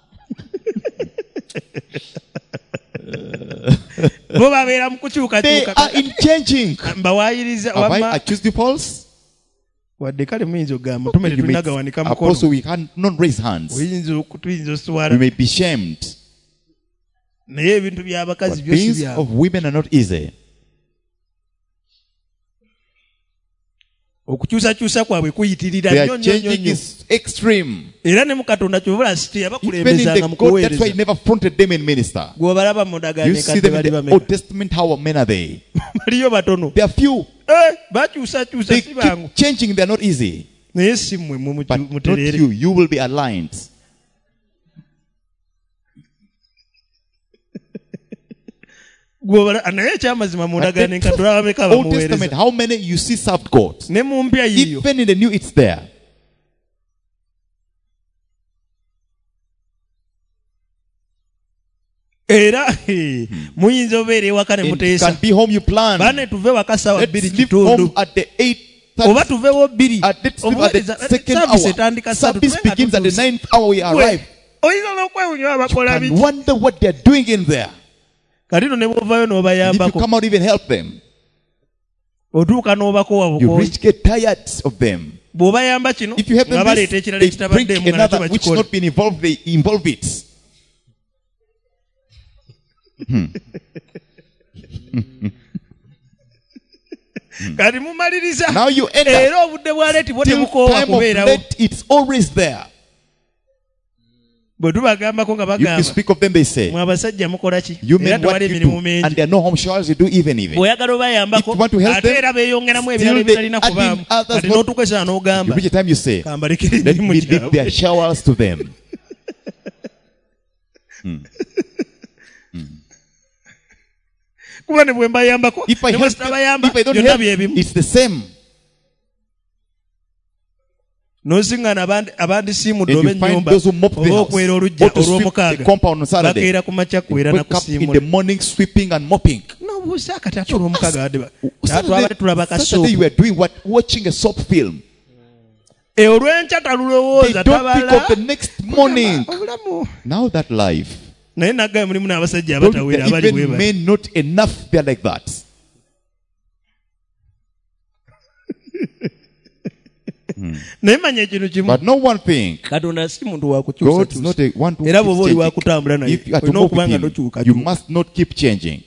bo babeera mu They kukyukakyuka are in changing. mbawaayiriza Have I wamma accused you false? wadde kale muyinza okugamba mutume You may, tetunagawanika mukono Apostle, we can not raise hands. tuyinza We oswala may be shamed. naye ebintu by'abakazi But byosi things byabwe of women are not easy. okukyusakyusa kwabwe kuyitirira Their nnyo nnyo changing nnyo is extreme. era ne mu katonda kyovula Even in teyabakulembezanga the mu God, that's why he kuweereza never fronted them in minister. gweobalaba mu You ndagaano see ekadde them in bali the bameka Old Testament, how many are they? baliyo batono They are few. bakyusakyusa They si bangu keep changing, they're not easy. naye si mmwe But not mutereere you. You will be aligned. naye ekyamazima mu ndagaano But the enkadde abameka Old Testament, bamuweereza how many you see served God? ne mu mpya yiyo Even in the new, it's there. era muyinza obeera ewaka ne And you muteesa can be home, you plan. bane tuve waka sawa Let's 2 leave kitundu home at the 8:30. oba tuvewo 2 Let's leave at the second service hour. etandika Service begins at the 9th hour. We arrive. oyinza n'okwewunya abakola And biki wonder what they're doing in there. kati no ne bwovayo If you n'obayambako come out, even help them. otuuka n'obakowa You bukoyi reach, get tired of them. bw'obayamba kino If you help nga them, baleeta this, ekirala they bring ekitabaddeemu nga nakyo another which bakikola not been involved. They involve it. kati mumaliriza Now you end up. era obudde bwa leeti bwo Till tebukoowa time of kubeerawo late, it's always there. bwe tubagambako nga If you bagamba speak of them, they say, mwe abasajja mukola ki you era mean what tewali you emirimu do. mingi And there are no home showers you do even. bw'oyagala obayambako If you want to help ate them, era beeyongeramu still ebirala they ebitalina add in kubaamu others kati not- n'otukwesa You n'ogamba reach a time you say, kambalekera let emirimu me leave gyabwe their showers to them. kuba ne bwe mbayambako If I ne bwe help them, sitabayamba if I don't byonna help, byebimu it's the same. n'osiŋŋaana abandisiimudde And oba you find ennyumba those who mop the oba house, okwera olujja or to sweep the olw'omukaaga compound on Saturday. bakeera ku makya kwera Wake up in the nakusiimula morning sweeping and mopping. n'obuuza kati ate olw'omukaaga badde Saturday, twabadde tulaba Saturday kasoopu you were doing what? Watching a soap film. olw'enkya They talulowooza don't think tabala of the next morning. obulamu Now that life, naye naggaye mulimu n'abasajja don't, abatawera abali even bwe bali men not enough, they're like that. naye manya ekintu kimu But no one thing. katonda si muntu wa God's kukyusakyusa not a one to era keep bw'oba oli changing. wakutambula naye If you are to olina move okuba nga with him, you tokyukakyuka must not keep changing.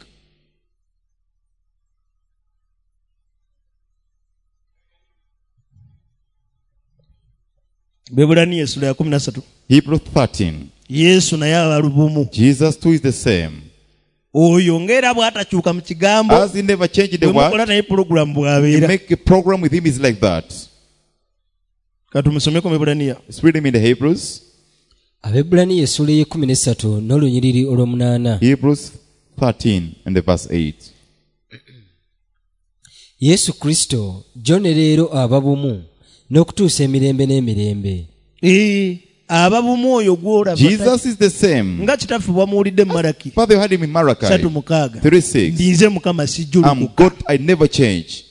bebulaniya essula ya 13 Hebrews 13. yesu naye aba lubumu Jesus too is the same. oyo ng'era bw'atakyuka mu kigambo As he never changed the bwe mukola word, naye pulogulamu you bw'abeera. make a program with him is like that. Katumusomeko mu Ebbulaniya. Let's read him in the Hebrews. Abebulaniya essula ey'e13 n'olunyiriri olw'omunaana. Hebrews 13 and the verse 8. Yesu Kristo jjo ne leero aba bumu n'okutuusa emirembe n'emirembe. Aba bumu oyo gw'olaba Jesus is the same. nga kitaffe bwamuwulidde mu Malaki Father, you had him in Malachi 3:6. 3:6. Ndinze Mukama sijjulu I'm God, I never change.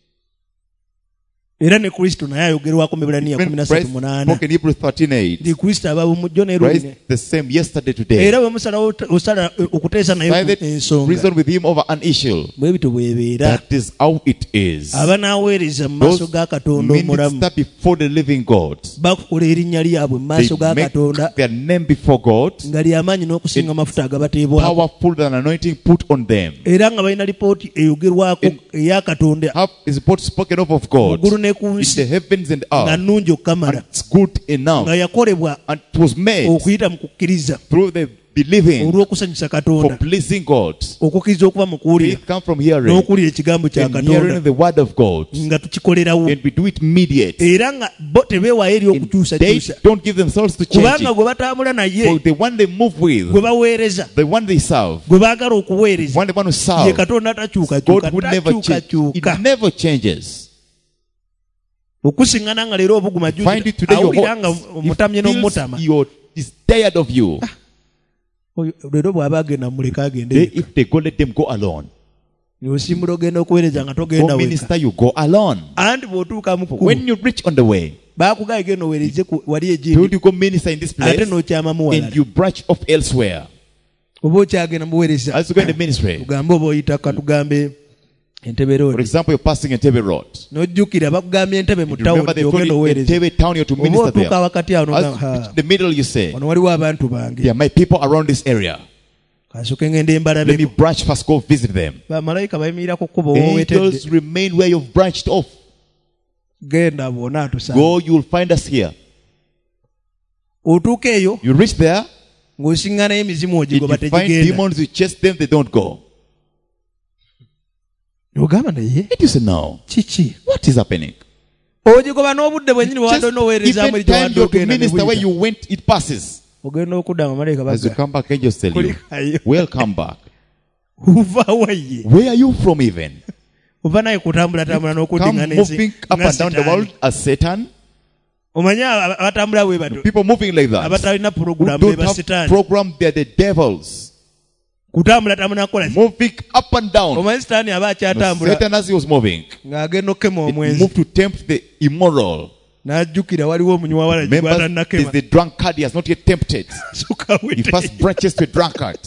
era ne Kristo naye ayogerwako mu Ebbulaniya When Christ 13:8. spoke in Hebrews 13:8. Ndi Kristo aba bumu jjo ne Christ leero. the same yesterday, today. Era bwe musalawo osala okuteesa naye Decided ensonga. reason with him over an issue. Bwe bityo bw'ebeera. That is how it is. Aba n'aweereza mu maaso Those ga Katonda omulamu. minister before the living God. Bakukola erinnya lyabwe mu They maaso ga make Katonda their name before God nga ly'amaanyi n'okusinga amafuta agabateebwako. powerful than anointing put on them. Era nga balina lipooti eyogerwako eya Katonda Have is report spoken of God muggulu ne ku in the nsi heavens and nga earth. nnungi okukamala, And it's good enough. nga yakolebwa And it was made okuyita mu kukkiriza through the believing olw'okusanyusa for Katonda, pleasing God. okukkiriza okuva mu kuwulira Faith come from hearing n'okuwulira ekigambo kya and hearing Katonda the word of God. nga tukikolerawo, And we do it immediate. era nga bo tebeewaayo eri And they okukyusakyusa, don't give themselves to change kubanga it. gwe batambula For naye, the one they move with, gwe baweereza, the one they serve, gwe baagala okuweereza, one they want to ye serve, Katonda God takyukakyuka, would never change. It takyukakyuka. never changes. Okusiŋŋana nga leero obuguma Find it today. awulira nga omutamye n'omutama. Is tired of you. Oyo leero bw'aba agenda muleka agende They, if they go, let them go alone. osimbula ogenda okuweereza nga togenda Go weka, minister, you go alone. anti bw'otuuka mu kkubo When you reach on the way, baakugaye genda oweereze wali told egindi you go minister in this ate place, n'okyamamu walala. and you branch off elsewhere. Oba okyagenda muweereza As you go in the ministry, tugambe oba oyita katugambe Entebbe for Road, example, you're passing Entebbe Road. n'ojjukira bakugambye Entebbe mu You remember tawuni they told gy'ogenda you oweereza. Entebbe town, you're to Oba minister otuuka there. wakati awo As n'ogamba, the middle, you say, wano waliwo abantu bange, there are my people around this area. kasooke ngende Let me embalabe. branch first, go visit them. Bamalayika bayimirira ku kkubo woweetedde, Angels remain where you've branched off. genda bw'ona atusanga. Go, you'll find us here. Otuuka eyo You reach there, ng'osiŋŋanayo emizimu if you ogigoba find tegigenda. demons, you chase them, they don't go. Ogamba naye And you say, no, kiki? what is happening? Ogigoba n'obudde bwennyini bwe Just wadde n'oweerezaamu even eri gye time wadde you're to ogenda ne minister where buyita. you went, it passes. Ogenda okudda amalayika As you bagga. come back, angels tell you, Kulikayo. welcome back. Uva waye. Where are you from even? Ova naye kutambulatambula Come n'okuddingana moving up and down the world as Satan. Omanyi abatambula bwe batyo People moving like that. abatalina Who puroguramu don't be have basitaani. program, they're the devils. Kutambulatambula nakola ki? Moving up and down. Omanyi sitaani aba akyatambula Satan, as he was moving, ng'agenda okukema it omwenzi, moved to tempt the immoral. n'ajjukira waliwo omunywa wala gye Remember, there's gwatannakema. the drunkard, he has not yet tempted. Sukka He wete. first branches to a drunkard.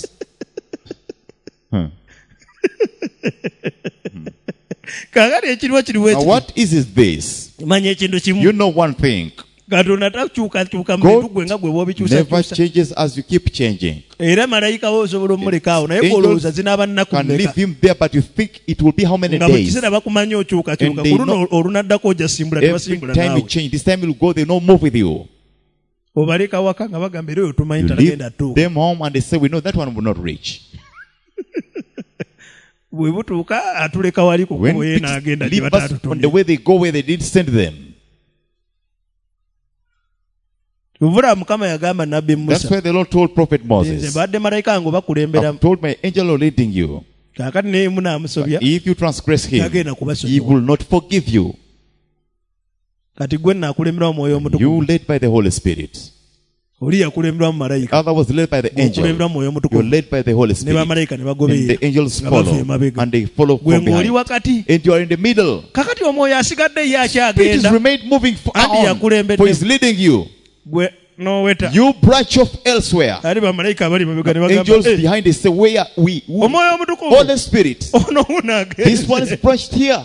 Kaakati ekiriwo kiriwo Now, ekiri. what is this? Manya ekintu kimu. You know one thing. Katonda takyukakyuka mu God bintu gwe nga gwe never bw'obikyusakyusa. changes as you keep changing. Era malayika we osobola omuleka awo naye Angels gw'olowooza zinaaba nnaku Can leave mmeka. him there, but you think it will be how many Nga buli days? kiseera bakumanyi okyukakyuka. And they Ku luno know- olunaddako ojja simbula Every tebasimbula time you naawe. change, this time you'll go, they no move with you. Obaleka waka nga bagamba era oyo tumanyi You talagenda leave tuuka. them home and they say, we know that one will not reach. Bwe butuuka atuleka wali ku When kkubo ye it n'agenda gye leave us on the bataatutumye. way they go where they didn't send them. Vvula Mukama yagamba nabbi That's Musa. why the Lord told Prophet Nze Moses, badde malayika ngo bakulembera. I've told my angel of leading you. Kaakati naye munaamusobya If you transgress him, tagenda he kubasonyiwa. will not forgive you. Kati gwe naakulembera omwoyo You omutukuvu. led by the Holy Spirit. Oli yakulembera mu malayika. Other was led by the angel. Okulembera mwoyo You're omutukuvu. led by the Holy Ne Spirit. bamalayika ne And bagoberera. the angels Nga bava follow. emabega. And they follow Gwe from ng'oli behind. wakati. And you are in the middle. Kakati omwoyo asigadde ye It is akyagenda. remained moving Anti on. yakulembedde. For he's leading you. Gwe n'oweta. You branch off elsewhere. Ali bamalayika abali mabega ne bagamba. Angels behind they say, where are we? Omwoyo omutukuvu. Holy Spirit. Ono unaagenda. This one is branched here.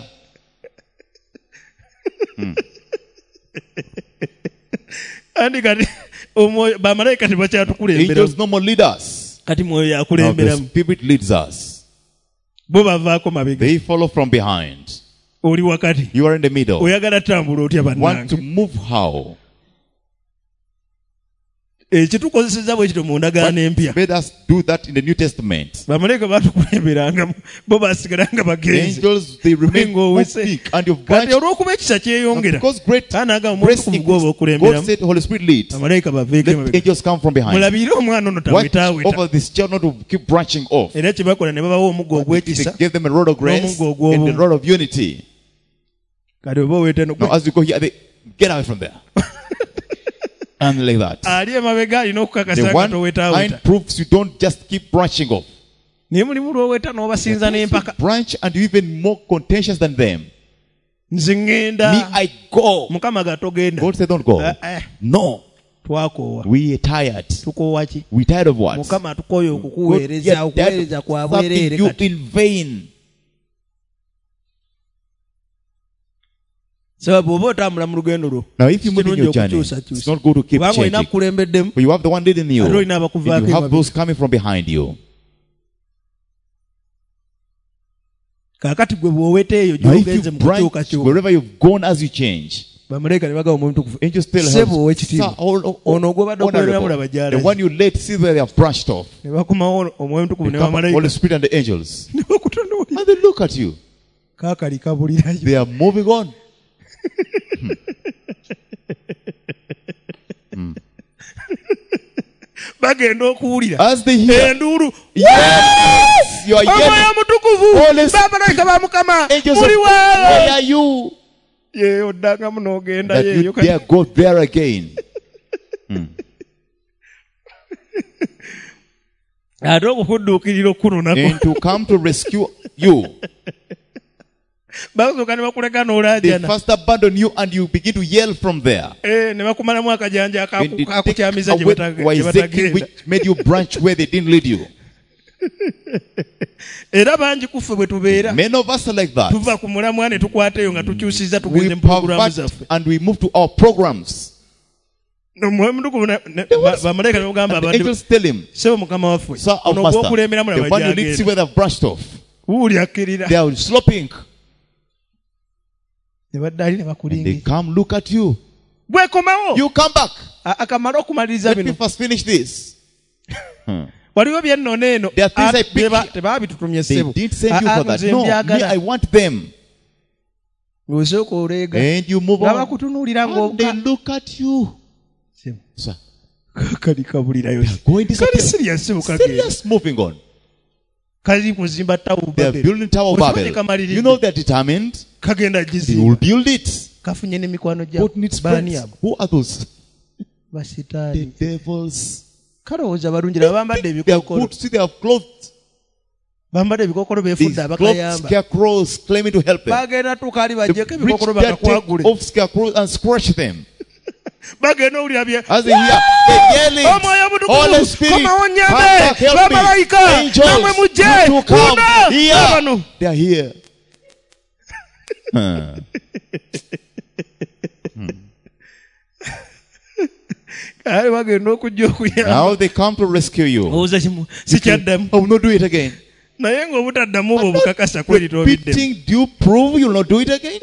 Andi kati omwoyo bamalayika tebakyatukulembera. Angels no more lead us. Kati mwoyo Now the yakulemberamu. Spirit leads us. Bo bavaako mabega. They follow from behind. Oli wakati. You are in the middle. Oyagala tambula otya Want to bannange. move how? ekitukozeseza bwe kito mu ndagaano empya made us do that in the New Testament. bamalayika batukulemberanga bo basigalanga bagenzi Angels, they remain moving and you've kati branched. olw'okuba ekisa kyeyongera Because great anaga grace omuntu kuvuga oba God okulemberamu said, Holy Spirit leads. bamalayika baveeko Let emabega angels come from behind. mulabire omwana ono Watch tawetaaweta over this child not to keep branching off. era kye bakola ne babawa omuggo They ogw'ekisa gave them a rod of grace N'omuggo ogw'obumu. and the rod of unity. kati oba oweta Now, as you go here, they get away from there. And like that. ali emabega alina okukakasa The nga one towetaaweta behind proves you don't just keep branching off. naye mulimu lw'oweta n'obasinza n'empaka Branch and you're even more contentious than them. nze Me, ŋŋenda I go. mukama gatogenda God said, don't go. No. twakoowa We are tired. tukoowa ki We tired of what? mukama atukoye God, okukuweereza yet okuweereza that kwa serving bwereere you kati in vain. sababu oba otambula mu lugendo lwo Now, if you move in kirungi your journey, okukyusakyusa it's not good to keep kubanga olina changing. akukulembeddemu But you have the one leading you. ate olina And abakuvaako you have emabega. those coming from behind you. kaakati gwe bw'oweta eyo Now, if gy'ogenze you mu branch kukyukakyuka wherever you've gone as you change, bamalayika ne bagamba omuntu kufu angels still Sebo have ow'ekitiibwa ono gw'obadde okoleramu laba the gy'alaze one you let see where they have branched off. ne bakomawo omwoyo mutukuvu They ne come, Holy bamalayika Spirit and the angels. ne bakutunuulira And they look at you. kaakali kabulirayo They are moving on. bagenda okuwulira As they hear, enduulu yes, you are omwoyo yelling. mutukuvu Holy bamalayika ba mukama Angels of, muli where wa are you? ye oddangamu That n'ogendayo you eyo dare go there again. ate okukudduukirira okununako And to come to rescue you. basooka ne bakuleka They n'olaajana first abandon you and you begin to yell from there. ne bakumalamu akajanja And they take akakukyamiza gye away Ezekiel, batagenda which made you branch where they didn't lead you. era bangi kuffe bwe tubeera Many of us are like that. tuva ku mulamwa ne tukwata eyo nga tukyusiza tugenze We mu pulogulaamu pervert zaffe and we move to our programs. omwoyo mutukuvu bamalayika ne mugamba And the abadde angels tell him, sebo mukama waffe Sir, our ono master, gw'okulemberamu the laba one you lead, see gy'agenda where they've branched off. wuuli akkirira They are sloping. ne badde ali ne They bakulingira come look at you. bwekomawo You come back. akamala okumaliriza Let me bino first finish this. waliwo byennona eno There are things I pick. tebaabitutumye They ssebo didn't send you for that. nze No, me, mbyagala I want them. osooka oleega And you move on. n'abakutunuulira And they ng'oka look at you. Sir, kali kabulirayo going kali disappear. sirias bukagenda Serious moving on. kali kuzimba tawu They are building Tower of Babel. You know they're determined. kagenda They gizimba will build it. kafunye n'emikwano God needs baani friends. abo Who are those? The basitaani devils. kalowooza balungi laba bambadde They are ebikookolo good. See, they have clothed bambadde ebikookolo these beefudde clothed abakayamba scarecrows claiming to help them. bagenda tuuka ali They bajjeko ebikookolo reach there, take bakakwagule off scarecrows and squash them. bagenda owulira bye As they hear, they're yelling, omwoyo Holy mutukuvu Spirit, komawo come nyambe back, help me. bamalayika Angels, namwe mujje you to come kuna here. abano They are here. ali bagenda okujja okuyamba Now they come to rescue you. owuza kimu sikyaddamu I will not do it again. naye ng'obutaddamu obwo obukakasa kweri tobiddemu Repeating, do you prove you will not do it again?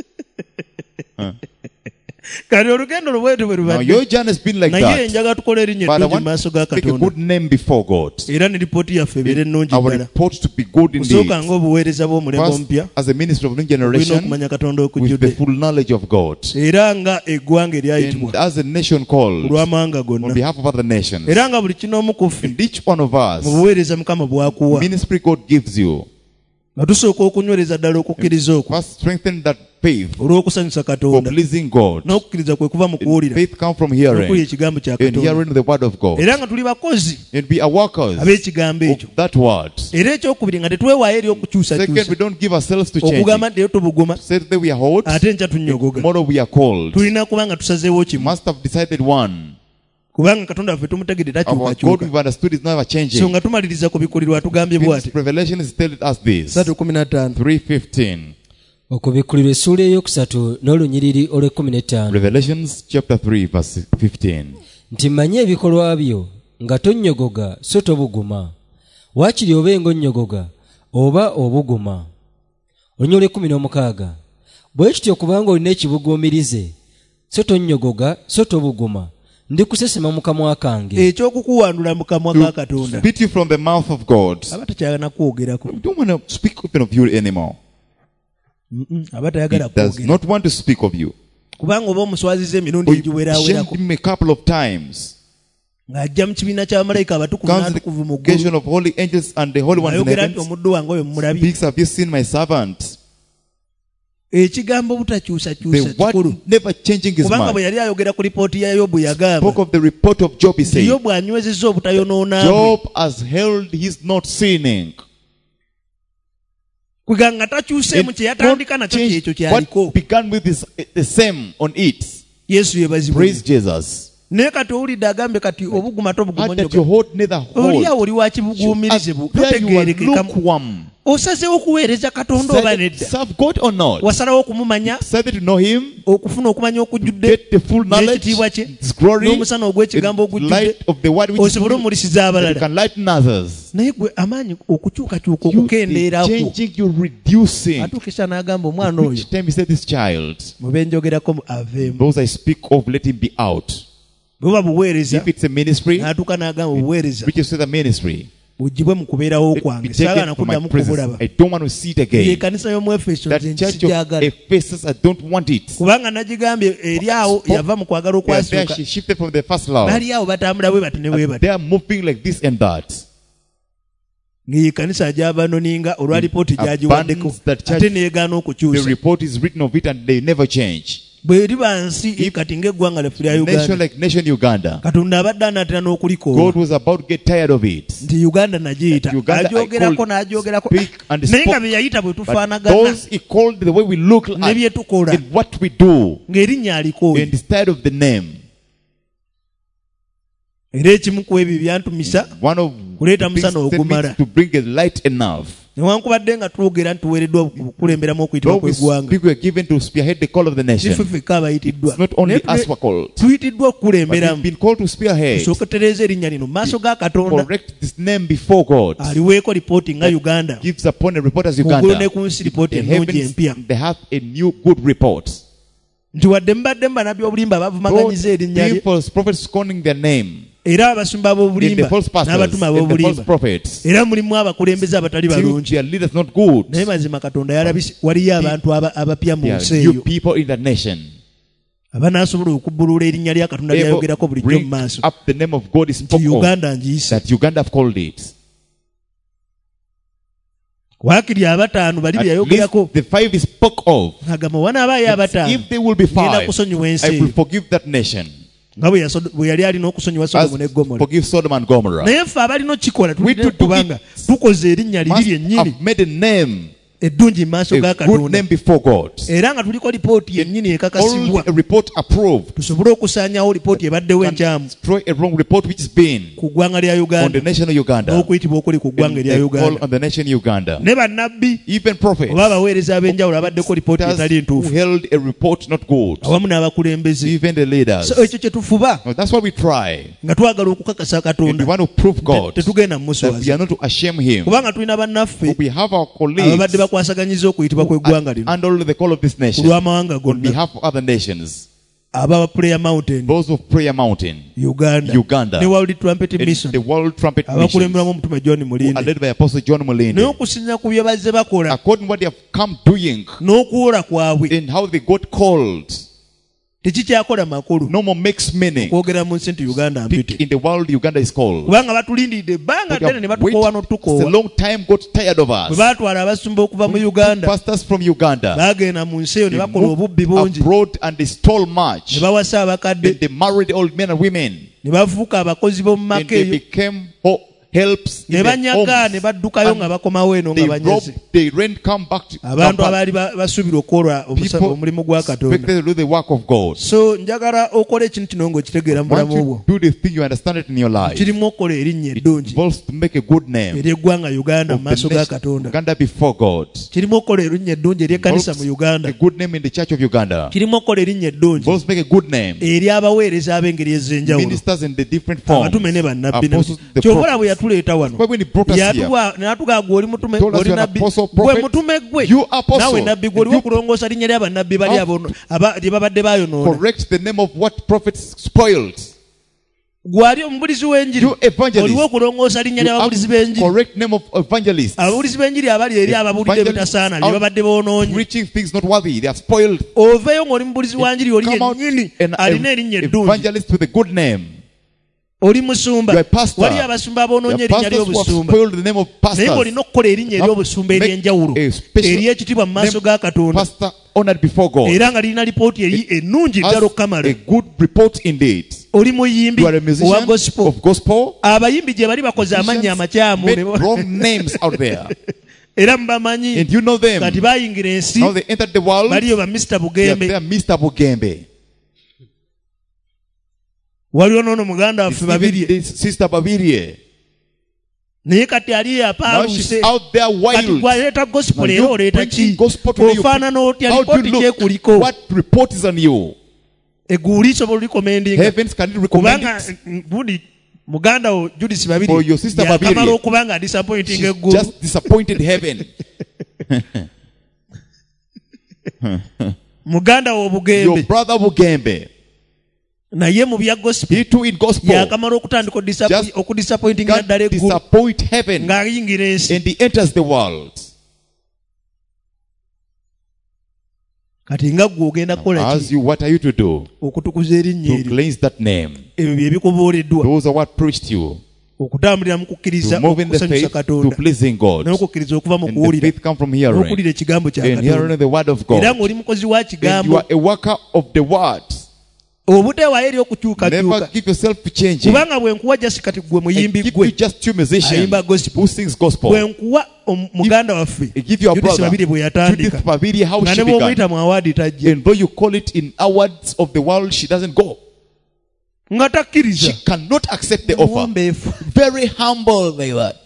kati olugendo lubwetu bwe Now lubadde your journey has been like naye that. njagala tukole erinnya But I eddungi want mu maaso to ga make a katonda good name before God. era ne lipooti yaffe ebeere ennungi Our ddala report to be good indeed. osooka ng'obuweereza bw'omulembe First, omupya as a ministry of new olina generation, okumanya katonda with the okujjudde full knowledge of God. era nga eggwanga And eryayitibwa as a nation called, olw'amawanga on gonna behalf of other nations, era nga buli kinoomu ku ffe and each one of us, mu buweereza mukama bwakuwa ministry God gives you, nga tusooka okunywereza ddala okukkiriza okwo first strengthen that faith olw'okusanyusa for katonda pleasing God. n'okukkiriza kwe kuva mu kuwulira Faith comes from n'okulya hearing, ekigambo kya and katonda hearing the word of God. era nga tuli bakozi And be a workers ab'ekigambo ekyo of that word. era ekyokubiri nga tetwewaayo eri Second, we okukyusakyusa don't give ourselves to change. okugamba nti leero tubuguma Say that we are hot, ate nkya tunnyogoga tomorrow we are cold. tulina kuba nga tusazeewo kimu Must have decided one. kubanga katonda waffe tumutegedde Our God takyukakyuka we've understood is never so changing. nga tumaliriza ku bikulirwa atugambye bw'ati This Revelation is telling us this. 3:15 3:15. okubikkulirwa essuula eyokusatu n'olunyiriri olw'ekumi Revelations chapter 3 verse 15. nti mmanyi ebikolwa byo nga tonnyogoga so tobuguma waakiri oba ng'onnyogoga oba obuguma olunyiriri olw'ekumi n'omukaaga bwe kityo kubanga olina ekibuguumirize so tonnyogoga so tobuguma ndikusesema mu kamwa kange ekyokukuwandula mu kamwa ka Katonda spit you from the mouth of God. aba takyagala kwogerako You don't want to speak even of you anymore. aba tayagala He does kwogera not want to speak of you. kubanga oba omuswaziza emirundi Or you egiweraawerako shamed him a couple of times. ng'ajja mu kibiina ky'abamalayika abatukuvu Comes the n'atukuvu mu ggulu congregation of holy angels and the holy ones in ayogera nti heaven. omuddu wange oyo mumulabye Speaks, have you seen my servant? ekigambo butakyusakyusa The word kikulu never changing his kubanga bwe mind. yali ayogera ku lipooti ya yobu yagamba Spoke of the report of Job, he nti said. yobu anywezezza obutayonoona Job has held his not sinning. kweganga takyuseemu It kye yatandika not nakyo changed. kyekyo kyaliko What began with is the same on it. yesu yebazibwe Praise Jesus. naye kati owulidde agambe kati obuguma But that your tobugumonyoga hold neither hold. oliawo oli wa kibuguumirize As there you are totegeerekeka lukewarm. osazeewo okuweereza katonda oba nedda Serve God or not? wasalawo okumumanya Decided to know Him, okufuna okumanya okujjudde get the full knowledge, n'ekitiibwa kye His glory, n'omusana ogw'ekigambo the ogujjudde light of the word which is osobole omulisiza that you abalala can lighten others. naye gwe amaanyi okukyukakyuka You the okukendeerako changing, you reducing. atuukisa n'agamba omwana oyo Each time he said this child, mu benjogerako aveemu those I speak of, let him be out. bwe buba buweereza If it's a ministry, n'atuuka n'agamba obuweereza which is the ministry, bugibwe mu kubeerawo let kwange me saagala take it from my nakuddamu presence. kubulaba I don't want to see it ye again. ekkanisa y'omu efeso That nze church of nkigyagala Ephesus, I don't want it. kubanga nagigambye eri awo yava mu kwagala They are there, okwasooka she shifted from the first love. bali awo batambula bwe bati ne bwe bati They are moving like this and that. ng'eyo ekkanisa gy'abanoninga olwa lipooti gyagiwaddeko Abandons that church. ate neegaana The okukyusa report is written of it and they never change. bwe riba nsi kati ng'eggwanga lyaffe lya Nation uganda like nation Uganda. katonda abadde anaatera n'okulikoola God was about to get tired of it. nti uganda nagiyita Uganda, I agyogerako called, n'agyogerako speak and naye nga spoke. bye yayita bwe But tufaanagana those he called the way we look ne at bye tukola and what we do ng'erinnya alikooye and instead of the name. era ekimu ku ebyo byantumisa One of kuleeta the things musana that ogumala means to bring a light enough. newankubadde nga twogera nti tuweereddwa okukulemberamu okuyitibwa Though kw'eggwanga we were given to spearhead the call of the nation. sife ffekka abayitiddwa It's not only Naye us were called. tuyitiddwa But we've okukulemberamu been called to spearhead. tusooke tereeza erinnya lino mu maaso ga katonda Correct this name before God. aliweeko lipooti nga uganda Gives upon a report as mu ggulu Uganda. ne ku nsi lipooti The ennungi heavens, empya they have a new good report. nti wadde mubadde mu bannabbi obulimba bavumaganyiza erinnya lye False prophets scorning their name. era abasumba In the b'obulimba false pastors, n'abatuma in the false b'obulimba prophets. era mulimu abakulembeze abatali Till balungi their leaders not good. naye mazima katonda yalabise waliyo abantu abapya mu There nsi are new eyo people in the nation. abanaasobola okubbulula erinnya lya katonda Able lyayogerako bulijjo mu bring maaso up the name of God is nti spoken of. uganda njiyise That Uganda have called it. waakiri abataano bali At byeyayogerako least the 5 is spoke of. agamba wanaabaayo abataano If there will be ngenda 5, kusonyiwa ensi I will eyo forgive that nation. nga bwe yali alina okusonyiwa sodomu ne As gomora forgive Sodom and Gomorrah. naye ffe abalina okikola We tulina to do okubanga it. tukoze erinnya liri Must lyennyini have made a name, eddungi mu maaso ga a good katonda name before God. era nga tuliko lipooti yennyini ekakasibwa All a report approved. tusobole okusaanyawo lipooti ebaddewo enkyamu Destroy a wrong report which has been ku ggwanga lya on the uganda nation of Uganda. n'okuyitibwa okuli ku ggwanga And erya they call uganda on the nation Uganda. ne bannabbi Even prophets oba abaweereza ab'enjawulo abaddeko lipooti etali who ntuufu held a report not good. awamu n'abakulembeze Even the leaders. so ekyo kye tufuba Now, that's what we try. nga twagala okukakasa And we katonda want to prove God tetugenda that we mumuswaza are not to ashame Him. kubanga tulina bannaffe But we have our ababadde colleagues bakwasaganyiza okuyitibwa kw'eggwanga lino and all the call of this ku nation lw'amawanga on gonna behalf of other nations. aba prayer mountain Those of Prayer Mountain, uganda ne world trumpet and mission the World Trumpet Mission, abakulemberamu omutume john who are mulinde led by Apostle John naye Mulinde. okusinza ku bye bazze bakola According to what they have come doing n'okuwola kwabwe and how they got called, tekikyakola makulu no more makes meaning. kwogera mu nsi nti uganda Speak mpite in the world Uganda is called. kubanga batulindiridde ebbanga They ddene ne have batukoowa waited n'otukoowa a long time, got tired of bwe us. baatwala abasumba okuva mu uganda Pastors from Uganda, baagenda mu nsi eyo ne they bakola moved obubbi bungi abroad and they stole ne much. bawasa abakadde And they married old men and women. ne bafuuka abakozi b'omu And maka they eyo became helps ne in their banyaga ne homes. baddukayo nga bakomawo eno nga They banyaze robbed, they ran, come back to abantu come back. abaali basuubira okukola People omulimu gwa katonda expected to do the work of God. so njagala okola ekintu kino ng'okitegeera mu Once bulamu bwo you do the thing, you understand it in your life. kirimu okukola erinnya It eddungi involves to make a good name ery'eggwanga uganda of mu the maaso ga nation katonda Uganda before God. kirimu okukola erinnya eddungi ery'ekkanisa mu uganda A good name in the church of Uganda. kirimu okukola erinnya eddungi Involves make a good name. eri abaweereza ab'engeri ez'enjawulo Ministers in the different forms. abatume ne bannabbi Apostles, the kyobola bwe prophets. yatuleeta wano But when he brought us here, n'atugaa gwe oli mutume told us oli you're an nabbi apostle, gwe prophet. mutume gwe You apostle. naawe nabbi gwe oliwo You okulongoosa linnya lya bannabbi bali How- abo lye babadde baayonoona correct the name of what prophets spoiled. gwali omubulizi w'enjiri You evangelist. oliwo okulongoosa linnya You have ly'ababulizi b'enjiri correct name of evangelist. ababulizi b'enjiri abali eri ababulidde ebitasaana bye babadde boonoonye Preaching things not worthy. They are spoiled. oveeyo ng'oli mubulizi wa njiri oli Come out yennyini and alina erinnya eddungi evangelist with a good name. oli musumba You are a pastor. wali abasumba aboonoonye Your erinnya pastors who have ly'obusumba spoiled the name of naye pastors. ng'olina okukola erinnya ery'obusumba Make ery'enjawulo a special ery'ekitiibwa mu maaso ga Katonda pastor honored before God. era nga lirina lipooti eri ennungi Has ddala okamala a good report indeed. oli muyimbi You are a owa musician gospel of gospel. abayimbi gye bali bakoze amannya amakyamu Made wrong names out there. era mubamanyi And you know them. kati baayingira ensi Now they entered the world. baliyo ba Mr. They are Bugembe there, Mr. Bugembe. waliwo noono muganda waffe babiri This Sister Babirie. naye kati ali Now yapaaluse she's out there kati wild. gwaleeta gospel Now era you oleeta preaching ki gospel today, you ofaanana otya How do lipooti you kyekuliko look? What report is on you? eggulu lisobola likomendinga Heavens can you recommend kubanga it? budi muganda wo Judith babiri For your sister yakamala Babiri. okuba nga disappointing She's eggulu just disappointed heaven. muganda wo Your Bugembe brother Bugembe. naye mu bya gospel He too in gospel. yakamala okutandika Just okudisappointing God naddala eggulu disappoint heaven. ng'ayingira ensi And he enters the world. kati nga gwe ogenda kukola As ki you, what are you to do? okutukuza erinnya To eryo cleanse that name. ebyo bye bikubuuliddwa Those are what preached you. okutambulira mu kukkiriza To move in the okusanyusa faith, to Katonda pleasing God. n'okukkiriza okuva mu And the kuwulira faith come from hearing. n'okuwulira ekigambo kya And hearing Katonda the word of era God. ng'oli mukozi wa And you kigambo are a worker of the word. obuteewaayo eri okukyukakyuka Never give yourself to changing. kubanga bwe nkuwa jasi kati gwe I muyimbi give gwe you just two musicians ayimba gospel. who sings gospel. bwe nkuwa muganda waffe I give your Judith brother babiri bwe yatandika Judith Babiri how nga she ne bw'omuyita began. mu awaadi tajje And though you call it in awards of the world, she doesn't go. nga takkiriza She cannot accept the offer. Muwombeefu. Very humble they were.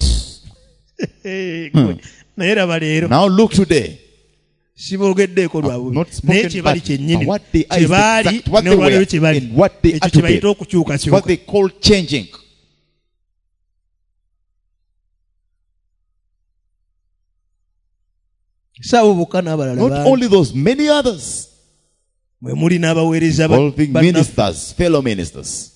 naye raba leero Now look today. siboogeddeeko lwa bubi Not naye spoken, kye bali but kyennyini what they are kye is baali exact what they n'olwaleero were kye bali and what they ekyo are kye today. bayita It's what okukyukakyuka they call changing. saabo bokka n'abalala Not bangi. only those, many others. mwe muli n'abaweereza Involving bannaffe. ministers, fellow ministers.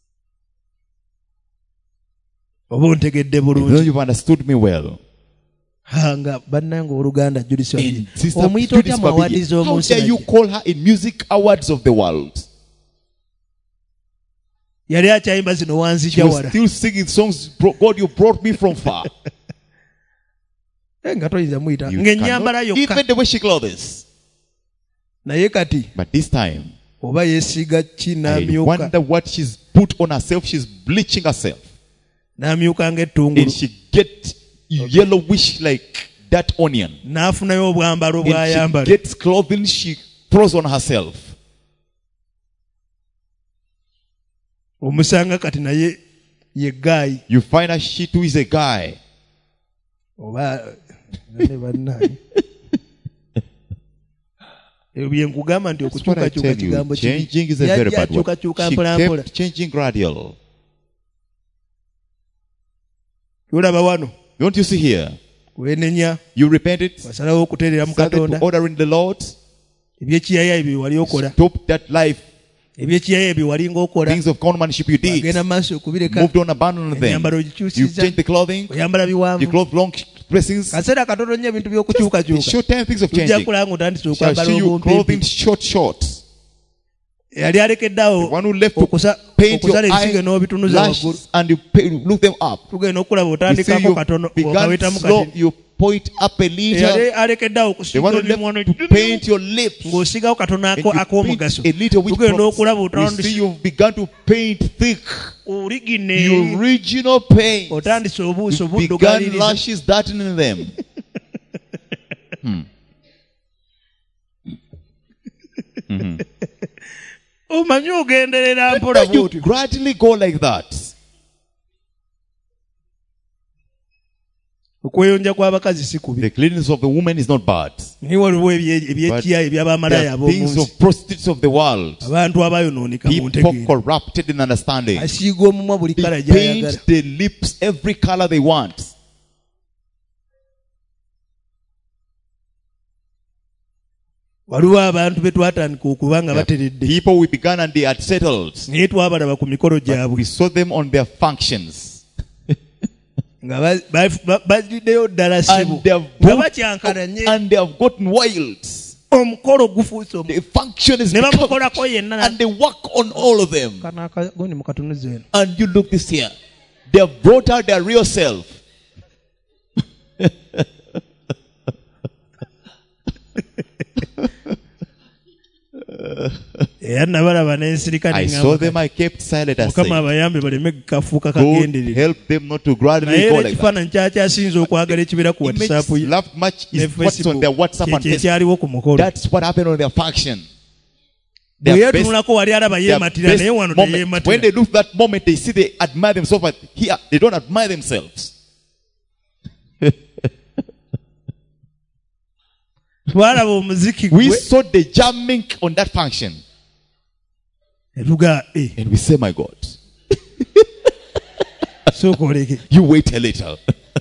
oba ontegedde You know bulungi you've understood me well. nga bannange oluganda Judith babiri And Sister omuyita Judith otya mu awaadi Babiri, how z'omunsi dare you najje? call her in music awards of the world? yali akyayimba zino She wanzija was wala still singing songs, God, you brought me from far. nga toyinza muyita You ng'ennyambala cannot- yokka even the way she clothes. naye kati But this time, oba yeesiga ki I n'amyuka wonder what she's put on herself. She's bleaching herself. n'amyuka And ng'ettungulu she get yellowish like that onion. n'afunayo obwambalo And she bw'ayambala gets clothing she throws on herself. omusanga kati naye ye gaayi You find her, she too is a guy. oba ne bannaye ebyo bye nkugamba nti That's what I okukyukakyuka tell you. kigambo Changing is a very bad word. akyukakyuka She mpolampola kept changing gradual. olaba wano Don't you see here? weenenya You repented, wasalawo okuteerera mu started Katonda to ordering the Lord, ebyekiyaya ebyo wali okola stopped that life, ebyekiyaya ebyo wali ng'okola things of conmanship you did, agenda mu maaso okubireka moved on, abandoned them. ennyambala You ogikyusiza changed the clothing, oyambala you biwanvu clothed long dressings. kaseera katono nnyo ebintu In by'okukyukakyuka short time, things of tujja changing. kulaba ng'otandise Shall okwambala see you clothing obumpimpi short. yali alekeddeawo The one who left to paint your okusala ebisige n'obitunuza waggulu eyelashes and you look them up. tugenda okulaba You see, otandikako you katono began okawetamu slow, kati you point up a eyali little. alekeddeawo The one okusiga who emimwono left to paint your lips. ng'osigawo katono And ako you ak'omugaso paint a little which tugenda okulaba you see otandise you've begun to paint thick. oligine Your original paint. otandise obuuso You began buddugaliriza lashes darkening them. omanyi ogenderera mpola When you bwotyo gradually go like that, okweyonja kw'abakazi si kubi the cleanness of the woman is not bad. naye waliwo ebyekiya There eby'abamalaya are things ab'omunsi of prostitutes of the world. abantu abayonooneka mu People ntegeera corrupted in understanding. asiiga omumwa buli kala They gy'ayagala paint the lips every color they want. waliwo abantu be twatandika okuba nga bateredde People we began and they had settled. naye twabalaba ku mikolo We gyabwe saw them on their functions. nga baziddeyo ddala ssebo And they have nga broke- bakyankalanye and they have gotten wild. omukolo gufuuse The function is ne become, bamukolako yenna and they work on all of them. kana akagondi mukatunuza eno And you look this here. They have brought out their real self. era nabalaba n'ensirika I saw them, I kept silent. I mukama said, abayambe baleme kafuuka God kagenderere help them not to gradually naye go era like that. ekifaananyi kyakyasinza okwagala ekibeera ku whatsapp Image loved much ne is what's on their WhatsApp and Facebook. kyekyaliwo ku mukolo That's what happened on their function. bwe Their best, yeetunulako wali alaba their yeematira best naye wano moment. When teyeematira they look that moment, they see they admire themselves, but here they don't admire themselves. twalaba omuziki We gwe saw the jamming on that function, ne tuga and we say, "My God, sooka oleke you wait a little.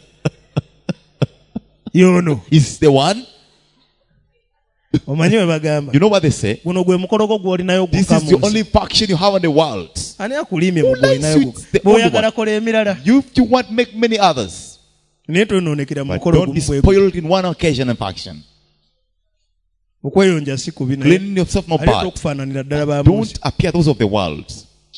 yono Is the one?" omanyi we bagamba You know what they say? guno gwe mukolo gwo gw'olinayo This gwokka is the mu nsi. only function you have on the world. ani akuliimye mu Who likes gw'olinayo you? gwokka It's the bw'oyagala only kola emirala You want to make many others, naye tonoonekera mu but mukolo don't be gumu bwe spoiled in one occasion and function. okweyonja si kubi naye Cleaning yourself not aleeta bad. okufaananira ddala ba mu nsi. Don't appear those of the world.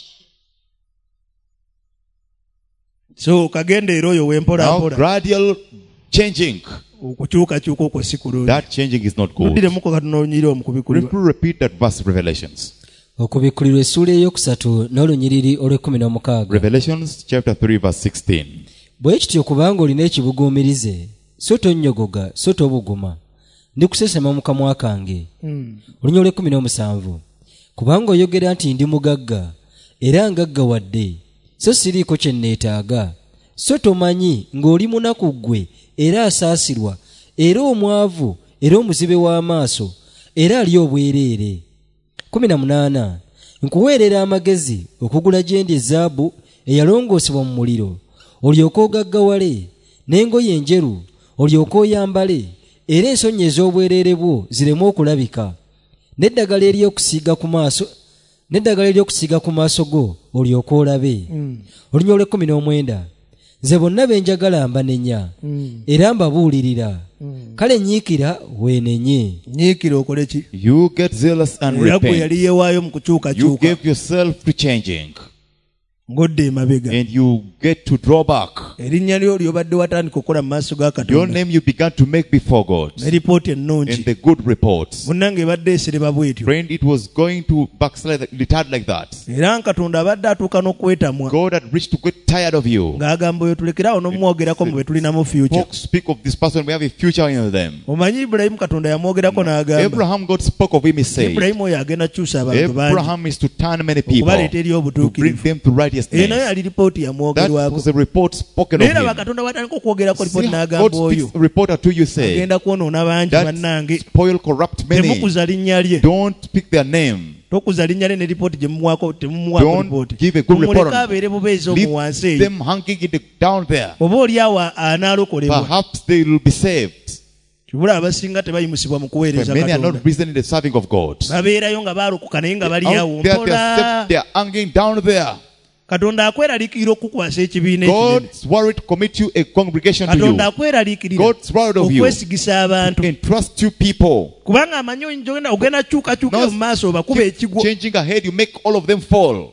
so kagendeera oyo Now wempolampola gradual changing. okukyukakyuka okwo si kulungi That changing is not good. tuddiremuko katunoonyire omukubikulirwa People repeat that verse, Revelations. okubikkulirwa essuula eyokusatu n'olunyiriri olw'ekkumi n'omukaaga Revelations chapter 3 verse 16. bwe kityo kubanga olina ekibuguumirize so tonnyogoga so tobuguma ndikusesema mu kamwa kange olunya olw'ekkumi n'omusanvu kubanga oyogera nti ndi mugagga era ngaggawadde so siriiko kye nneetaaga so tomanyi ng'oli munaku ggwe era asaasirwa era omwavu era omuzibe w'amaaso era ali obwereere 18 nkuweerera amagezi okugula gye ndi ezaabu eyalongoosebwa mu muliro olyoke ogaggawale n'engoye enjeru olyoke oyambale era ensonyi ez'obwereere bwo zireme okulabika n'eddagala ery'okusiiga ku maaso go olyoke olabe olunya olw'ekkumi nze bonna be njagala mbanenya era mbabuulirira kale nyiikira weenenye nyiikira okole ki You get zealous and era gwe repent. yali yeewaayo mu You kukyukakyuka gave yourself to changing, ng'odda emabega and you get to draw back. erinnya lyo lyobadde watandika okukola mu maaso ga Your katonda name you began to make before God, ne lipooti and ennungi the good reports. munnange ebadde esereba bwetyo Friend, it was going to backslide, retard like that. era katonda abadde atuuka n'okwetamwa God had reached to get tired of you. ng'agamba oyo tulekerawo n'omwogerako mu be tulinamu future Folks speak of this person, we have a future in them. omanyi ibulayimu katonda yamwogerako n'agamba Abraham, God spoke of him, he said, ibulayimu oyo agenda kukyusa abantu bangi Abraham is to turn many people, okubaleeta eri to bring obutuukirivu them to eyo nayo righteousness. yali lipooti That yamwogerwako was a report spoken of naye laba him. katonda watandika okwogerako See lipooti how n'agamba God oyo speaks a report to you, say, agenda kwonoona bangi that bannange spoil, corrupt many. temukuza linnya lye Don't pick their name. tokuza linnya lye ne lipooti gye mumuwaako temumuwaako Don't lipooti give a good report mumuleke on abeere bubeezi omu Leave wansi eyo them hanging down there. oba oli awo anaalokolebwa Perhaps they will be saved. kibula abasinga tebayimusibwa mu But kuweereza many are katonda not reasoning the serving of God. babeerayo nga baalokoka naye nga bali awo Out there, mpola they are hanging down there. katonda akweraliikirira okukukwasa ekibiina ekinene God's worried to commit you a congregation to katonda you. akweraliikirira God's worried of you. okwesigisa abantu Entrust you people. kubanga amanyi ogenda kyukakyuka mu maaso obakuba ekigwo Changing ahead, you make all of them fall.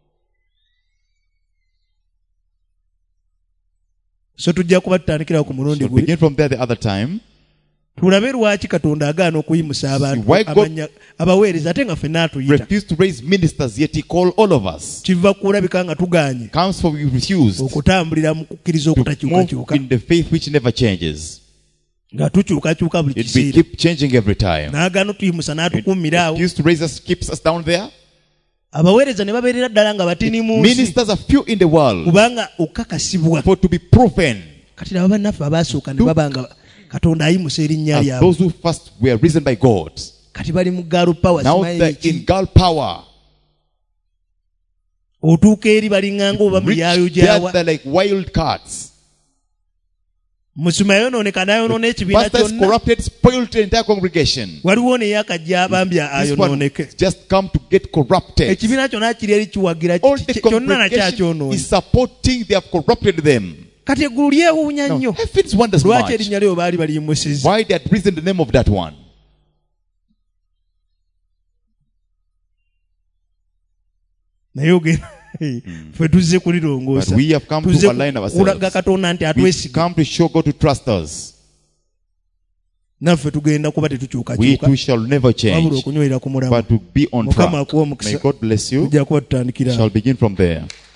so tujja kuba tutandikirawo ku mulundi So guli begin from there the other time. tulabe lwaki katonda agaana okuyimusa abantu Why God- abaweereza ate nga ffenna atuyita Refuse to raise ministers, yet he call all of us. kiva kulabika nga tuganye Comes for we refused okutambulira mu kukkiriza to move okutakyukakyuka in the faith which never changes. nga tukyukakyuka buli We kiseera keep changing every time. n'agaana otuyimusa n'atukuumira awo Refuse to raise us, keeps us down there. abaweereza ne babeerera ddala nga batini mu nsi Ministers are few in the world, kubanga okakasibwa for to be proven kati laba bannaffe abaasooka ne baba nga katonda ayimusa erinnya as lyabwe those who first were risen by God. kati bali mu galu power Now simanyi they're ki. in girl power. otuuka eri balinganga oba Rich mulyayo there, gyawa they're like wild cats. musuma yonooneka n'ayonoona ekibiina Pastor is kyonna. corrupted, spoiled the entire congregation. Waliwo ne yakajja abambya This one ayonooneke. just come to get corrupted. Ekibiina kyonna kiri eri kiwagira All the kyonna congregation nakyakyonoonye. is supporting, they have corrupted them. Kati eggulu lyewuunya Now, nnyo. heavens wonders Lwaki much erinnya lyo baali baliyimusizza. why they had risen the name of that one. Naye ogenda ffe tuzze But kulirongoosa. we have come Tuzze to align kulaga ourselves. Katonda nti We atwesiga. come to show God to trust us. Naffe tugenda kuba We tetukyukakyuka. too shall never Wabula change, okunywerera ku mulamu. but to be on Mukama track. akuwa May omukisa. God bless you. Tujja kuba tutandikira. Shall begin from there.